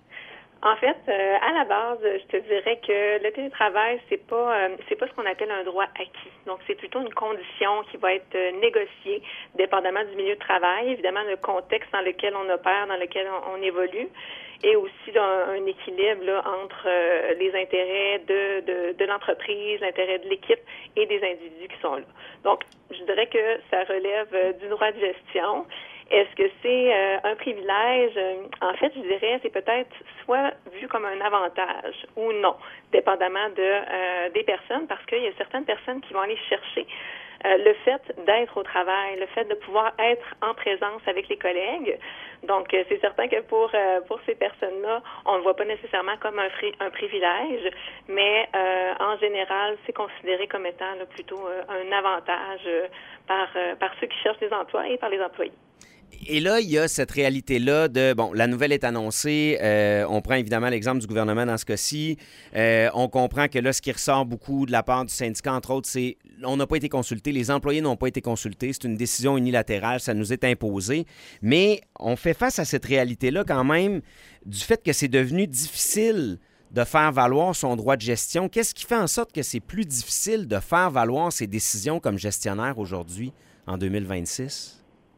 En fait, euh, à la base, je te dirais que le télétravail, c'est pas euh, c'est pas ce qu'on appelle un droit acquis. Donc, c'est plutôt une condition qui va être euh, négociée, dépendamment du milieu de travail, évidemment, le contexte dans lequel on opère, dans lequel on, on évolue, et aussi d'un, un équilibre là, entre euh, les intérêts de, de, de l'entreprise, l'intérêt de l'équipe et des individus qui sont là. Donc, je dirais que ça relève euh, du droit de gestion. Est-ce que c'est euh, un privilège? En fait, je dirais c'est peut-être soit vu comme un avantage ou non, dépendamment de euh, des personnes, parce qu'il y a certaines personnes qui vont aller chercher euh, le fait d'être au travail, le fait de pouvoir être en présence avec les collègues. Donc, euh, c'est certain que pour euh, pour ces personnes-là, on ne le voit pas nécessairement comme un, fri- un privilège, mais euh, en général, c'est considéré comme étant là, plutôt euh, un avantage euh, par, euh, par ceux qui cherchent des emplois et par les employés. Et là, il y a cette réalité-là de, bon, la nouvelle est annoncée, euh, on prend évidemment l'exemple du gouvernement dans ce cas-ci, euh, on comprend que là, ce qui ressort beaucoup de la part du syndicat, entre autres, c'est on n'a pas été consulté, les employés n'ont pas été consultés, c'est une décision unilatérale, ça nous est imposé, mais on fait face à cette réalité-là quand même du fait que c'est devenu difficile de faire valoir son droit de gestion. Qu'est-ce qui fait en sorte que c'est plus difficile de faire valoir ses décisions comme gestionnaire aujourd'hui, en deux mille vingt-six?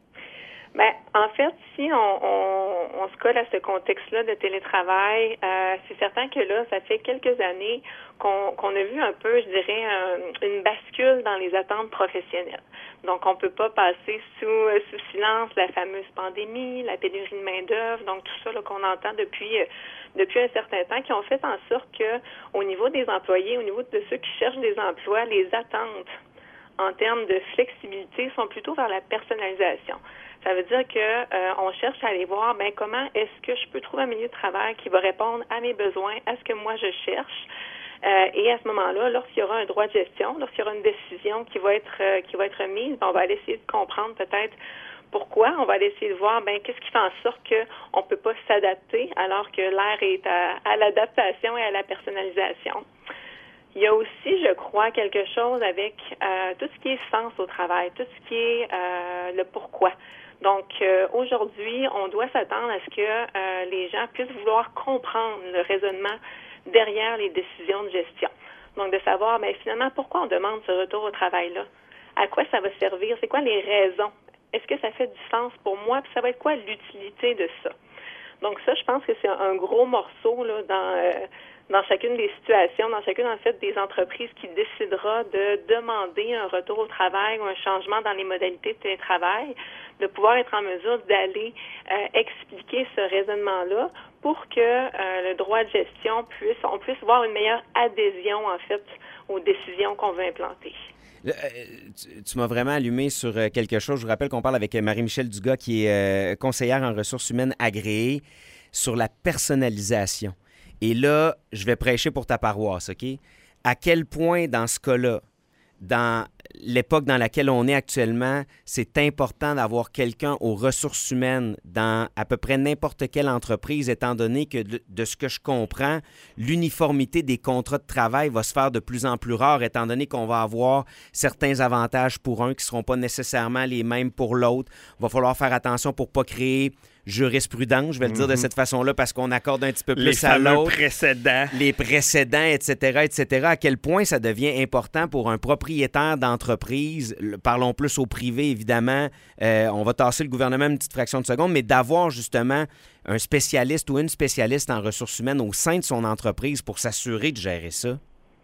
Bien, en fait, si on, on, on se colle à ce contexte-là de télétravail, euh, c'est certain que là, ça fait quelques années qu'on, qu'on a vu un peu, je dirais, un, une bascule dans les attentes professionnelles. Donc, on peut pas passer sous, sous silence la fameuse pandémie, la pénurie de main-d'œuvre, donc tout ça là, qu'on entend depuis depuis un certain temps, qui ont fait en sorte que, au niveau des employés, au niveau de ceux qui cherchent des emplois, les attentes en termes de flexibilité sont plutôt vers la personnalisation. Ça veut dire que euh, on cherche à aller voir ben comment est-ce que je peux trouver un milieu de travail qui va répondre à mes besoins, à ce que moi je cherche. Euh, et à ce moment-là, lorsqu'il y aura un droit de gestion, lorsqu'il y aura une décision qui va être euh, qui va être mise, ben, on va aller essayer de comprendre peut-être pourquoi. On va aller essayer de voir ben qu'est-ce qui fait en sorte qu'on ne peut pas s'adapter alors que l'air est à, à l'adaptation et à la personnalisation. Il y a aussi, je crois, quelque chose avec euh, tout ce qui est sens au travail, tout ce qui est euh, le pourquoi. Donc, euh, aujourd'hui, on doit s'attendre à ce que euh, les gens puissent vouloir comprendre le raisonnement derrière les décisions de gestion. Donc, de savoir, bien, finalement, pourquoi on demande ce retour au travail-là? À quoi ça va servir? C'est quoi les raisons? Est-ce que ça fait du sens pour moi? Puis ça va être quoi l'utilité de ça? Donc, ça, je pense que c'est un gros morceau là, dans... Euh, dans chacune des situations, dans chacune, en fait, des entreprises qui décidera de demander un retour au travail ou un changement dans les modalités de télétravail, de pouvoir être en mesure d'aller euh, expliquer ce raisonnement-là pour que euh, le droit de gestion puisse, on puisse voir une meilleure adhésion, en fait, aux décisions qu'on veut implanter. Euh, tu, tu m'as vraiment allumé sur quelque chose. Je vous rappelle qu'on parle avec Marie-Michel Dugas, qui est euh, conseillère en ressources humaines agréée, sur la personnalisation. Et là, je vais prêcher pour ta paroisse, OK? À quel point, dans ce cas-là, dans l'époque dans laquelle on est actuellement, c'est important d'avoir quelqu'un aux ressources humaines dans à peu près n'importe quelle entreprise, étant donné que de, de ce que je comprends, l'uniformité des contrats de travail va se faire de plus en plus rare, étant donné qu'on va avoir certains avantages pour un qui ne seront pas nécessairement les mêmes pour l'autre. Il va falloir faire attention pour ne pas créer jurisprudence, je vais le dire mm-hmm. de cette façon-là, parce qu'on accorde un petit peu plus les à l'autre. Les précédents. Les précédents, et cetera, et cetera. À quel point ça devient important pour un propriétaire d'entreprise, parlons plus au privé, évidemment, euh, on va tasser le gouvernement une petite fraction de seconde, mais d'avoir justement un spécialiste ou une spécialiste en ressources humaines au sein de son entreprise pour s'assurer de gérer ça.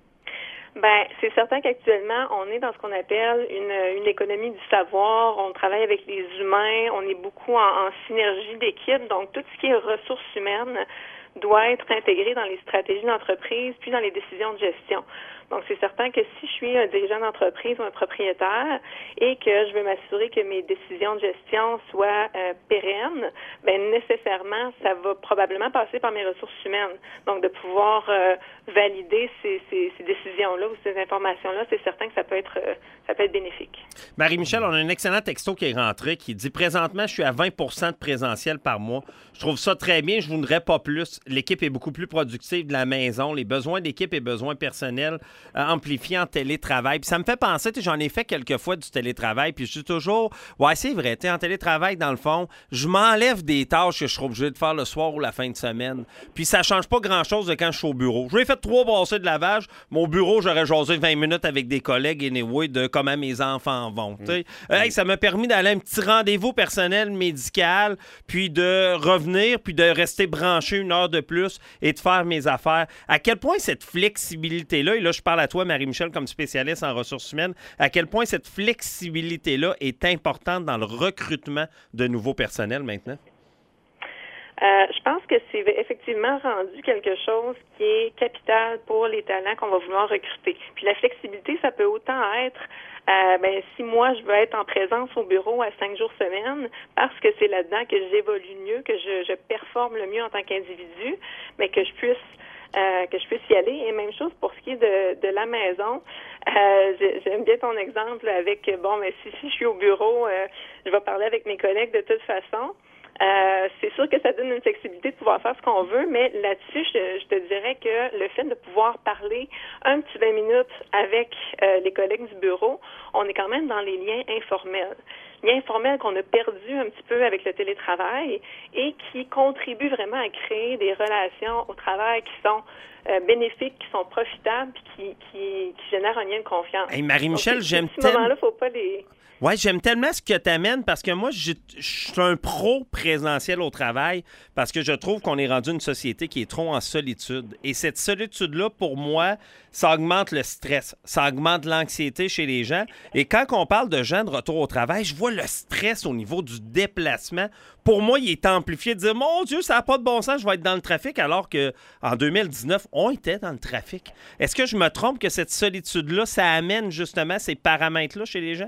Ben, c'est certain qu'actuellement, on est dans ce qu'on appelle une, une économie du savoir. On travaille avec les humains, on est beaucoup en, en synergie d'équipe. Donc, tout ce qui est ressources humaines doit être intégré dans les stratégies d'entreprise puis dans les décisions de gestion. Donc, c'est certain que si je suis un dirigeant d'entreprise ou un propriétaire et que je veux m'assurer que mes décisions de gestion soient euh, pérennes, bien, nécessairement, ça va probablement passer par mes ressources humaines. Donc, de pouvoir euh, valider ces, ces, ces décisions-là ou ces informations-là, c'est certain que ça peut être, euh, ça peut être bénéfique. Marie-Michel, on a un excellent texto qui est rentré qui dit « Présentement, je suis à vingt pour cent de présentiel par mois. Je trouve ça très bien, je ne voudrais pas plus. L'équipe est beaucoup plus productive de la maison. Les besoins d'équipe et besoins personnels euh, amplifiés en télétravail. » Puis ça me fait penser, j'en ai fait quelques fois du télétravail, puis je dis toujours « Ouais, c'est vrai, en télétravail, dans le fond, je m'enlève des tâches que je serai obligé de faire le soir ou la fin de semaine. Puis ça change pas grand-chose de quand je suis au bureau. Je vais fait trois brassées de lavage. Mon bureau, j'aurais jasé vingt minutes avec des collègues anyway de comment mes enfants vont. Mmh. Mmh. Hey, ça m'a permis d'aller à un petit rendez-vous personnel médical, puis de revenir, puis de rester branché une heure de plus et de faire mes affaires. À quel point cette flexibilité-là, et là, je parle à toi, Marie-Michel, comme spécialiste en ressources humaines, à quel point cette flexibilité-là est importante dans le recrutement de nouveaux personnels maintenant? Euh, je pense que c'est effectivement rendu quelque chose qui est capital pour les talents qu'on va vouloir recruter. Puis la flexibilité, ça peut autant être, euh, ben si moi je veux être en présence au bureau à cinq jours semaine, parce que c'est là-dedans que j'évolue mieux, que je, je performe le mieux en tant qu'individu, mais que je puisse euh, que je puisse y aller. Et même chose pour ce qui est de, de la maison. Euh, j'aime bien ton exemple avec, bon, mais si, si je suis au bureau, euh, je vais parler avec mes collègues de toute façon. Euh, c'est sûr que ça donne une flexibilité de pouvoir faire ce qu'on veut, mais là-dessus, je, je te dirais que le fait de pouvoir parler un petit vingt minutes avec euh, les collègues du bureau, on est quand même dans les liens informels. Liens informels qu'on a perdus un petit peu avec le télétravail et qui contribuent vraiment à créer des relations au travail qui sont euh, bénéfiques, qui sont profitables, puis qui, qui, qui génèrent un lien de confiance. Hey, Marie-Michel, Donc, j'aime à ce tellement... moment-là, faut pas les... Oui, j'aime tellement ce que tu amènes parce que moi, je suis un pro présentiel au travail parce que je trouve qu'on est rendu une société qui est trop en solitude. Et cette solitude-là, pour moi, ça augmente le stress, ça augmente l'anxiété chez les gens. Et quand on parle de gens de retour au travail, je vois le stress au niveau du déplacement. Pour moi, il est amplifié de dire « Mon Dieu, ça n'a pas de bon sens, je vais être dans le trafic », alors qu'en deux mille dix-neuf, on était dans le trafic. Est-ce que je me trompe que cette solitude-là, ça amène justement ces paramètres-là chez les gens?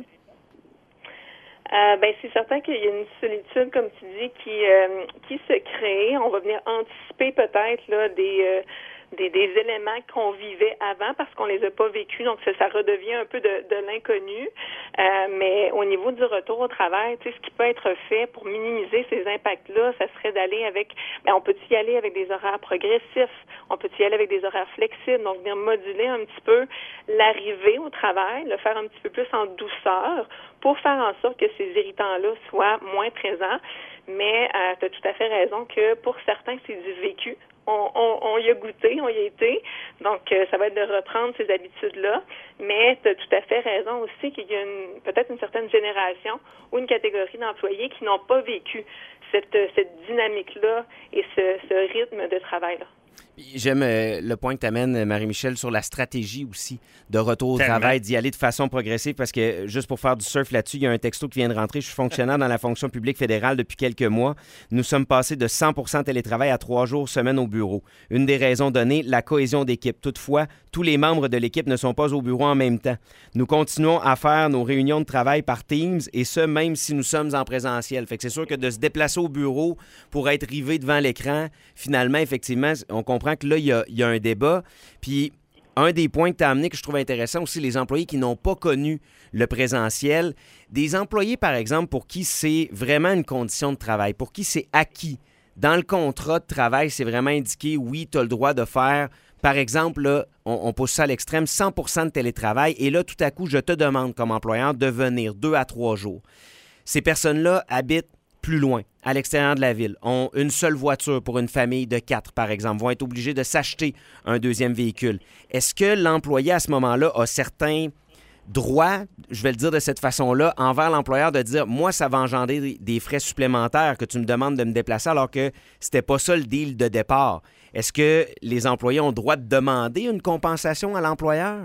Euh, ben c'est certain qu'il y a une solitude, comme tu dis, qui euh, qui se crée. On va venir anticiper peut-être là des euh, des, des éléments qu'on vivait avant parce qu'on les a pas vécus, donc ça, ça redevient un peu de, de l'inconnu. Euh, mais au niveau du retour au travail, tu sais, ce qui peut être fait pour minimiser ces impacts-là, ça serait d'aller avec, ben on peut y aller avec des horaires progressifs, on peut y aller avec des horaires flexibles, donc venir moduler un petit peu l'arrivée au travail, le faire un petit peu plus en douceur pour faire en sorte que ces irritants-là soient moins présents. Mais euh, tu as tout à fait raison que pour certains, c'est du vécu. On, on, on y a goûté, on y a été. Donc, euh, ça va être de reprendre ces habitudes-là. Mais tu as tout à fait raison aussi qu'il y a une, peut-être une certaine génération ou une catégorie d'employés qui n'ont pas vécu cette, cette dynamique-là et ce, ce rythme de travail-là. J'aime euh, le point que tu amènes, Marie-Michel, sur la stratégie aussi de retour au Tellement. travail, d'y aller de façon progressive, parce que, juste pour faire du surf là-dessus, il y a un texto qui vient de rentrer. Je suis fonctionnaire dans la fonction publique fédérale depuis quelques mois. Nous sommes passés de cent pour cent télétravail à trois jours semaine au bureau. Une des raisons données, la cohésion d'équipe. Toutefois, tous les membres de l'équipe ne sont pas au bureau en même temps. Nous continuons à faire nos réunions de travail par Teams, et ce, même si nous sommes en présentiel. Fait que c'est sûr que de se déplacer au bureau pour être rivé devant l'écran, finalement, effectivement, on comprend que là, il y a, il y a un débat. Puis, un des points que tu as amené que je trouve intéressant aussi, les employés qui n'ont pas connu le présentiel. Des employés, par exemple, pour qui c'est vraiment une condition de travail, pour qui c'est acquis. Dans le contrat de travail, c'est vraiment indiqué, oui, tu as le droit de faire, par exemple, là, on, on pousse ça à l'extrême, cent pour cent de télétravail. Et là, tout à coup, je te demande comme employeur de venir deux à trois jours. Ces personnes-là habitent plus loin, à l'extérieur de la ville, ont une seule voiture pour une famille de quatre, par exemple, vont être obligés de s'acheter un deuxième véhicule. Est-ce que l'employé, à ce moment-là, a certains droits, je vais le dire de cette façon-là, envers l'employeur de dire « Moi, ça va engendrer des frais supplémentaires que tu me demandes de me déplacer alors que c'était pas ça le deal de départ. » Est-ce que les employés ont le droit de demander une compensation à l'employeur?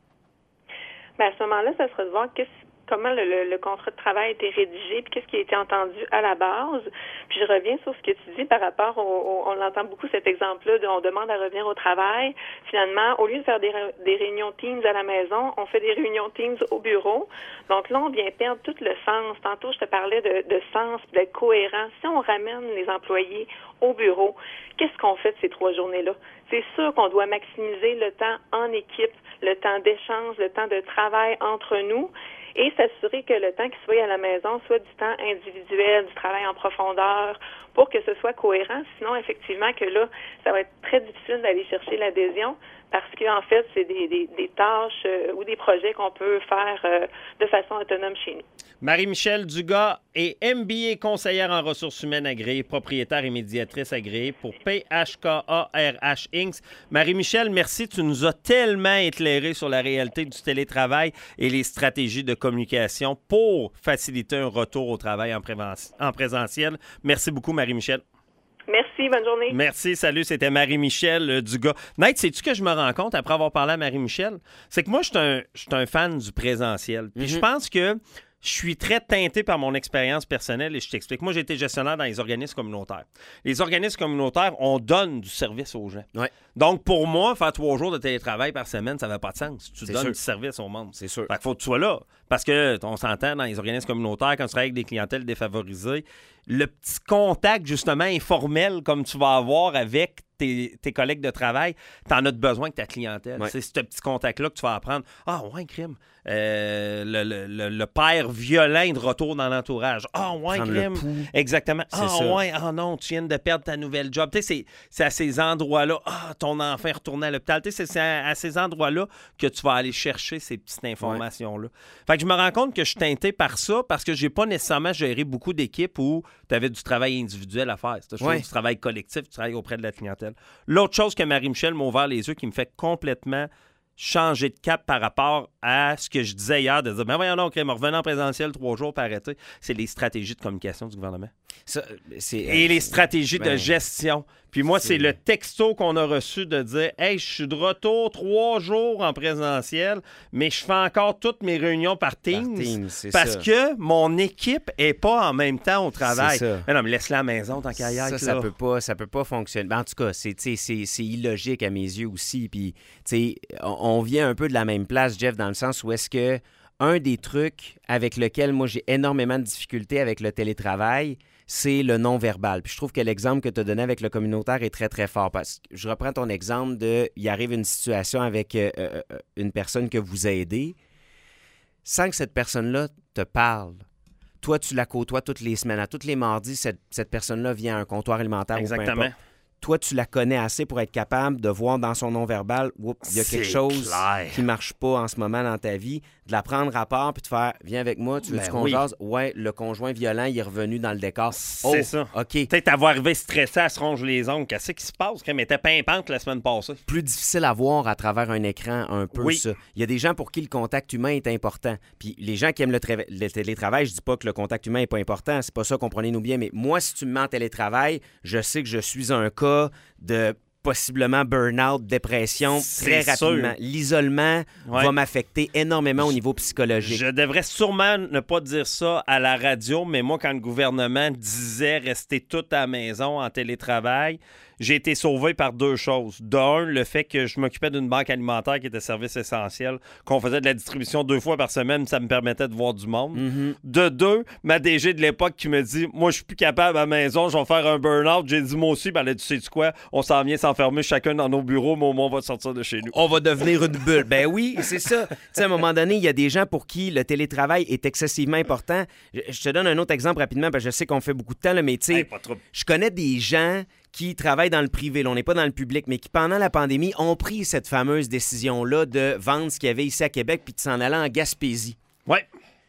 Bien, à ce moment-là, ça serait de voir qu'est-ce comment le, le, le contrat de travail a été rédigé, puis qu'est-ce qui a été entendu à la base. Puis je reviens sur ce que tu dis par rapport au, au on entend beaucoup cet exemple-là de on demande à revenir au travail. Finalement, au lieu de faire des, des réunions Teams à la maison, on fait des réunions Teams au bureau. Donc là, on vient perdre tout le sens. Tantôt, je te parlais de, de sens, d'être cohérent. Si on ramène les employés au bureau, qu'est-ce qu'on fait de ces trois journées-là? C'est sûr qu'on doit maximiser le temps en équipe, le temps d'échange, le temps de travail entre nous, et s'assurer que le temps qui soit à la maison soit du temps individuel, du travail en profondeur, pour que ce soit cohérent. Sinon, effectivement, que là, ça va être très difficile d'aller chercher l'adhésion parce qu'en fait, c'est des, des, des tâches euh, ou des projets qu'on peut faire euh, de façon autonome chez nous. Marie-Michel Dugas est M B A conseillère en ressources humaines agréée, propriétaire et médiatrice agréée pour P H K A R H Incorporated. Marie-Michel, merci. Tu nous as tellement éclairé sur la réalité du télétravail et les stratégies de communication pour faciliter un retour au travail en, préven- en présentiel. Merci beaucoup, Marie-Michel. Merci, bonne journée. Merci, salut, c'était Marie-Michel euh, Dugas. Nate, sais-tu que je me rends compte après avoir parlé à Marie-Michel? C'est que moi, je suis un, je suis un fan du présentiel. Puis mm-hmm. je pense que je suis très teinté par mon expérience personnelle et je t'explique. Moi, j'ai été gestionnaire dans les organismes communautaires. Les organismes communautaires, on donne du service aux gens. Ouais. Donc, pour moi, faire trois jours de télétravail par semaine, ça n'a pas de sens. Tu C'est donnes sûr. du service au monde. C'est sûr. Fait qu'il faut que tu sois là. Parce que, on s'entend, dans les organismes communautaires, quand tu travailles avec des clientèles défavorisées, le petit contact, justement, informel, comme tu vas avoir avec tes, tes collègues de travail, t'en as besoin que ta clientèle. Ouais. C'est ce petit contact-là que tu vas apprendre. Ah, ouais, crime. Euh, le, le, le, le père violent de retour dans l'entourage. Ah, ouais, Prendre crime. le pouls. Exactement. C'est Ah, ça. ouais, ah non, tu viens de perdre ta nouvelle job. Tu sais, c'est, c'est à ces endroits-là. Ah, ton enfant est retourné à l'hôpital. Tu sais, c'est, c'est à, à ces endroits-là que tu vas aller chercher ces petites informations-là. Fait que je me rends compte que je suis teinté par ça parce que j'ai pas nécessairement géré beaucoup d'équipes où tu avais du travail individuel à faire. C'était Ouais. du travail collectif, du travail auprès de la clientèle. L'autre chose que Marie-Michel m'a ouvert les yeux qui me fait complètement changer de cap par rapport à ce que je disais hier, de dire, ben voyons donc, me revenant en présentiel trois jours pour arrêter, c'est les stratégies de communication du gouvernement. Ça, c'est, Et les stratégies ben, de gestion. Puis moi, c'est... c'est le texto qu'on a reçu de dire « Hey, je suis de retour trois jours en présentiel, mais je fais encore toutes mes réunions par Teams, Par Teams, c'est parce ça. que mon équipe n'est pas en même temps au travail. » C'est ça. Mais non, mais laisse-la à la maison tant qu'à y être, Ça, ça là. peut pas, ça peut pas fonctionner. Ben, en tout cas, c'est, tu sais, c'est, c'est illogique à mes yeux aussi. Puis, tu sais, on, on vient un peu de la même place, Jeff, dans le sens où est-ce que un des trucs avec lequel moi j'ai énormément de difficultés avec le télétravail, c'est le non-verbal. Puis je trouve que l'exemple que tu as donné avec le communautaire est très, très fort. Parce que je reprends ton exemple de il arrive une situation avec euh, euh, une personne que vous aidez, sans que cette personne-là te parle. Toi, tu la côtoies toutes les semaines. À tous les mardis, cette, cette personne-là vient à un comptoir alimentaire ou peu Exactement. importe. Toi, tu la connais assez pour être capable de voir dans son non-verbal, oups, il y a quelque C'est chose clair. qui marche pas en ce moment dans ta vie, de la prendre à part puis de faire, viens avec moi, tu veux Ben qu'on oui. jase? Ouais, le conjoint violent, il est revenu dans le décor. C'est Oh, ça. OK. Peut-être avoir arrivé stressé, elle se ronge les ongles. Qu'est-ce qui se passe? Elle était pimpante la semaine passée. Plus difficile à voir à travers un écran, un peu Oui. ça. Il y a des gens pour qui le contact humain est important. Puis les gens qui aiment le, tra- le télétravail, je dis pas que le contact humain est pas important, c'est pas ça, comprenez-nous bien, mais moi, si tu me mets en télétravail, je sais que je suis un cas de possiblement burn-out, dépression, C'est très sûr. rapidement. L'isolement Ouais. va m'affecter énormément au niveau psychologique. Je devrais sûrement ne pas dire ça à la radio, mais moi, quand le gouvernement disait rester tout à la maison en télétravail, j'ai été sauvé par deux choses. D'un, le fait que je m'occupais d'une banque alimentaire qui était service essentiel, qu'on faisait de la distribution deux fois par semaine, ça me permettait de voir du monde. Mhm. De deux, ma D G de l'époque qui me dit « Moi, je suis plus capable à la maison, je vais faire un burn-out. » J'ai dit « Moi aussi. » Ben, elle a dit « Tu sais quoi? On s'en vient s'enfermer chacun dans nos bureaux, mais au moins, on va sortir de chez nous. » On va devenir une bulle. Ben oui, c'est ça. Tu sais, à un moment donné, il y a des gens pour qui le télétravail est excessivement important. Je, je te donne un autre exemple rapidement, parce que je sais qu'on fait beaucoup de temps, là, mais tu sais, Hey, pas trop. je connais des gens qui travaillent dans le privé, là, on n'est pas dans le public, mais qui, pendant la pandémie, ont pris cette fameuse décision-là de vendre ce qu'il y avait ici à Québec puis de s'en aller en Gaspésie. Ouais.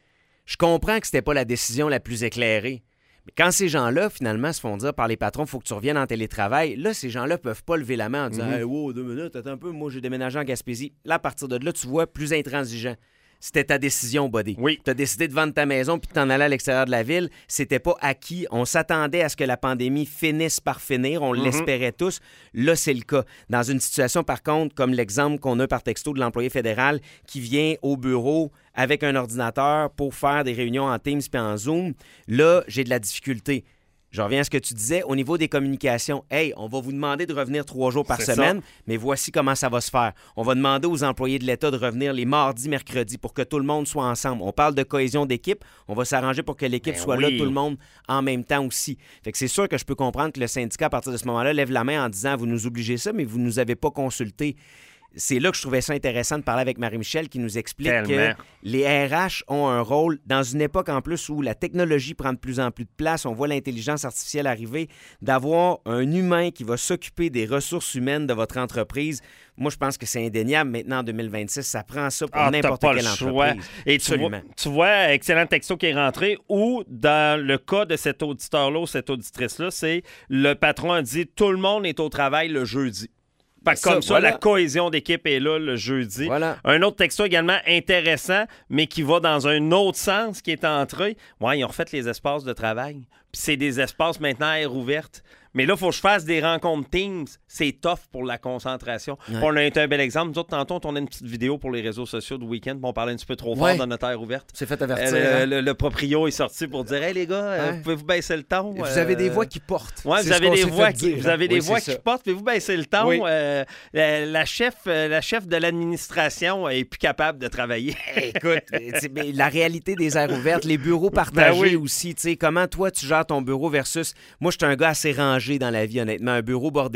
Je comprends que c'était pas la décision la plus éclairée. Mais quand ces gens-là, finalement, se font dire par les patrons, il faut que tu reviennes en télétravail, là, ces gens-là peuvent pas lever la main en disant Mhm. Hey, wow, deux minutes, attends un peu, moi, j'ai déménagé en Gaspésie. Là, à partir de là, tu vois, plus intransigeant. C'était ta décision, buddy. Oui. Tu as décidé de vendre ta maison puis de t'en aller à l'extérieur de la ville. C'était pas acquis. On s'attendait à ce que la pandémie finisse par finir. On Mhm. l'espérait tous. Là, c'est le cas. Dans une situation, par contre, comme l'exemple qu'on a par texto de l'employé fédéral qui vient au bureau avec un ordinateur pour faire des réunions en Teams puis en Zoom, là, j'ai de la difficulté. Je reviens à ce que tu disais. Au niveau des communications, hey, on va vous demander de revenir trois jours par C'est semaine, ça. mais voici comment ça va se faire. On va demander aux employés de l'État de revenir les mardis, mercredis pour que tout le monde soit ensemble. On parle de cohésion d'équipe. On va s'arranger pour que l'équipe Ben soit oui. là, tout le monde en même temps aussi. Fait que c'est sûr que je peux comprendre que le syndicat, à partir de ce moment-là, lève la main en disant vous nous obligez ça, mais vous ne nous avez pas consulté. C'est là que je trouvais ça intéressant de parler avec Marie-Michel qui nous explique Tellement. que les R H ont un rôle dans une époque en plus où la technologie prend de plus en plus de place, on voit l'intelligence artificielle arriver, d'avoir un humain qui va s'occuper des ressources humaines de votre entreprise. Moi, je pense que c'est indéniable. Maintenant, en deux mille vingt-six, ça prend ça pour Ah, n'importe t'as pas quelle le entreprise. choix. Et tu vois, Absolument. tu vois, excellent texto qui est rentré, ou dans le cas de cet auditeur-là ou cette auditrice-là, c'est le patron a dit tout le monde est au travail le jeudi. Fait que Ça, comme ça, voilà. la cohésion d'équipe est là le jeudi. Voilà. Un autre texto également intéressant, mais qui va dans un autre sens qui est entré. Ouais, ils ont refait les espaces de travail. Puis c'est des espaces maintenant à air ouverte. Mais là, il faut que je fasse des rencontres Teams. C'est tough pour la concentration. Ouais. On a été un bel exemple. Nous autres, tantôt, on tournait une petite vidéo pour les réseaux sociaux de week-end. Puis on parlait un petit peu trop fort Ouais. dans notre air ouverte. C'est fait avertir. Euh, hein? le, le proprio est sorti pour dire « Hey les gars, euh, Ouais. pouvez-vous baisser le ton? » Vous avez des Euh, voix qui portent. Ouais, C'est vous ce avez qu'on des s'est voix fait qui, dire, vous hein? avez des Oui, voix c'est qui ça. portent. Pouvez-vous baisser le ton? Oui. Euh, la, la chef, euh, la chef de l'administration est plus capable de travailler. Écoute, c'est- mais la réalité des aires ouvertes, les bureaux partagés Ben oui. aussi, tu sais, comment toi tu gères ton bureau versus... Moi, je suis un gars assez rangé dans la vie, honnêtement. Un bureau bordélique, plus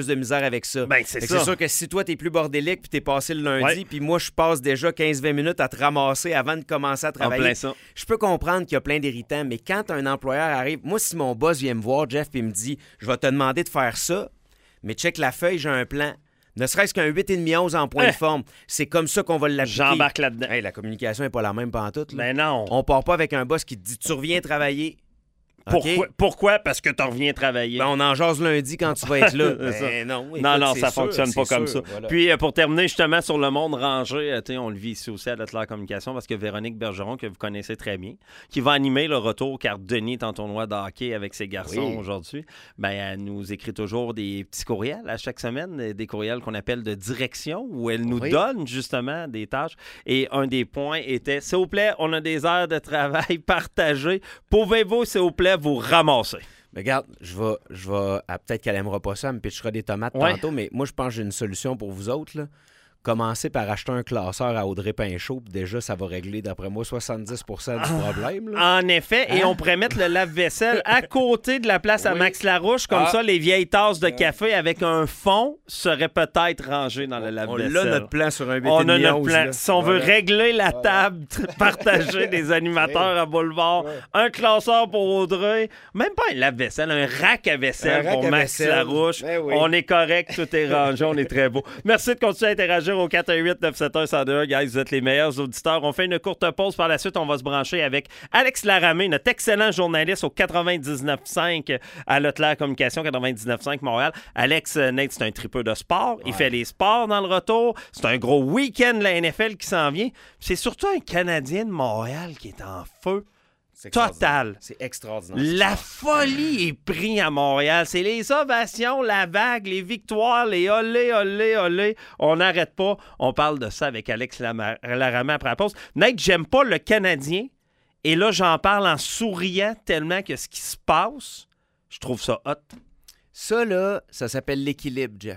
plus de misère avec ça. Ben, c'est Fait que ça. C'est sûr que si toi, t'es plus bordélique puis t'es passé le lundi, Ouais. puis moi, je passe déjà quinze vingt minutes à te ramasser avant de commencer à En travailler. plein ça. Je peux comprendre qu'il y a plein d'irritants, mais quand un employeur arrive... Moi, si mon boss vient me voir, Jeff, puis me dit « Je vais te demander de faire ça, mais check la feuille, j'ai un plan. » Ne serait-ce qu'un huit virgule cinq onze en point Hein? de forme. C'est comme ça qu'on va l'appliquer. J'embarque là-dedans. Hey, la communication n'est pas la même pantoute. Là. Ben non. On part pas avec un boss qui te dit « Tu reviens travailler. » Pourquoi? OK? Pourquoi? Parce que tu reviens travailler. Ben, on en jase lundi quand tu vas être là. C'est ça. Ben, non, écoute, non, non, c'est ça sûr, fonctionne pas c'est comme sûr, ça. voilà. Puis, euh, pour terminer justement sur le monde rangé, euh, tu sais, on le vit ici aussi à Leclerc Communication parce que Véronique Bergeron, que vous connaissez très bien, qui va animer le retour car Denis est en tournoi de hockey avec ses garçons Oui. aujourd'hui, ben, elle nous écrit toujours des petits courriels à chaque semaine, des courriels qu'on appelle de direction où elle nous Oui. donne justement des tâches. Et un des points était, s'il vous plaît, on a des heures de travail partagées. Pouvez-vous, s'il vous plaît, vous ramasser? Mais regarde, je vais. Je vais ah, peut-être qu'elle aimera pas ça, elle me pitchera des tomates Ouais. tantôt, mais moi, je pense que j'ai une solution pour vous autres. Là. Commencez par acheter un classeur à Audrey Pinchot, puis déjà, ça va régler, d'après moi, soixante-dix pour cent du problème. Là. En effet, et Hein? on pourrait mettre le lave-vaisselle à côté de la place à Oui. Max Larouche. Comme Ah. ça, les vieilles tasses de café avec un fond seraient peut-être rangées dans le On lave-vaisselle. a notre plan sur un huit On a virgule notre onze, plan. là. Si on veut Voilà. régler la table partagée des animateurs à Boulevard, un classeur pour Audrey, même pas un lave-vaisselle, un rack à vaisselle Un rack pour à Max vaisselle. Larouche. Ben oui. On est correct, tout est rangé, on est très beau. Merci de continuer à interagir au quatre un huit neuf sept un un zéro deux, guys. Vous êtes les meilleurs auditeurs. On fait une courte pause. Par la suite, on va se brancher avec Alex Laramé, notre excellent journaliste au quatre-vingt-dix-neuf cinq à Leclerc Communication, quatre-vingt-dix-neuf cinq Montréal. Alex, euh, Nate, c'est un tripeux de sport. Il fait les sports dans le retour. C'est un gros week-end de la N F L qui s'en vient. Puis c'est surtout un Canadien de Montréal qui est en feu C'est total. extraordinaire. C'est extraordinaire. La folie est prise à Montréal. C'est les ovations, la vague, les victoires, les olé, olé, olé. On n'arrête pas. On parle de ça avec Alex Lama- Laramé après la pause. Nate, j'aime pas le Canadien. Et là, j'en parle en souriant tellement que ce qui se passe, je trouve ça hot. Ça, là, ça s'appelle l'équilibre, Jeff.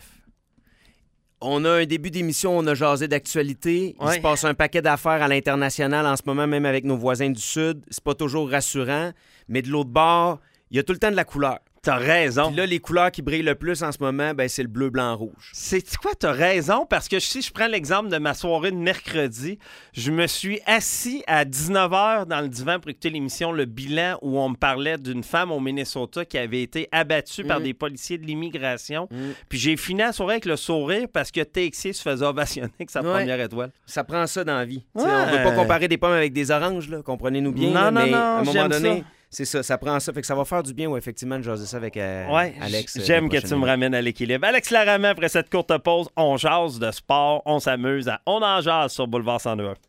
On a un début d'émission, on a jasé d'actualité. Il Ouais. se passe un paquet d'affaires à l'international en ce moment, même avec nos voisins du Sud. C'est pas toujours rassurant, mais de l'autre bord, il y a tout le temps de la couleur. T'as raison. Puis là, les couleurs qui brillent le plus en ce moment, ben, c'est le bleu, blanc, rouge. C'est quoi, t'as raison, parce que si je prends l'exemple de ma soirée de mercredi, je me suis assis à dix-neuf heures dans le divan pour écouter l'émission Le Bilan où on me parlait d'une femme au Minnesota qui avait été abattue par Mm. des policiers de l'immigration. Mm. Puis j'ai fini la soirée avec le sourire parce que Texier se faisait ovationner avec sa Ouais. première étoile. Ça prend ça dans la vie. T'sais, Ouais. On veut pas comparer des pommes avec des oranges, là, comprenez-nous bien. Non, là, non, mais non, à un moment j'aime donné, ça. c'est ça, ça prend ça. Fait que ça va faire du bien, ou effectivement, de jaser ça avec euh, Ouais, Alex. euh, j'aime la que tu prochaine me année. ramènes à l'équilibre. Alex Laramé, après cette courte pause, on jase de sport, on s'amuse à On en jase sur Boulevard cent deux.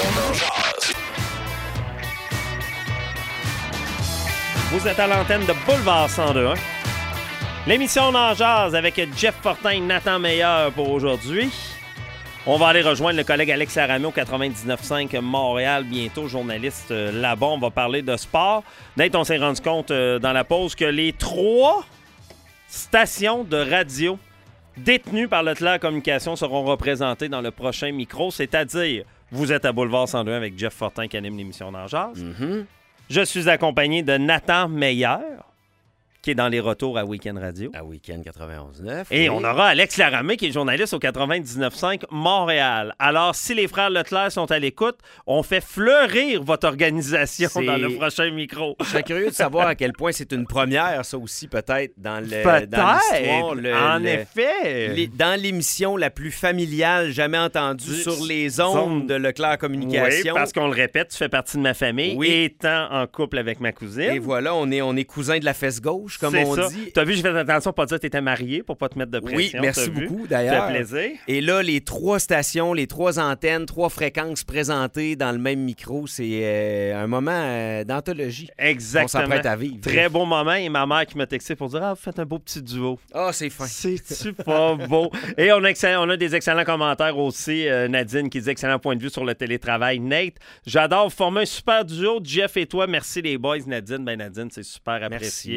Vous êtes à l'antenne de Boulevard cent deux. L'émission On en jase avec Jeff Fortin et Nathan Meilleur pour aujourd'hui. On va aller rejoindre le collègue Alex Laramé au quatre-vingt-dix-neuf cinq Montréal, bientôt journaliste euh, là-bas. On va parler de sport. Nate, on s'est rendu compte euh, dans la pause que les trois stations de radio détenues par Leclerc Communication seront représentées dans le prochain micro, c'est-à-dire vous êtes à Boulevard cent deux avec Jeff Fortin qui anime l'émission On en jase. Mhm. Je suis accompagné de Nathan Meilleur, qui est dans les retours à Week-end Radio. À Week-end quatre-vingt-onze neuf. Et oui. on aura Alex Laramé, qui est journaliste au quatre-vingt-dix-neuf cinq Montréal. Alors, si les frères Leclerc sont à l'écoute, on fait fleurir votre organisation C'est- dans le prochain micro. Je serais curieux de savoir à quel point c'est une première, ça aussi, peut-être, dans le Peut-être. dans l'histoire. le- en le- effet. les- dans l'émission la plus familiale jamais entendue Du- sur les ondes Zone- de Leclerc Oui, Communication. parce qu'on le répète, tu fais partie de ma famille, Oui. étant en couple avec ma cousine. Et voilà, on est, on est cousins de la fesse gauche, comme C'est on ça. dit. T'as vu, j'ai fait attention pour pas dire que t'étais marié, pour pas te mettre de pression. Oui, merci t'as vu? beaucoup, Ça d'ailleurs. fait plaisir. Et là, les trois stations, les trois antennes, trois fréquences présentées dans le même micro, c'est euh, un moment euh, d'anthologie. On Exactement. s'apprête à vivre. Très beau moment. Et ma mère qui m'a texté pour dire « Ah, vous faites un beau petit duo. » Ah, c'est fin. C'est-tu pas beau? Et on a, excell- on a des excellents commentaires aussi. Euh, Nadine qui dit excellent point de vue sur le télétravail. Nate, j'adore. Vous formez un super duo. Jeff et toi, merci les boys. Nadine, ben Nadine, c'est super apprécié. Merci, Nadine.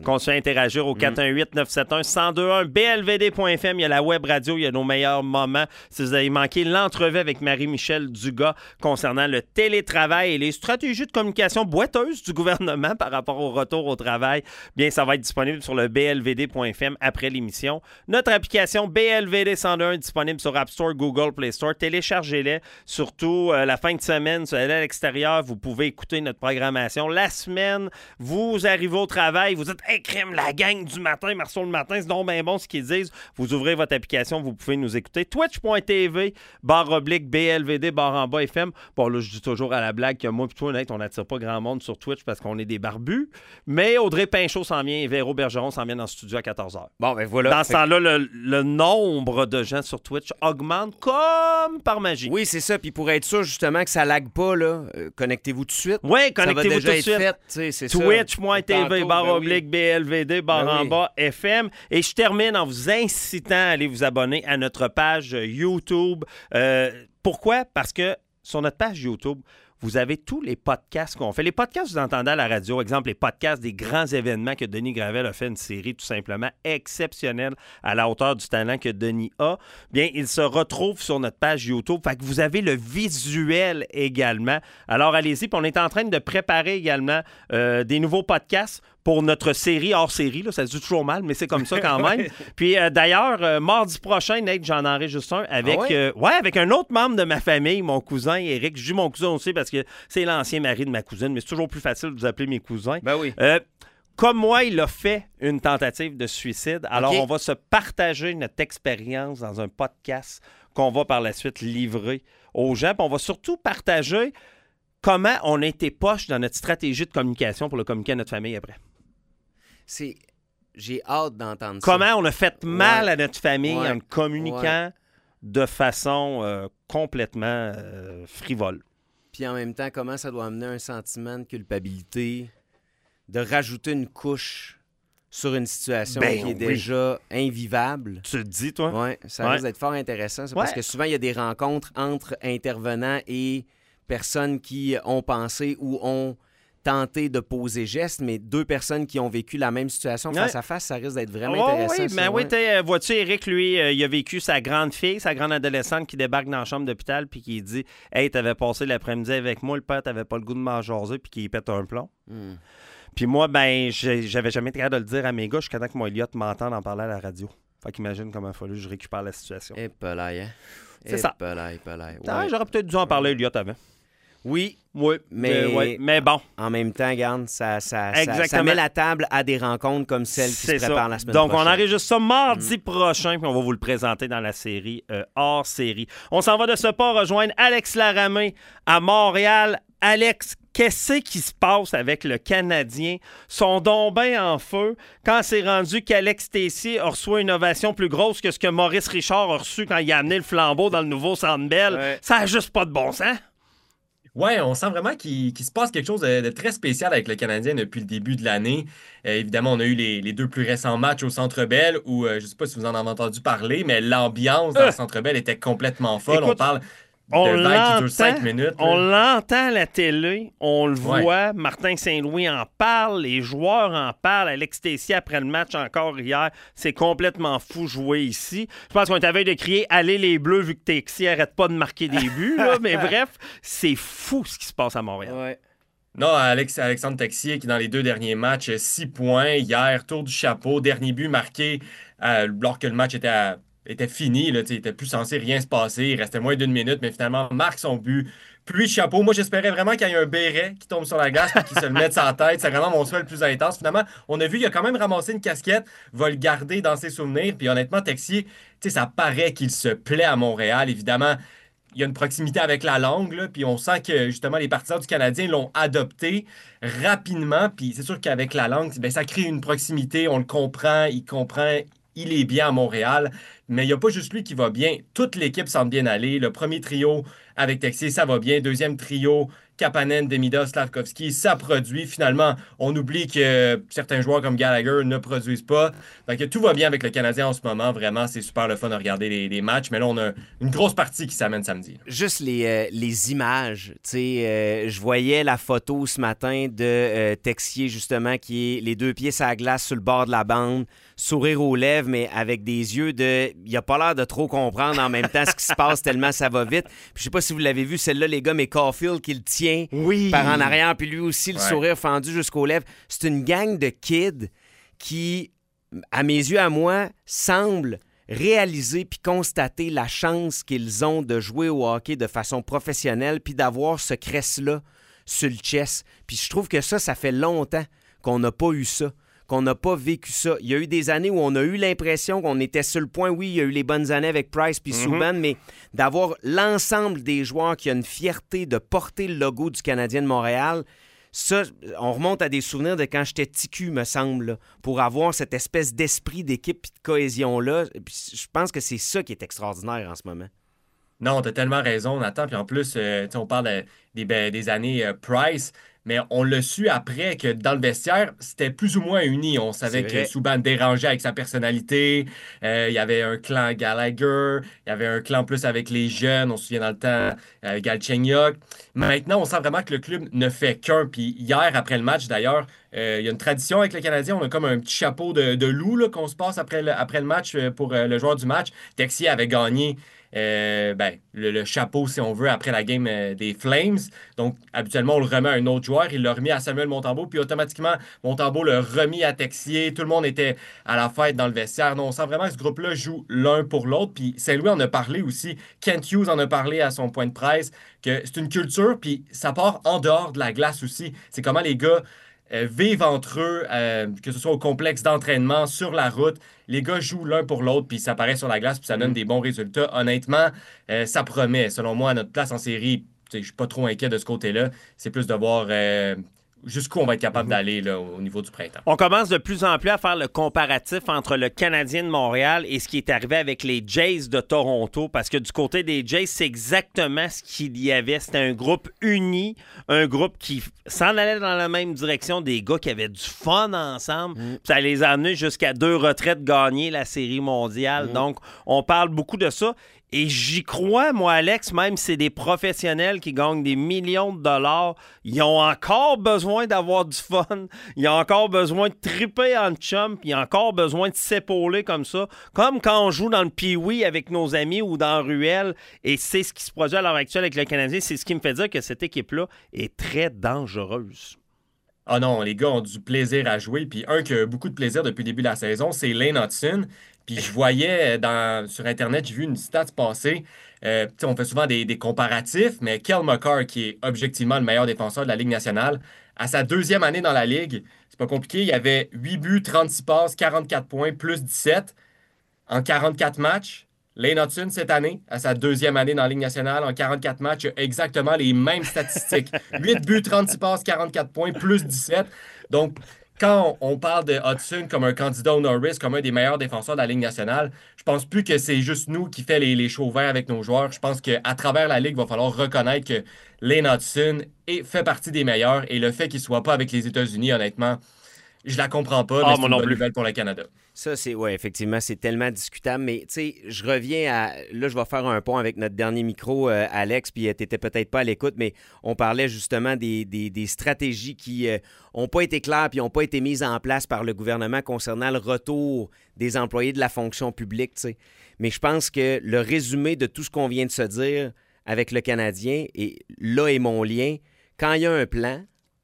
qu'on se fait interagir au quatre un huit neuf sept un un zéro deux un b l v d point f m. Il y a la web radio, il y a nos meilleurs moments. Si vous avez manqué l'entrevue avec Marie-Michel Dugas concernant le télétravail et les stratégies de communication boiteuses du gouvernement par rapport au retour au travail, bien, ça va être disponible sur le b l v d point f m après l'émission. Notre application B L V D cent deux un est disponible sur App Store, Google Play Store. Téléchargez-les. Surtout, euh, la fin de semaine, si vous allez à l'extérieur, vous pouvez écouter notre programmation. La semaine, vous arrivez au travail, vous dites « Hey, crème, la gang du matin, Marceau le matin, c'est donc bien bon ce qu'ils disent. » Vous ouvrez votre application, vous pouvez nous écouter. Twitch point t v, barre oblique, B L V D, barre en bas, F M. Bon, là, je dis toujours à la blague que moi et toi, honnête, on n'attire pas grand monde sur Twitch parce qu'on est des barbus. Mais Audrey Pinchot s'en vient et Véro Bergeron s'en vient dans le studio à quatorze heures. Bon, ben voilà. Dans ce temps-là, le, le nombre de gens sur Twitch augmente comme par magie. Oui, c'est ça. Puis pour être sûr, justement, que ça lag pas, là, euh, connectez-vous tout de suite. Oui, connectez-vous tout de suite. Fait, Twitch point t v, barre ben oblique, oui. B L V D, barre Ben en oui. bas, F M. Et je termine en vous incitant à aller vous abonner à notre page YouTube. Euh, pourquoi? Parce que sur notre page YouTube, vous avez tous les podcasts qu'on fait. Les podcasts, vous entendez à la radio, exemple, les podcasts des grands événements que Denis Gravel a fait une série tout simplement exceptionnelle à la hauteur du talent que Denis a. Bien, ils se retrouvent sur notre page YouTube. Fait que vous avez le visuel également. Alors, allez-y. Puis on est en train de préparer également euh, des nouveaux podcasts pour notre série hors série. Là, ça se dit toujours mal, mais c'est comme ça quand même. Puis euh, d'ailleurs, euh, mardi prochain, Nate, j'en enregistre un avec, ah ouais? euh, ouais, avec un autre membre de ma famille, mon cousin Éric. Je dis mon cousin aussi parce que c'est l'ancien mari de ma cousine, mais c'est toujours plus facile de vous appeler mes cousins. Ben oui. Euh, comme moi, il a fait une tentative de suicide. Alors, OK. on va se partager notre expérience dans un podcast qu'on va par la suite livrer aux gens. Puis on va surtout partager comment on a été poche dans notre stratégie de communication pour le communiquer à notre famille après. C'est... J'ai hâte d'entendre ça. Comment on a fait mal Ouais. à notre famille Ouais. en communiquant de façon euh, complètement euh, frivole. Puis en même temps, comment ça doit amener un sentiment de culpabilité, de rajouter une couche sur une situation Ben qui est oui. déjà invivable. Tu le dis, toi? Oui, ça Ouais. risque d'être fort intéressant, ça, parce Ouais. que souvent, il y a des rencontres entre intervenants et personnes qui ont pensé ou ont tenté de poser geste, mais deux personnes qui ont vécu la même situation face Ouais. à face, ça risque d'être vraiment Oh, intéressant. oui, ça, mais ouais. oui, t'es, euh, vois-tu, Eric, lui, euh, il a vécu sa grande fille, sa grande adolescente qui débarque dans la chambre d'hôpital puis qui dit « Hey, t'avais passé l'après-midi avec moi, le père, t'avais pas le goût de m'en jaser » puis qui pète un plomb. Hmm. Puis moi, ben, j'ai- j'avais jamais été capable de le dire à mes gars jusqu'à temps que mon Elliot m'entende en parler à la radio. Fait qu'imagine comment il a fallu que je récupère la situation. Et pelaille, hein? C'est ça. Pelaille, pelaille. Ah, Ouais. j'aurais peut-être dû en parler à Elliot avant. Oui, Oui, Mais- mais, ouais, mais bon. en même temps, garde, ça, ça, ça, Exactement. ça met la table à des rencontres comme celle qui C'est se prépare ça. la semaine Donc, prochaine. on enregistre ça mardi prochain, puis on va vous le présenter dans la série euh, hors série. On s'en va de ce pas rejoindre Alex Laramé à Montréal. Alex, qu'est-ce qui se passe avec le Canadien? Son don ben en feu quand c'est rendu qu'Alex Tessier a reçu une ovation plus grosse que ce que Maurice Richard a reçu quand il a amené le flambeau dans le nouveau Centre Bell. Ouais. Ça n'a juste pas de bon sens. Ouais, on sent vraiment qu'il qu'il se passe quelque chose de, de très spécial avec le Canadien depuis le début de l'année. Euh, évidemment, on a eu les, les deux plus récents matchs au Centre Bell où, euh, je ne sais pas si vous en avez entendu parler, mais l'ambiance dans Euh. le Centre Bell était complètement folle. Écoute, on parle on de vagues qui l'entend, durent cinq minutes. on là. l'entend à la télé, on le Ouais. voit, Martin Saint-Louis en parle, les joueurs en parlent, Alex Tessier après le match encore hier, c'est complètement fou jouer ici. Je pense qu'on est à veille de crier « Allez les Bleus » vu que Tessier arrête pas de marquer des buts, là. Mais bref, c'est fou ce qui se passe à Montréal. Ouais. Non, Alex, Alexandre Texier qui, dans les deux derniers matchs, six points. Hier, tour du chapeau, dernier but marqué euh, alors que le match était, à- était fini. Là, il n'était plus censé rien se passer. Il restait moins d'une minute, mais finalement, marque son but. Pluie de chapeau. Moi, j'espérais vraiment qu'il y ait un béret qui tombe sur la glace et qu'il se le mette sur la tête. C'est vraiment mon souhait le plus intense. Finalement, on a vu, il a quand même ramassé une casquette, va le garder dans ses souvenirs. Puis honnêtement, Texier, tu sais, ça paraît qu'il se plaît à Montréal. Évidemment, il y a une proximité avec la langue, là, puis on sent que justement les partisans du Canadien l'ont adopté rapidement, puis c'est sûr qu'avec la langue, ben, ça crée une proximité, on le comprend, il comprend, il est bien à Montréal, mais il n'y a pas juste lui qui va bien, toute l'équipe semble bien aller. Le premier trio avec Texier, ça va bien. Deuxième trio, Kapanen, Demida, Slavkovski, ça produit. Finalement, on oublie que certains joueurs comme Gallagher ne produisent pas. Donc, tout va bien avec le Canadien en ce moment. Vraiment, c'est super le fun de regarder les, les matchs. Mais là, on a une grosse partie qui s'amène samedi. Juste les, euh, les images. Tu sais, euh, je voyais la photo ce matin de euh, Texier, justement, qui est les deux pieds sur la glace sur le bord de la bande, sourire aux lèvres, mais avec des yeux de... Il a pas l'air de trop comprendre en même temps ce qui se passe tellement ça va vite. Puis je sais pas si vous l'avez vu, celle-là, les gars, mais Caulfield qui le tient oui. par en arrière, puis lui aussi, le ouais. sourire fendu jusqu'aux lèvres. C'est une gang de kids qui, à mes yeux, à moi, semblent réaliser puis constater la chance qu'ils ont de jouer au hockey de façon professionnelle puis d'avoir ce crest-là sur le chest. Puis je trouve que ça, ça fait longtemps qu'on n'a pas eu ça, qu'on n'a pas vécu ça. Il y a eu des années où on a eu l'impression qu'on était sur le point. Oui, il y a eu les bonnes années avec Price puis Mm-hmm. Subban, mais d'avoir l'ensemble des joueurs qui ont une fierté de porter le logo du Canadien de Montréal, ça, on remonte à des souvenirs de quand j'étais T Q, me semble, là, pour avoir cette espèce d'esprit d'équipe et de cohésion-là. Puis je pense que c'est ça qui est extraordinaire en ce moment. Non, t'as tellement raison, Nathan. Puis en plus, euh, on parle de, des, ben, des années euh, Price, mais on l'a su après que dans le vestiaire, c'était plus ou moins uni. On savait C'est que vrai. Subban dérangeait avec sa personnalité. Euh, Il y avait un clan Gallagher. Il y avait un clan plus avec les jeunes. On se souvient dans le temps, euh, Galchenyuk. Maintenant, on sent vraiment que le club ne fait qu'un. Puis hier, après le match, d'ailleurs, euh, il y a une tradition avec le Canadien. On a comme un petit chapeau de, de loup là, qu'on se passe après le, après le match euh, pour euh, le joueur du match. Texier avait gagné. Euh, ben, le, le chapeau, si on veut, après la game euh, des Flames. Donc, habituellement, on le remet à un autre joueur. Il l'a remis à Samuel Montembeault, puis automatiquement, Montembeault l'a remis à Texier. Tout le monde était à la fête dans le vestiaire. Non, on sent vraiment que ce groupe-là joue l'un pour l'autre. Puis Saint-Louis en a parlé aussi. Kent Hughes en a parlé à son point de presse, que c'est une culture, puis ça part en dehors de la glace aussi. C'est comment les gars euh, vivent entre eux, euh, que ce soit au complexe d'entraînement, sur la route. Les gars jouent l'un pour l'autre, puis ça paraît sur la glace, puis ça donne des bons résultats. Honnêtement, euh, ça promet. Selon moi, à notre place en série, je suis pas trop inquiet de ce côté-là. C'est plus de voir euh, jusqu'où on va être capable d'aller là, au niveau du printemps. On commence de plus en plus à faire le comparatif entre le Canadien de Montréal et ce qui est arrivé avec les Jays de Toronto, parce que du côté des Jays, c'est exactement ce qu'il y avait. C'était un groupe uni, un groupe qui s'en allait dans la même direction, des gars qui avaient du fun ensemble. Mm. Ça les a amenés jusqu'à deux retraites gagner la Série mondiale. Mm. Donc, on parle beaucoup de ça. Et j'y crois, moi, Alex, même si c'est des professionnels qui gagnent des millions de dollars, ils ont encore besoin d'avoir du fun. Ils ont encore besoin de triper en chum, puis ils ont encore besoin de s'épauler comme ça. Comme quand on joue dans le Pee-Wee avec nos amis ou dans la ruelle. Et c'est ce qui se produit à l'heure actuelle avec le Canadien. C'est ce qui me fait dire que cette équipe-là est très dangereuse. Ah non, les gars ont du plaisir à jouer. Puis un qui a beaucoup de plaisir depuis le début de la saison, c'est Lane Hudson. Puis je voyais dans, sur Internet, j'ai vu une stat passer. Euh, on fait souvent des, des comparatifs, mais Kel McCarr, qui est objectivement le meilleur défenseur de la Ligue nationale, à sa deuxième année dans la Ligue, c'est pas compliqué, il y avait huit buts, trente-six passes, quarante-quatre points, plus dix-sept en quarante-quatre matchs. Lane Hudson, cette année, à sa deuxième année dans la Ligue nationale, en quarante-quatre matchs, il a exactement les mêmes statistiques. huit buts, trente-six passes, quarante-quatre points, plus dix-sept. Donc, quand on parle de Hudson comme un candidat au Norris, comme un des meilleurs défenseurs de la Ligue nationale, je pense plus que c'est juste nous qui fait les, les shows verts avec nos joueurs. Je pense qu'à travers la Ligue, il va falloir reconnaître que Lane Hudson est, fait partie des meilleurs et le fait qu'il ne soit pas avec les États-Unis, honnêtement, je la comprends pas, ah, mais c'est une non bonne plus. nouvelle pour le Canada. Ça, c'est, ouais, effectivement, c'est tellement discutable, mais tu sais, je reviens à, là, je vais faire un pont avec notre dernier micro, euh, Alex, puis euh, t'étais peut-être pas à l'écoute, mais on parlait justement des, des, des stratégies qui euh, ont pas été claires puis ont pas été mises en place par le gouvernement concernant le retour des employés de la fonction publique, tu sais. Mais je pense que le résumé de tout ce qu'on vient de se dire avec le Canadien, et là est mon lien, quand il y a un plan,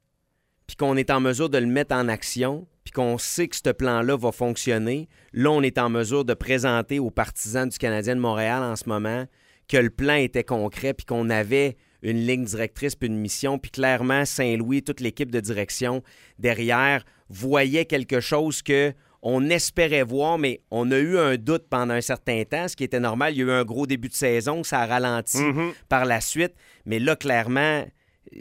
puis qu'on est en mesure de le mettre en action, puis qu'on sait que ce plan-là va fonctionner, là, on est en mesure de présenter aux partisans du Canadien de Montréal en ce moment que le plan était concret, puis qu'on avait une ligne directrice, puis une mission, puis clairement, Saint-Louis, toute l'équipe de direction derrière voyait quelque chose que on espérait voir, mais on a eu un doute pendant un certain temps, ce qui était normal. Il y a eu un gros début de saison, ça a ralenti Mm-hmm. par la suite, mais là, clairement,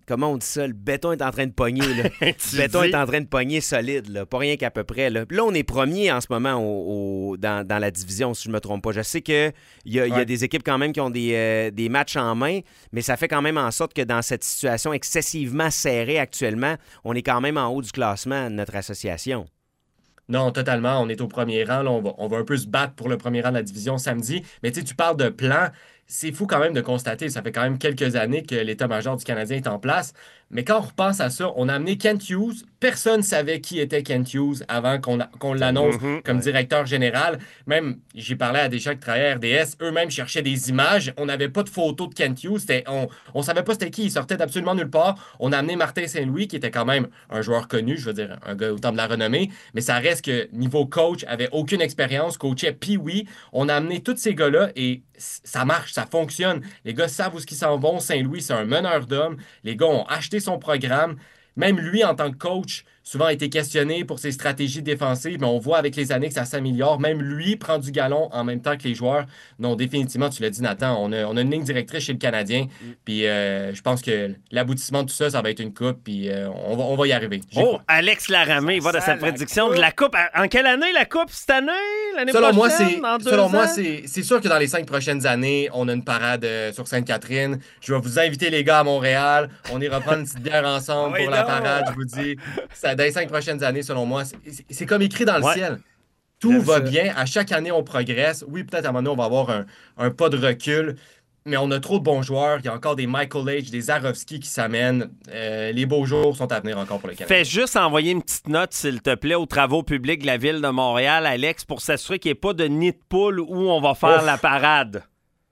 comment on dit ça? Le béton est en train de pogner. Là. Le béton dis? est en train de pogner solide, là. Pas rien qu'à peu près. Là, là on est premier en ce moment au, au, dans, dans la division, si je ne me trompe pas. Je sais qu'il y, ouais. y a des équipes quand même qui ont des, euh, des matchs en main, mais ça fait quand même en sorte que dans cette situation excessivement serrée actuellement, on est quand même en haut du classement de notre association. Non, totalement. On est au premier rang. Là, on, va, on va un peu se battre pour le premier rang de la division samedi. Mais tu sais, tu parles de plan. C'est fou quand même de constater, ça fait quand même quelques années que l'état-major du Canadien est en place. Mais quand on repense à ça, on a amené Kent Hughes. Personne ne savait qui était Kent Hughes avant qu'on, qu'on l'annonce mm-hmm, comme ouais. directeur général. Même, j'ai parlé à des gens qui travaillaient à R D S. Eux-mêmes cherchaient des images. On n'avait pas de photos de Kent Hughes. C'était, on ne savait pas c'était qui. Il sortait d'absolument nulle part. On a amené Martin Saint-Louis, qui était quand même un joueur connu, je veux dire, un gars au temps de la renommée. Mais ça reste que niveau coach, avait aucune expérience, coachait Pee-Wee. On a amené tous ces gars-là et ça marche, ça fonctionne. Les gars savent où ils s'en vont. Saint-Louis, c'est un meneur d'hommes. Les gars ont acheté son programme. Même lui, en tant que coach, souvent a été questionné pour ses stratégies défensives, mais on voit avec les années que ça s'améliore. Même lui prend du galon en même temps que les joueurs. Non, définitivement, tu l'as dit, Nathan, on a, on a une ligne directrice chez le Canadien. Mm. Puis euh, je pense que l'aboutissement de tout ça, ça va être une coupe. Puis euh, on, va, on va y arriver. J'y oh, crois. Alex Laramé va de sa prédiction de la coupe. En quelle année la coupe? Cette année? L'année selon prochaine? Moi, c'est, dans deux selon ans? moi, c'est, c'est sûr que dans les cinq prochaines années, on a une parade euh, sur Sainte-Catherine. Je vais vous inviter, les gars, à Montréal. On ira prendre une petite bière ensemble oui, pour non. la parade, je vous dis. Ça, dans les cinq prochaines années, selon moi, c'est, c'est comme écrit dans le ouais. ciel. Tout J'aime va ça. bien. À chaque année, on progresse. Oui, peut-être à un moment donné, on va avoir un, un pas de recul. Mais on a trop de bons joueurs. Il y a encore des Michael H, des Zarovski qui s'amènent. Euh, les beaux jours sont à venir encore pour le Canada. Fais juste envoyer une petite note, s'il te plaît, aux travaux publics de la Ville de Montréal, Alex, pour s'assurer qu'il n'y ait pas de nid de poule où on va faire Ouf. la parade.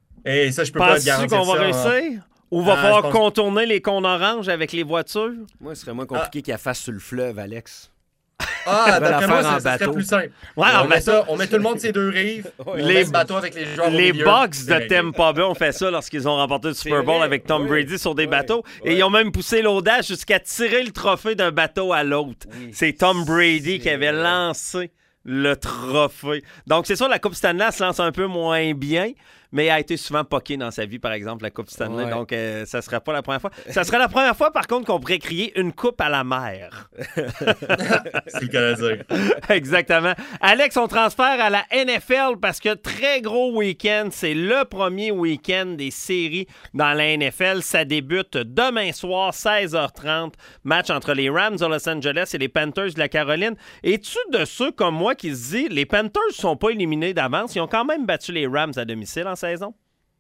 Et ça, je peux Penses-tu pas te garantir qu'on ça. va réussir? Hein? Ou va ah, falloir pense... contourner les cônes oranges avec les voitures? Moi, ce serait moins compliqué ah. qu'il y a face sur le fleuve, Alex. Ah, d'après moi, ça, ça serait plus simple. Ouais, on, met ça, on met tout le monde sur deux rives. Ouais, les bateaux avec les joueurs Les au milieu, Bucks de Tampa Bay ont fait ça lorsqu'ils ont remporté le Super Bowl avec Tom oui, Brady sur des oui, bateaux. Oui. Et ils ont même poussé l'audace jusqu'à tirer le trophée d'un bateau à l'autre. Oui, c'est Tom Brady qui avait vrai. lancé le trophée. Donc, c'est sûr, la Coupe Stanley se lance un peu moins bien, mais elle a été souvent poquée dans sa vie, par exemple, la Coupe Stanley. Ouais. Donc, euh, ça ne sera pas la première fois. Ça serait la première fois, par contre, qu'on pourrait crier une coupe à la mer. C'est le cas de dire. Exactement. Alex, on transfère à la N F L parce que très gros week-end. C'est le premier week-end des séries dans la N F L. Ça débute demain soir, seize heures trente. Match entre les Rams de Los Angeles et les Panthers de la Caroline. Es-tu de ceux comme moi qui se disent les Panthers ne sont pas éliminés d'avance? Ils ont quand même battu les Rams à domicile en saison?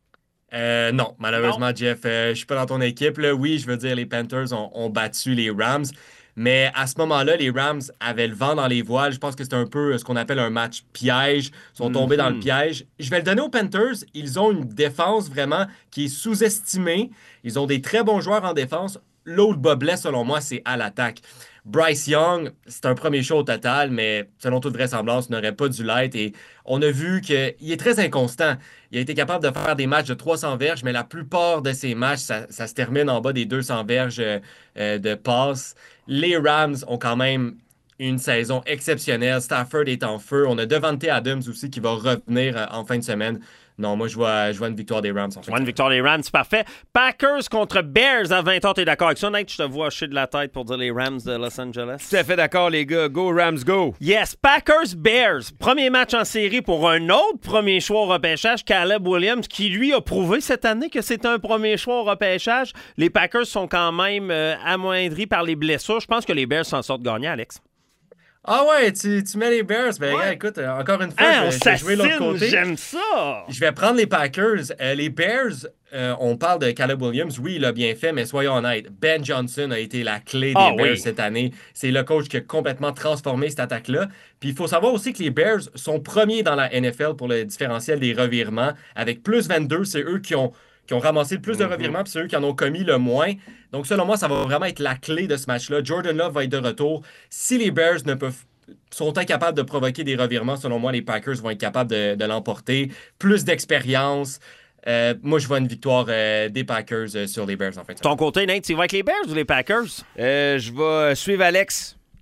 Euh, non, malheureusement, non. Jeff, euh, je suis pas dans ton équipe. Là. Oui, je veux dire, les Panthers ont, ont battu les Rams, mais à ce moment-là, les Rams avaient le vent dans les voiles. Je pense que c'était un peu ce qu'on appelle un match piège. Ils sont tombés mm-hmm. dans le piège. Je vais le donner aux Panthers. Ils ont une défense vraiment qui est sous-estimée. Ils ont des très bons joueurs en défense. L'autre boblet, selon moi, c'est à l'attaque. Bryce Young, c'est un premier show au total, mais selon toute vraisemblance, il n'aurait pas dû l'être. Et on a vu qu'il est très inconstant. Il a été capable de faire des matchs de trois cents verges, mais la plupart de ses matchs, ça, ça se termine en bas des deux cents verges euh, de passes. Les Rams ont quand même une saison exceptionnelle. Stafford est en feu. On a Devante Adams aussi qui va revenir en fin de semaine. Non, moi, je vois, je vois une victoire des Rams. En fait. Je vois une victoire des Rams, c'est parfait. Packers contre Bears à vingt heures, t'es d'accord avec ça? Nate, je te vois hocher de la tête pour dire les Rams de Los Angeles. Tout à fait d'accord, les gars. Go, Rams, go! Yes, Packers-Bears. Premier match en série pour un autre premier choix au repêchage, Caleb Williams, qui, lui, a prouvé cette année que c'est un premier choix au repêchage. Les Packers sont quand même euh, amoindris par les blessures. Je pense que les Bears s'en sortent gagnants, Alex. Ah ouais, tu, tu mets les Bears. Ben, ouais. Gars, écoute, encore une fois, ah, je, je vais jouer l'autre côté. J'aime ça! Je vais prendre les Packers. Euh, les Bears, euh, on parle de Caleb Williams. Oui, il a bien fait, mais soyons honnêtes. Ben Johnson a été la clé des ah, Bears oui. cette année. C'est le coach qui a complètement transformé cette attaque-là. Puis il faut savoir aussi que les Bears sont premiers dans la N F L pour le différentiel des revirements. Avec plus vingt-deux, c'est eux qui ont... qui ont ramassé le plus de revirements, puis c'est eux qui en ont commis le moins. Donc, selon moi, ça va vraiment être la clé de ce match-là. Jordan Love va être de retour. Si les Bears ne peuvent, sont incapables de provoquer des revirements, selon moi, les Packers vont être capables de, de l'emporter. Plus d'expérience. Euh, moi, je vois une victoire euh, des Packers euh, sur les Bears en fait. Ton côté, Nate, tu vas avec les Bears ou les Packers? Euh, je vais suivre Alex.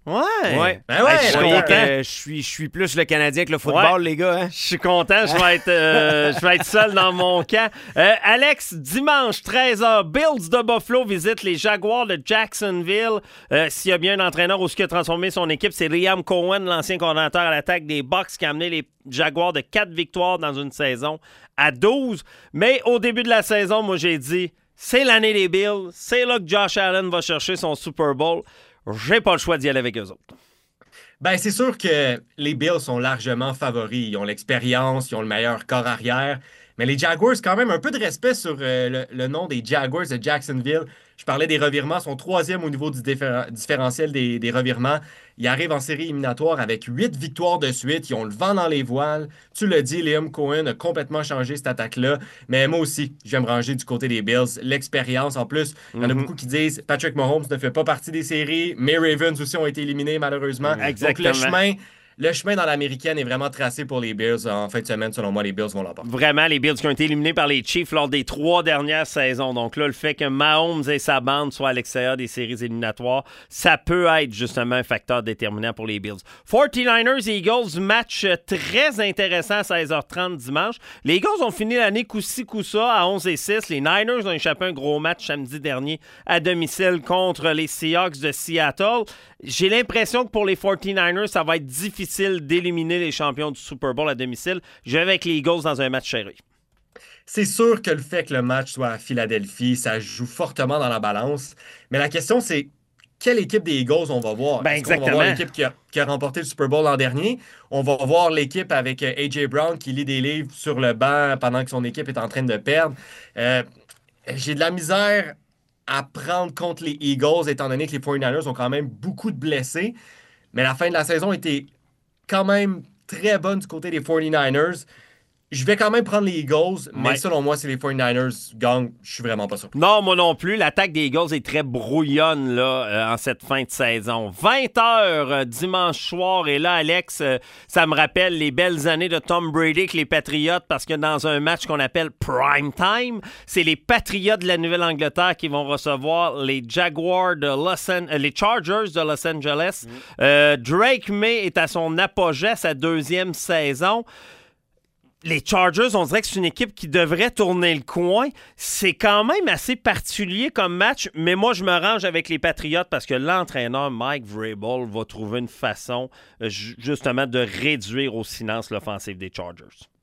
Ouais. Ouais. Ben ouais, Hey, je, suis là, content. content. Euh, je suis, je suis plus le Canadien que le football, les gars. Hein? Je suis content, je vais être, euh, je vais être seul dans mon camp. Euh, Alex, dimanche treize heures, Bills de Buffalo visitent les Jaguars de Jacksonville. Euh, s'il y a bien un entraîneur où ce qui a transformé son équipe, c'est Liam Cohen, l'ancien coordinateur à l'attaque des Bucs, qui a amené les Jaguars de quatre victoires dans une saison à douze. Mais au début de la saison, moi j'ai dit, c'est l'année des Bills, c'est là que Josh Allen va chercher son Super Bowl. J'ai pas le choix d'y aller avec eux autres. Ben, c'est sûr que les Bills sont largement favoris. Ils ont l'expérience, ils ont le meilleur corps arrière. Mais les Jaguars, quand même, un peu de respect sur euh, le, le nom des Jaguars de Jacksonville. Je parlais des revirements, ils sont troisième au niveau du diffé- différentiel des, des revirements. Ils arrivent en série éliminatoire avec huit victoires de suite. Ils ont le vent dans les voiles. Tu l'as dit, Liam Cohen a complètement changé cette attaque-là. Mais moi aussi, je vais me ranger du côté des Bills. L'expérience, en plus, il y en a Mhm. beaucoup qui disent Patrick Mahomes ne fait pas partie des séries. Mes Ravens aussi ont été éliminés, malheureusement. Exactement. Donc, le chemin... Le chemin dans l'américaine est vraiment tracé pour les Bills. En fin de semaine, selon moi, les Bills vont l'emporter. Vraiment, les Bills qui ont été éliminés par les Chiefs lors des trois dernières saisons. Donc là, le fait que Mahomes et sa bande soient à l'extérieur des séries éliminatoires, ça peut être justement un facteur déterminant pour les Bills. forty-niners et Eagles, match très intéressant à seize heures trente dimanche. Les Eagles ont fini l'année coup-ci, coup-ça à onze et six. Les Niners ont échappé un gros match samedi dernier à domicile contre les Seahawks de Seattle. J'ai l'impression que pour les forty-niners, ça va être difficile d'éliminer les champions du Super Bowl à domicile. Je vais avec les Eagles dans un match serré. C'est sûr que le fait que le match soit à Philadelphie, ça joue fortement dans la balance. Mais la question, c'est quelle équipe des Eagles on va voir? Ben, Est-ce qu'on va exactement. voir l'équipe qui a, qui a remporté le Super Bowl l'an dernier? On va voir l'équipe avec euh, A J Brown qui lit des livres sur le banc pendant que son équipe est en train de perdre. Euh, j'ai de la misère à prendre contre les Eagles, étant donné que les forty-niners ont quand même beaucoup de blessés. Mais la fin de la saison était quand même très bonne du côté des forty-niners. Je vais quand même prendre les Eagles, mais Ouais. selon moi, si les forty-niners gagnent, je suis vraiment pas surpris. Non, moi non plus. L'attaque des Eagles est très brouillonne là, euh, en cette fin de saison. vingt heures euh, dimanche soir. Et là, Alex, euh, ça me rappelle les belles années de Tom Brady avec les Patriots parce que dans un match qu'on appelle Prime Time, c'est les Patriots de la Nouvelle-Angleterre qui vont recevoir les Jaguars de Los An- euh, les Chargers de Los Angeles. Mm. Euh, Drake May est à son apogée, sa deuxième saison. Les Chargers, on dirait que c'est une équipe qui devrait tourner le coin. C'est quand même assez particulier comme match, mais moi, je me range avec les Patriots parce que l'entraîneur Mike Vrabel va trouver une façon, euh, ju- justement, de réduire au silence l'offensive des Chargers.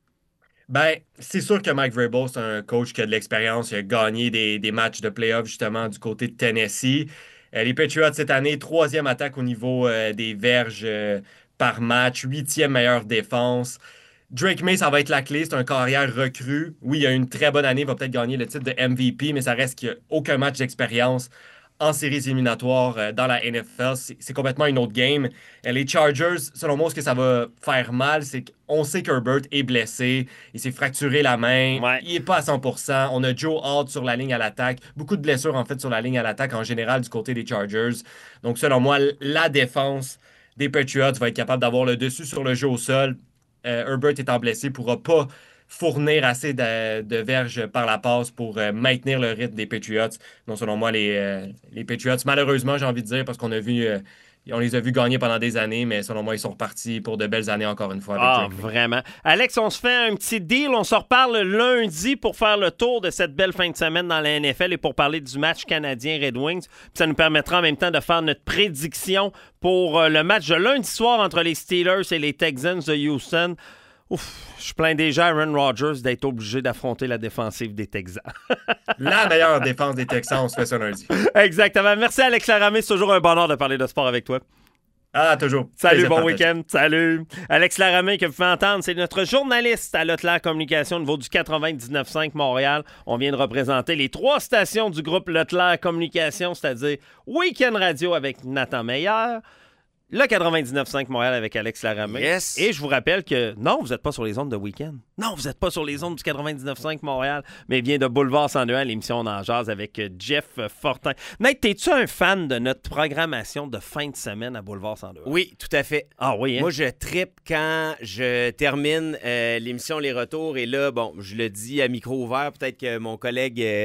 Ben, c'est sûr que Mike Vrabel, c'est un coach qui a de l'expérience. Il a gagné des, des matchs de playoff, justement, du côté de Tennessee. Euh, les Patriots, cette année, troisième attaque au niveau euh, des verges euh, par match, huitième meilleure défense. Drake May, ça va être la clé. C'est un carrière recru. Oui, il a une très bonne année. Il va peut-être gagner le titre de M V P, mais ça reste qu'il n'y a aucun match d'expérience en séries éliminatoires euh, dans la N F L. C'est, c'est complètement une autre game. Euh, les Chargers, selon moi, ce que ça va faire mal, c'est qu'on sait qu'Herbert est blessé. Il s'est fracturé la main. Ouais. Il n'est pas à cent pour cent. On a Joe Hart sur la ligne à l'attaque. Beaucoup de blessures, en fait, sur la ligne à l'attaque en général du côté des Chargers. Donc, selon moi, la défense des Patriots va être capable d'avoir le dessus sur le jeu au sol. Euh, Herbert étant blessé, ne pourra pas fournir assez de, de verges par la passe pour euh, maintenir le rythme des Patriots. Donc, selon moi, les, euh, les Patriots, malheureusement, j'ai envie de dire, parce qu'on a vu, euh, on les a vus gagner pendant des années, mais selon moi, ils sont repartis pour de belles années encore une fois. Avec Ah, Drake May. vraiment. Alex, on se fait un petit deal. On se reparle lundi pour faire le tour de cette belle fin de semaine dans la N F L et pour parler du match canadien Red Wings. Puis ça nous permettra en même temps de faire notre prédiction pour euh, le match de lundi soir entre les Steelers et les Texans de Houston. Ouf, je plains déjà Aaron Rodgers d'être obligé d'affronter la défensive des Texans. La meilleure défense des Texans, on se fait ça lundi. Exactement. Merci Alex Laramé. C'est toujours un bonheur de parler de sport avec toi. Ah, toujours. Salut, Plaisir bon partagé. week-end. Salut. Alex Laramé, que vous pouvez entendre, c'est notre journaliste à Leclerc Communication au niveau du quatre-vingt-dix-neuf cinq Montréal. On vient de représenter les trois stations du groupe Leclerc Communication, c'est-à-dire Week-end Radio avec Nathan Meyer, le quatre-vingt-dix-neuf cinq Montréal avec Alex Laramé. Yes. Et je vous rappelle que non, vous n'êtes pas sur les ondes de Week-end. Non, vous n'êtes pas sur les ondes du quatre-vingt-dix-neuf cinq Montréal, mais bien de Boulevard cent deux, l'émission On en jase avec euh, Jeff Fortin. Nate, t'es-tu un fan de notre programmation de fin de semaine à Boulevard cent deux? Oui, tout à fait. Ah oui, hein? Moi, je trippe quand je termine euh, l'émission Les Retours. Et là, bon, je le dis à micro ouvert, peut-être que mon collègue euh,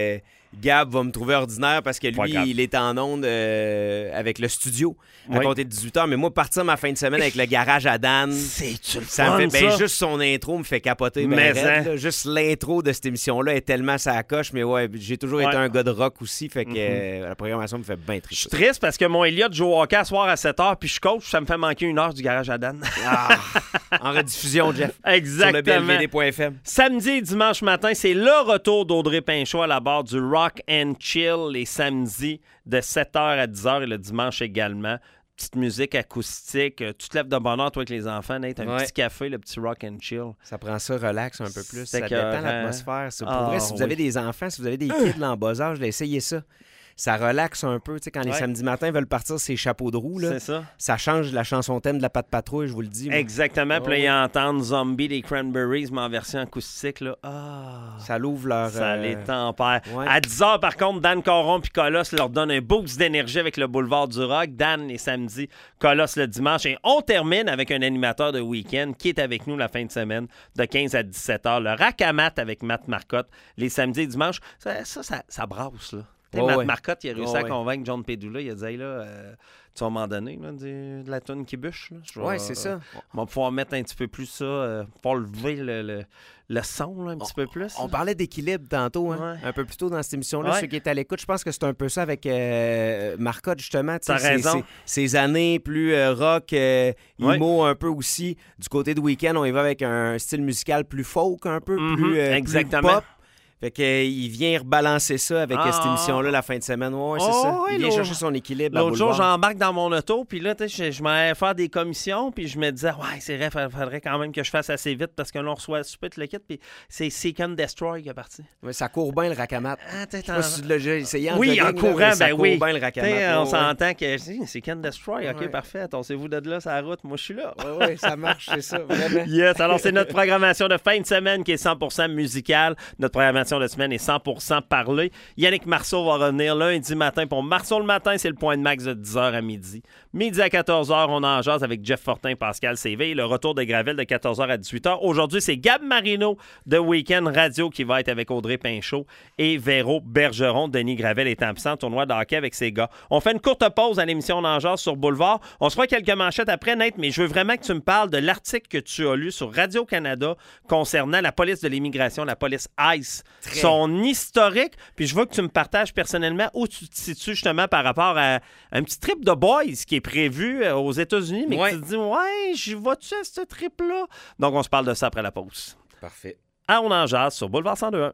Gab va me trouver ordinaire parce que Pas lui, grave. il est en onde euh, avec le studio à Oui. compter de dix-huit heures. Mais moi, partir ma fin de semaine avec le garage à Dan, C'est-tu le ça me fun, fait. Ben, ça? juste son intro me fait capoter. Ben Mais raide, hein. là. Juste l'intro de cette émission-là est tellement ça coche. Mais ouais, j'ai toujours Ouais. été un gars de rock aussi. Fait que Mhm. euh, la programmation me fait bien Je suis triper. triste parce que mon Elliott joue au hockey à soir à sept heures, puis je coach, ça me fait manquer une heure du garage à Dan. Ah, en rediffusion, Jeff. Sur le Exactement. B L V D point F M. Samedi et dimanche matin, c'est le retour d'Audrey Pinchot à la barre du Rock and Chill les samedis de sept heures à dix heures et le dimanche également. Petite musique acoustique. Euh, Tu te lèves de bonne heure, toi, avec les enfants, Nate. Un Ouais. petit café, le petit Rock and Chill. Ça prend ça, relax un peu plus. C'est Ça écœurant. détend l'atmosphère. C'est- Pour Ah, vrai, si vous avez oui. des enfants, si vous avez des kids là, en bas âge, là, essayez ça. Ça relaxe un peu. Tu sais, quand les Ouais. samedis matins veulent partir ces chapeaux de roue, là, C'est ça? ça change la chanson thème de la Patte Patrouille, je vous le dis. moi. Exactement. Puis là, Oh, ils entendent Zombie des Cranberries, mais en version acoustique. Là. Ah! Ça l'ouvre leur... Ça euh, les tempère. ouais. À dix heures, par contre, Dan Caron puis Colosse leur donnent un boost d'énergie avec le boulevard du Rock. Dan les samedis, Colosse le dimanche. Et on termine avec un animateur de week-end qui est avec nous la fin de semaine de quinze à dix-sept heures. Le Racamat avec Matt Marcotte les samedis et dimanches. Ça, ça, ça, ça brasse, là. Tu sais, Oh, Matt ouais. Marcotte, il a réussi Oh, à ouais. convaincre John Pedula. Il a dit, hey, là, euh, tu vas m'en donner là, du- de la toune qui bûche. Là. Je vais- Ouais, c'est ça. On va pouvoir mettre un petit peu plus ça, euh, pouvoir lever le, le, le son là, un petit peu plus. On parlait d'équilibre tantôt, hein, Ouais. un peu plus tôt dans cette émission-là. Ouais. Ceux qui étaient à l'écoute, je pense que c'est un peu ça avec euh, Marcotte, justement. tu sais, T'as ces- raison. Ces, ces années plus euh, rock, euh, Ouais. emo un peu aussi. Du côté de Weekend, on y va avec un style musical plus folk un peu, Mhm, plus, euh, plus exactement. pop. Fait qu'il vient rebalancer ça avec Ah. cette émission-là la fin de semaine. Ouais, c'est Oh, ça. ouais, Il vient l'autre- chercher son équilibre. à L'autre jour, Boulevard. j'embarque dans mon auto, puis là, tu sais, je, je m'en allais faire des commissions, puis je me disais, ouais, c'est vrai, il faudrait quand même que je fasse assez vite parce que là, on reçoit super le kit, puis c'est Seek and Destroy qui est parti. Ouais, ça court bien le racamat. Ah, t'es Je sais pas si tu l'as déjà essayé en Oui, jogging, en là, courant, mais ça ben court oui. bien le T'sais, racamat. on Ouais, ouais. s'entend que si, c'est Can Destroy, ok, Ouais. parfait. Attendez-vous de là, sur la route, moi je suis là. Ouais, ouais, ça marche, c'est ça, vraiment. Yes, alors c'est notre programmation de fin de semaine qui est cent pour cent musicale. Notre programmation de semaine est cent pour cent parlée. Yannick Marceau va revenir lundi matin. Pour Marceau le matin, c'est le point de max de dix heures à midi. Midi à quatorze heures, on en jase avec Jeff Fortin, Pascal C V. Et le retour de Gravel de quatorze heures à dix-huit heures. Aujourd'hui, c'est Gab Marino de Weekend Radio qui va être avec Audrey Pinchot et Véro Bergeron. Denis Gravel est absent, tournoi de hockey avec ses gars. On fait une courte pause à l'émission On en jase sur Boulevard. On se fera quelques manchettes après, Nate, mais je veux vraiment que tu me parles de l'article que tu as lu sur Radio-Canada concernant la police de l'immigration, la police ICE, son historique. Puis je veux que tu me partages personnellement où tu te situes justement par rapport à un petit trip de boys qui est prévu euh, aux États-Unis, mais Ouais. que tu te dis, ouais, j'y vas-tu à ce trip-là? Donc, on se parle de ça après la pause. Parfait. À On en jase sur Boulevard cent deux point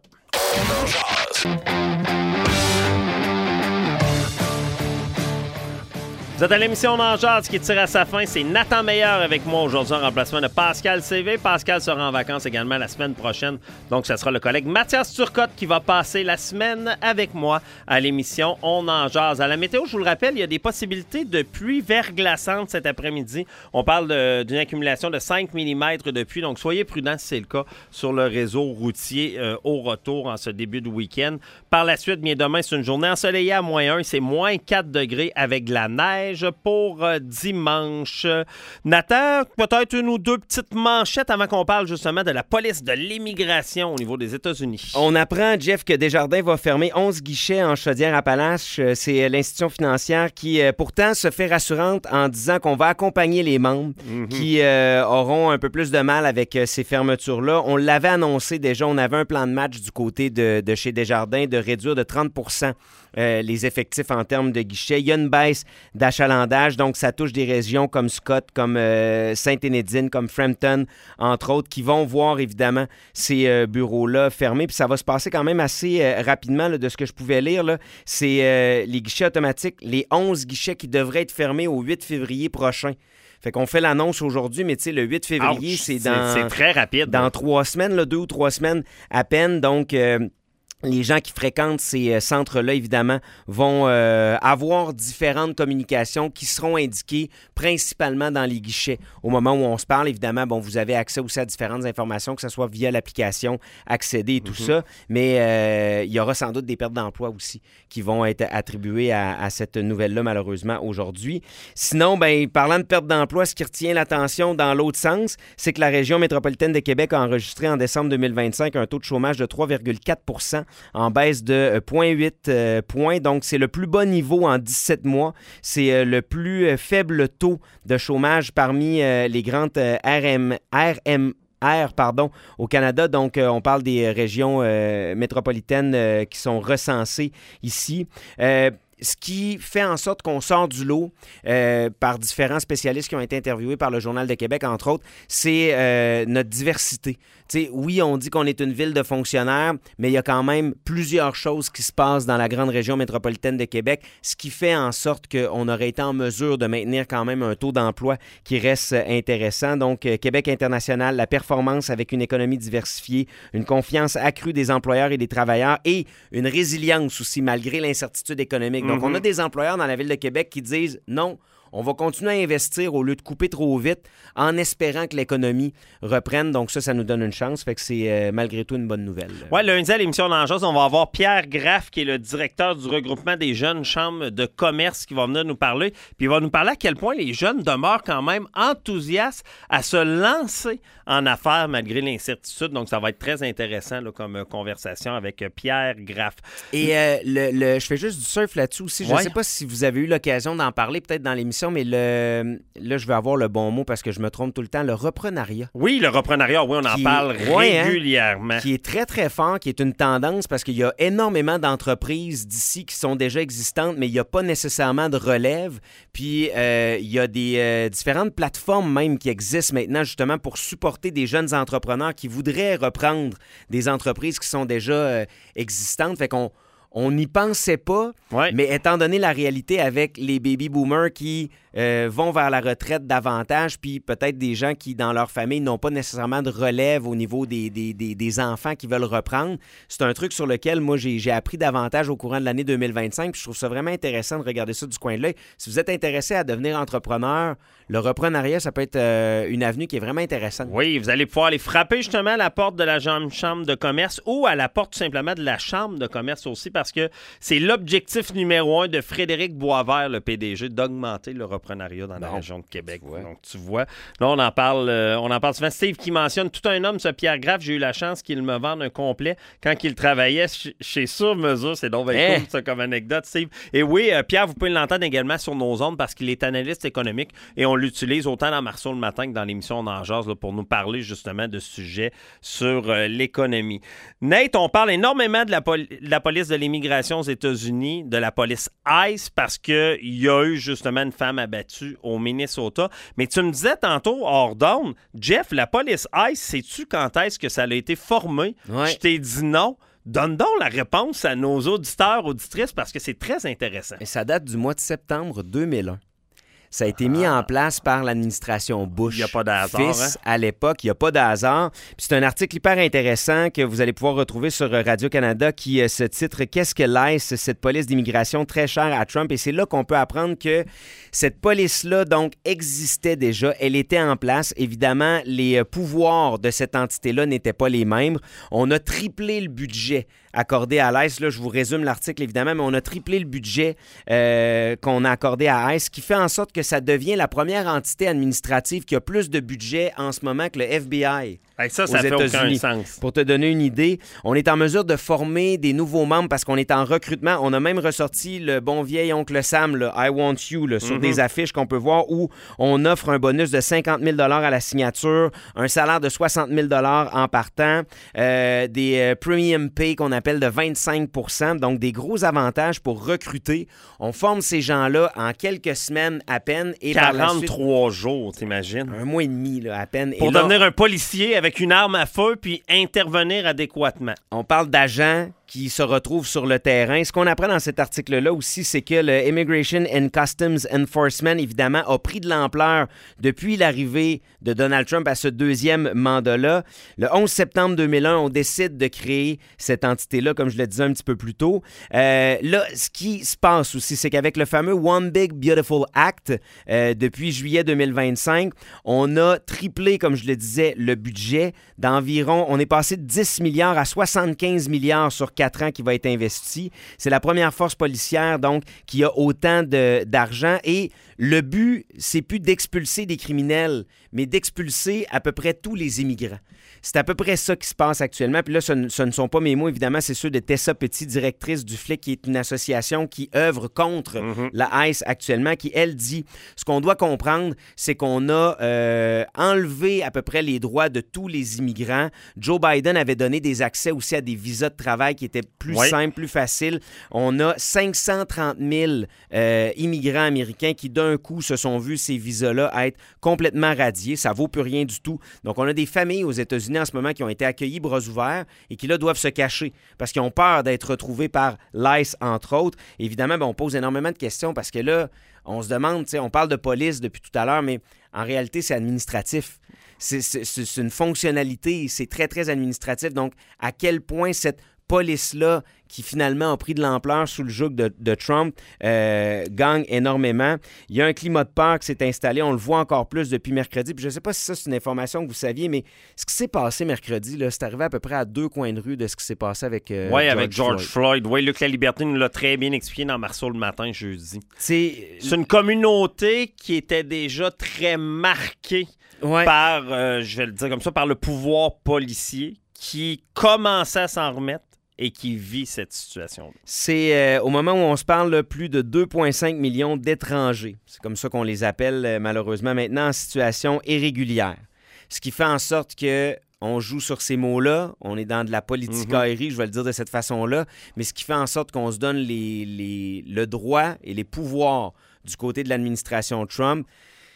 un. Vous êtes à l'émission On en jase qui tire à sa fin. C'est Nathan Meilleur avec moi aujourd'hui en remplacement de Pascal C V. Pascal sera en vacances également la semaine prochaine. Donc, ce sera le collègue Mathias Turcotte qui va passer la semaine avec moi à l'émission On en jase. À la météo, je vous le rappelle, il y a des possibilités de pluie verglaçante cet après-midi. On parle de- d'une accumulation de cinq millimètres de pluie. Donc, soyez prudents si c'est le cas sur le réseau routier euh, au retour en ce début de week-end. Par la suite, bien demain, c'est une journée ensoleillée à moins un. C'est moins quatre degrés avec de la neige pour euh, dimanche. Nathan, peut-être une ou deux petites manchettes avant qu'on parle justement de la police de l'immigration au niveau des États-Unis. On apprend, Jeff, que Desjardins va fermer onze guichets en Chaudière-Appalaches. Euh, C'est l'institution financière qui, euh, pourtant, se fait rassurante en disant qu'on va accompagner les membres qui euh, auront un peu plus de mal avec euh, ces fermetures-là. On l'avait annoncé déjà, on avait un plan de match du côté de, de chez Desjardins de réduire de trente pour cent euh, les effectifs en termes de guichets. Il y a une baisse d'achalandage, donc ça touche des régions comme Scott, comme euh, Sainte-Énédine, comme Frampton, entre autres, qui vont voir évidemment ces euh, bureaux-là fermés. Puis ça va se passer quand même assez euh, rapidement là, de ce que je pouvais lire. Là. C'est euh, les guichets automatiques, les onze guichets qui devraient être fermés au huit février prochain. Fait qu'on fait l'annonce aujourd'hui, mais tu sais, le huit février, Ouch, c'est dans... C'est très rapide. Dans trois semaines, là, deux ou trois semaines à peine. Donc, euh, les gens qui fréquentent ces euh, centres-là, évidemment, vont euh, avoir différentes communications qui seront indiquées principalement dans les guichets. Au moment où on se parle, évidemment, bon, vous avez accès aussi à différentes informations, que ce soit via l'application, accéder et tout Mm-hmm. ça. Mais euh, il y aura sans doute des pertes d'emploi aussi qui vont être attribuées à, à cette nouvelle-là, malheureusement, aujourd'hui. Sinon, ben, parlant de perte d'emploi, ce qui retient l'attention dans l'autre sens, c'est que la région métropolitaine de Québec a enregistré en décembre deux mille vingt-cinq un taux de chômage de trois virgule quatre pour cent. en baisse de zéro virgule huit euh, points. Donc, c'est le plus bas niveau en dix-sept mois. C'est euh, le plus euh, faible taux de chômage parmi euh, les grandes euh, R M, R M R, pardon, au Canada. Donc, euh, on parle des régions euh, métropolitaines euh, qui sont recensées ici. Euh, Ce qui fait en sorte qu'on sort du lot euh, par différents spécialistes qui ont été interviewés par le Journal de Québec, entre autres, c'est euh, notre diversité. T'sais, oui, on dit qu'on est une ville de fonctionnaires, mais il y a quand même plusieurs choses qui se passent dans la grande région métropolitaine de Québec, ce qui fait en sorte qu'on aurait été en mesure de maintenir quand même un taux d'emploi qui reste intéressant. Donc, euh, Québec international, la performance avec une économie diversifiée, une confiance accrue des employeurs et des travailleurs et une résilience aussi malgré l'incertitude économique. Donc, mm-hmm. on a des employeurs dans la ville de Québec qui disent non, on va continuer à investir au lieu de couper trop vite en espérant que l'économie reprenne. Donc ça, ça nous donne une chance. Fait que c'est euh, malgré tout une bonne nouvelle. Oui, lundi à l'émission L'Enjase, on va avoir Pierre Graff, qui est le directeur du regroupement des jeunes chambres de commerce, qui va venir nous parler. Puis il va nous parler à quel point les jeunes demeurent quand même enthousiastes à se lancer en affaires malgré l'incertitude. Donc ça va être très intéressant là, comme conversation avec Pierre Graff. Et euh, le, le, je fais juste du surf là-dessus aussi. Je ne ouais. sais pas si vous avez eu l'occasion d'en parler peut-être dans l'émission, mais le, là, je vais avoir le bon mot parce que je me trompe tout le temps. Le reprenariat. Oui, le reprenariat, oui, on en qui parle est, ouais, régulièrement. Hein, qui est très, très fort, qui est une tendance parce qu'il y a énormément d'entreprises d'ici qui sont déjà existantes, mais il n'y a pas nécessairement de relève. Puis, euh, il y a des euh, différentes plateformes même qui existent maintenant justement pour supporter des jeunes entrepreneurs qui voudraient reprendre des entreprises qui sont déjà euh, existantes. Fait qu'on on n'y pensait pas, ouais. mais étant donné la réalité avec les baby boomers qui euh, vont vers la retraite davantage, puis peut-être des gens qui, dans leur famille, n'ont pas nécessairement de relève au niveau des, des, des, des enfants qui veulent reprendre, c'est un truc sur lequel, moi, j'ai, j'ai appris davantage au courant de l'année deux mille vingt-cinq, puis je trouve ça vraiment intéressant de regarder ça du coin de l'œil. Si vous êtes intéressé à devenir entrepreneur, le reprenariat, ça peut être euh, une avenue qui est vraiment intéressante. Oui, vous allez pouvoir aller frapper justement à la porte de la chambre de commerce ou à la porte tout simplement de la chambre de commerce aussi, parce que c'est l'objectif numéro un de Frédéric Boisvert, le P D G, d'augmenter le reprenariat dans la non. région de Québec. Ouais. Donc, tu vois, là, on en parle euh, on en parle souvent. Steve qui mentionne tout un homme, ce Pierre Graff, j'ai eu la chance qu'il me vende un complet quand il travaillait ch- chez Sur Mesure. C'est donc bien hey. cool, ça, comme anecdote, Steve. Et oui, euh, Pierre, vous pouvez l'entendre également sur nos ondes parce qu'il est analyste économique et on l'utilise autant dans Marceau le matin que dans l'émission On en jase là, pour nous parler justement de sujets sur euh, l'économie. Nate, on parle énormément de la, pol- de la police de l'immigration aux États-Unis, de la police ICE, parce qu'il y a eu justement une femme abattue au Minnesota. Mais tu me disais tantôt, hors d'onde, Jeff, la police ICE, sais-tu quand est-ce que ça a été formé? Ouais. Je t'ai dit non. Donne donc la réponse à nos auditeurs, auditrices, parce que c'est très intéressant. Et ça date du mois de septembre deux mille un. Ça a été mis ah. en place par l'administration Bush. Il n'y a pas de hasard. Fils, hein? à l'époque, il n'y a pas de hasard. Puis c'est un article hyper intéressant que vous allez pouvoir retrouver sur Radio-Canada qui euh, se titre « Qu'est-ce que l'ICE, cette police d'immigration très chère à Trump ?» Et c'est là qu'on peut apprendre que cette police-là, donc, existait déjà. Elle était en place. Évidemment, les pouvoirs de cette entité-là n'étaient pas les mêmes. On a triplé le budget accordé à l'ICE. Là, je vous résume l'article, évidemment, mais on a triplé le budget euh, qu'on a accordé à ICE, ce qui fait en sorte que ça devient la première entité administrative qui a plus de budget en ce moment que le F B I. Hey, ça, ça fait aucun sens. Pour te donner une idée, on est en mesure de former des nouveaux membres parce qu'on est en recrutement. On a même ressorti le bon vieil oncle Sam, le I Want You, là, sur mm-hmm. des affiches qu'on peut voir où on offre un bonus de cinquante mille dollars à la signature, un salaire de soixante mille dollars en partant, euh, des euh, premium pay qu'on appelle de vingt-cinq pour cent, donc des gros avantages pour recruter. On forme ces gens-là en quelques semaines à peine. Et quarante-trois jours, t'imagines? Un mois et demi, là, à peine. Pour et là, devenir un policier avec avec une arme à feu puis intervenir adéquatement. On parle d'agents qui se retrouvent sur le terrain. Ce qu'on apprend dans cet article-là aussi, c'est que le Immigration and Customs Enforcement, évidemment, a pris de l'ampleur depuis l'arrivée de Donald Trump à ce deuxième mandat-là. Le onze septembre deux mille un, on décide de créer cette entité-là, comme je le disais un petit peu plus tôt. Euh, là, ce qui se passe aussi, c'est qu'avec le fameux One Big Beautiful Act, euh, depuis juillet deux mille vingt-cinq, on a triplé, comme je le disais, le budget d'environ, on est passé de dix milliards à soixante-quinze milliards sur quatre ans qui va être investi. C'est la première force policière, donc, qui a autant de, d'argent. Et le but, c'est plus d'expulser des criminels, mais d'expulser à peu près tous les immigrants. C'est à peu près ça qui se passe actuellement. Puis là, ce ne, ce ne sont pas mes mots, évidemment, c'est ceux de Tessa Petit, directrice du F L I C, qui est une association qui œuvre contre mm-hmm. la ICE actuellement, qui, elle, dit, ce qu'on doit comprendre, c'est qu'on a euh, enlevé à peu près les droits de tous les immigrants. Joe Biden avait donné des accès aussi à des visas de travail qui étaient plus oui. simples, plus faciles. On a cinq cent trente mille euh, immigrants américains qui, d'un coup, se sont vus ces visas-là être complètement radiés. Ça vaut plus rien du tout. Donc, on a des familles aux États-Unis en ce moment qui ont été accueillis bras ouverts et qui là doivent se cacher parce qu'ils ont peur d'être retrouvés par l'ICE, entre autres. Évidemment, ben, on pose énormément de questions parce que là, on se demande, on parle de police depuis tout à l'heure, mais en réalité, c'est administratif. C'est, c'est, c'est une fonctionnalité, c'est très, très administratif. Donc, à quel point cette police-là, qui finalement a pris de l'ampleur sous le joug de, de Trump, euh, gagne énormément. Il y a un climat de peur qui s'est installé. On le voit encore plus depuis mercredi. Puis je ne sais pas si ça, c'est une information que vous saviez, mais ce qui s'est passé mercredi, là, c'est arrivé à peu près à deux coins de rue de ce qui s'est passé avec euh, Oui, George avec George Floyd. Floyd. Oui, Luc La Liberté nous l'a très bien expliqué dans Marceau le matin, jeudi. C'est, c'est une communauté qui était déjà très marquée ouais. par, euh, je vais le dire comme ça, par le pouvoir policier qui commençait à s'en remettre et qui vit cette situation. C'est euh, au moment où on se parle, là, plus de deux virgule cinq millions d'étrangers. C'est comme ça qu'on les appelle euh, malheureusement maintenant en situation irrégulière. Ce qui fait en sorte que on joue sur ces mots-là, on est dans de la politicaillerie, mm-hmm. je vais le dire de cette façon-là, mais ce qui fait en sorte qu'on se donne les, les, le droit et les pouvoirs du côté de l'administration Trump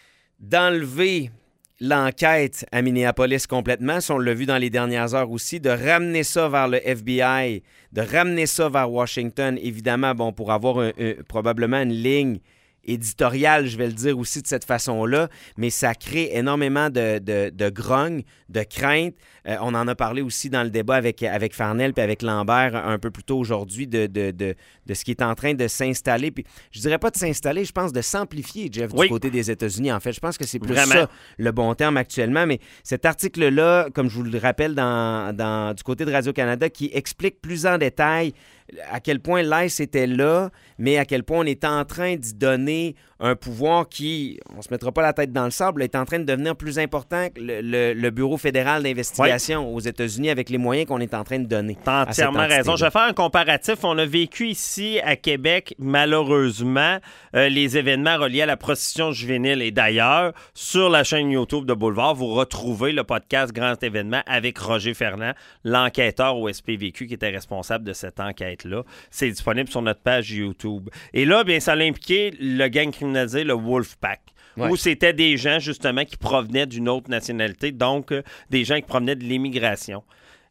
d'enlever l'enquête à Minneapolis complètement, si on l'a vu dans les dernières heures aussi, de ramener ça vers le F B I, de ramener ça vers Washington, évidemment, bon, pour avoir un, un, probablement une ligne éditoriale, je vais le dire aussi de cette façon-là, mais ça crée énormément de, de, de grogne, de crainte. Euh, on en a parlé aussi dans le débat avec, avec Farnell puis avec Lambert un peu plus tôt aujourd'hui de, de, de, de ce qui est en train de s'installer. Puis je dirais pas de s'installer, je pense de s'amplifier, Jeff, oui. du côté des États-Unis. En fait, je pense que c'est plus Vraiment. ça le bon terme actuellement. Mais cet article-là, comme je vous le rappelle dans, dans, du côté de Radio-Canada, qui explique plus en détail à quel point l'ICE était là, mais à quel point on est en train d'y donner un pouvoir qui, on ne se mettra pas la tête dans le sable, est en train de devenir plus important que le, le, le Bureau fédéral d'investigation oui. aux États-Unis avec les moyens qu'on est en train de donner. Tu as entièrement raison. Je vais faire un comparatif. On a vécu ici à Québec, malheureusement, euh, les événements reliés à la prostitution juvénile. Et d'ailleurs, sur la chaîne YouTube de Boulevard, vous retrouvez le podcast Grand Événement avec Roger Fernand, l'enquêteur au S P V Q qui était responsable de cette enquête-là. C'est disponible sur notre page YouTube. Et là, bien, ça a impliqué le gang criminel, le Wolfpack, ouais. où c'était des gens, justement, qui provenaient d'une autre nationalité, donc euh, des gens qui provenaient de l'immigration.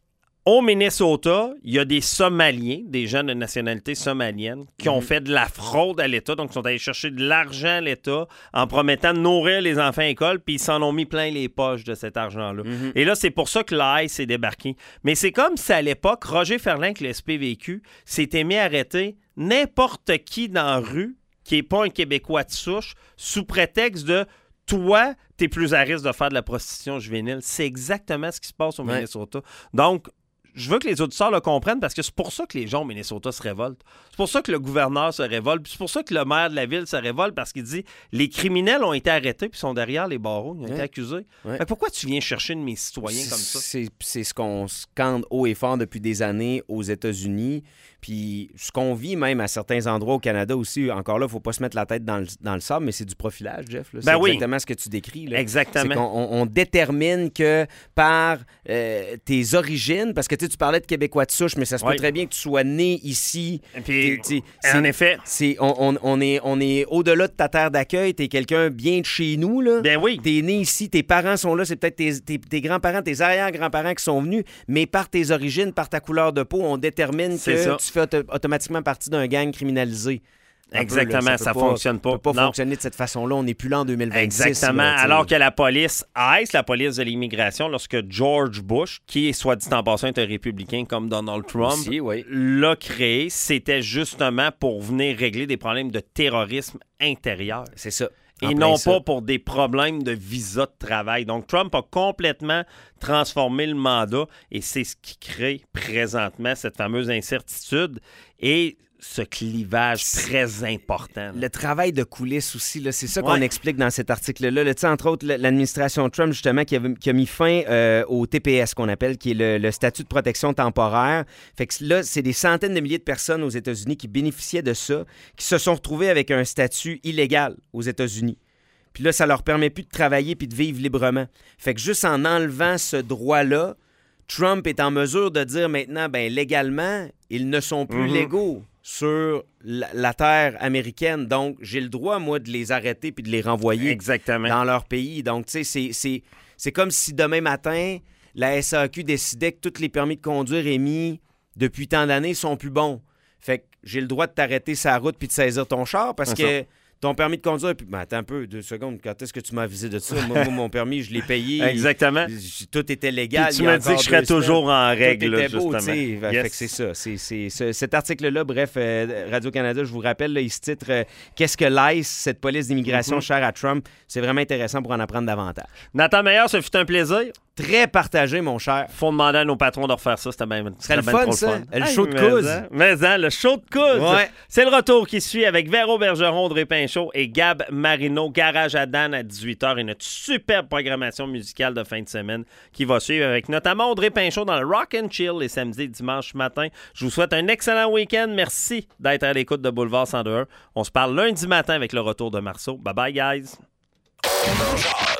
Au Minnesota, il y a des Somaliens, des gens de nationalité somalienne, qui mm-hmm. ont fait de la fraude à l'État, donc ils sont allés chercher de l'argent à l'État en promettant de nourrir les enfants à l'école, puis ils s'en ont mis plein les poches de cet argent-là. Mm-hmm. Et là, c'est pour ça que l'I C E s'est débarqué. Mais c'est comme si à l'époque, Roger Ferland, avec le S P V Q, s'était mis à arrêter n'importe qui dans la rue qui n'est pas un Québécois de souche, sous prétexte de « toi, t'es plus à risque de faire de la prostitution juvénile ». C'est exactement ce qui se passe au ouais. Minnesota. Donc, je veux que les auditeurs le comprennent parce que c'est pour ça que les gens au Minnesota se révoltent. C'est pour ça que le gouverneur se révolte. C'est pour ça que le maire de la ville se révolte parce qu'il dit « les criminels ont été arrêtés puis sont derrière les barreaux, ils ont ouais. été accusés ouais. ». Pourquoi tu viens chercher de mes citoyens comme ça? C'est, c'est ce qu'on scande haut et fort depuis des années aux États-Unis. Puis ce qu'on vit même à certains endroits au Canada aussi, encore là, il ne faut pas se mettre la tête dans le, dans le sable, mais c'est du profilage, Jeff. Là. C'est ben exactement oui. ce que tu décris. Là. Exactement. C'est qu'on on, on détermine que par euh, tes origines, parce que tu parlais de Québécois de souche, mais ça se peut oui. très bien que tu sois né ici. Et puis, t'es, t'es, en effet. C'est, on, on, on, est, on est au-delà de ta terre d'accueil, tu es quelqu'un bien de chez nous. Là. Ben oui. Tu es né ici, tes parents sont là, c'est peut-être tes, tes, tes grands-parents, tes arrière-grands-parents qui sont venus, mais par tes origines, par ta couleur de peau, on détermine c'est que ça. Tu fais auto- automatiquement partie d'un gang criminalisé. Exactement, peu, là, ça, ça ne fonctionne pas. Ça ne peut pas non. fonctionner de cette façon-là. On n'est plus là en deux mille vingt-six. Exactement. Là, alors que la police ICE, la police de l'immigration, lorsque George Bush, qui est soit dit en passant un républicain comme Donald Trump, Aussi, oui. l'a créé, c'était justement pour venir régler des problèmes de terrorisme intérieur. C'est ça. Et non ça. Pas pour des problèmes de visa de travail. Donc, Trump a complètement transformé le mandat et c'est ce qui crée présentement cette fameuse incertitude et ce clivage très important. Le travail de coulisses aussi, là, c'est ça qu'on ouais. explique dans cet article-là. Là, entre autres, l'administration Trump, justement, qui a, qui a mis fin euh, au T P S, qu'on appelle, qui est le, le statut de protection temporaire. Fait que là, c'est des centaines de milliers de personnes aux États-Unis qui bénéficiaient de ça, qui se sont retrouvées avec un statut illégal aux États-Unis. Puis là, ça leur permet plus de travailler puis de vivre librement. Fait que juste en enlevant ce droit-là, Trump est en mesure de dire maintenant, ben légalement, ils ne sont plus mm-hmm. légaux sur la, la terre américaine. Donc, j'ai le droit, moi, de les arrêter puis de les renvoyer Exactement. Dans leur pays. Donc, tu sais, c'est, c'est, c'est comme si demain matin, la S A Q décidait que tous les permis de conduire émis depuis tant d'années sont plus bons. Fait que j'ai le droit de t'arrêter sur la route puis de saisir ton char parce c'est que... Ça. Ton permis de conduire, puis ben, attends un peu, deux secondes, quand est-ce que tu m'as avisé de ça? Moi, moi mon permis, je l'ai payé. Exactement. Il, tout était légal. Puis tu m'as dit que je serais toujours en règle, tout était beau, justement. Yes. Fait que c'est ça. C'est, c'est, c'est, cet article-là, bref, euh, Radio-Canada, je vous rappelle, là, il se titre euh, « Qu'est-ce que l'I C E, cette police d'immigration mm-hmm. chère à Trump? » C'est vraiment intéressant pour en apprendre davantage. Nathan Meilleur, ce fut un plaisir. Très partagé, mon cher. Faut demander à nos patrons de refaire ça. C'était bien, c'était le fun, trop ça. Le fun. Le show de couze. Mais hein, le show de couze. Ouais. C'est le retour qui suit avec Véro Bergeron, Audrey Pinchot et Gab Marino. Garage à Dan à dix-huit heures et notre superbe programmation musicale de fin de semaine qui va suivre avec notamment Audrey Pinchot dans le Rock and Chill les samedis et dimanches matin. Je vous souhaite un excellent week-end. Merci d'être à l'écoute de Boulevard cent deux point un. On se parle lundi matin avec le retour de Marceau. Bye bye, guys.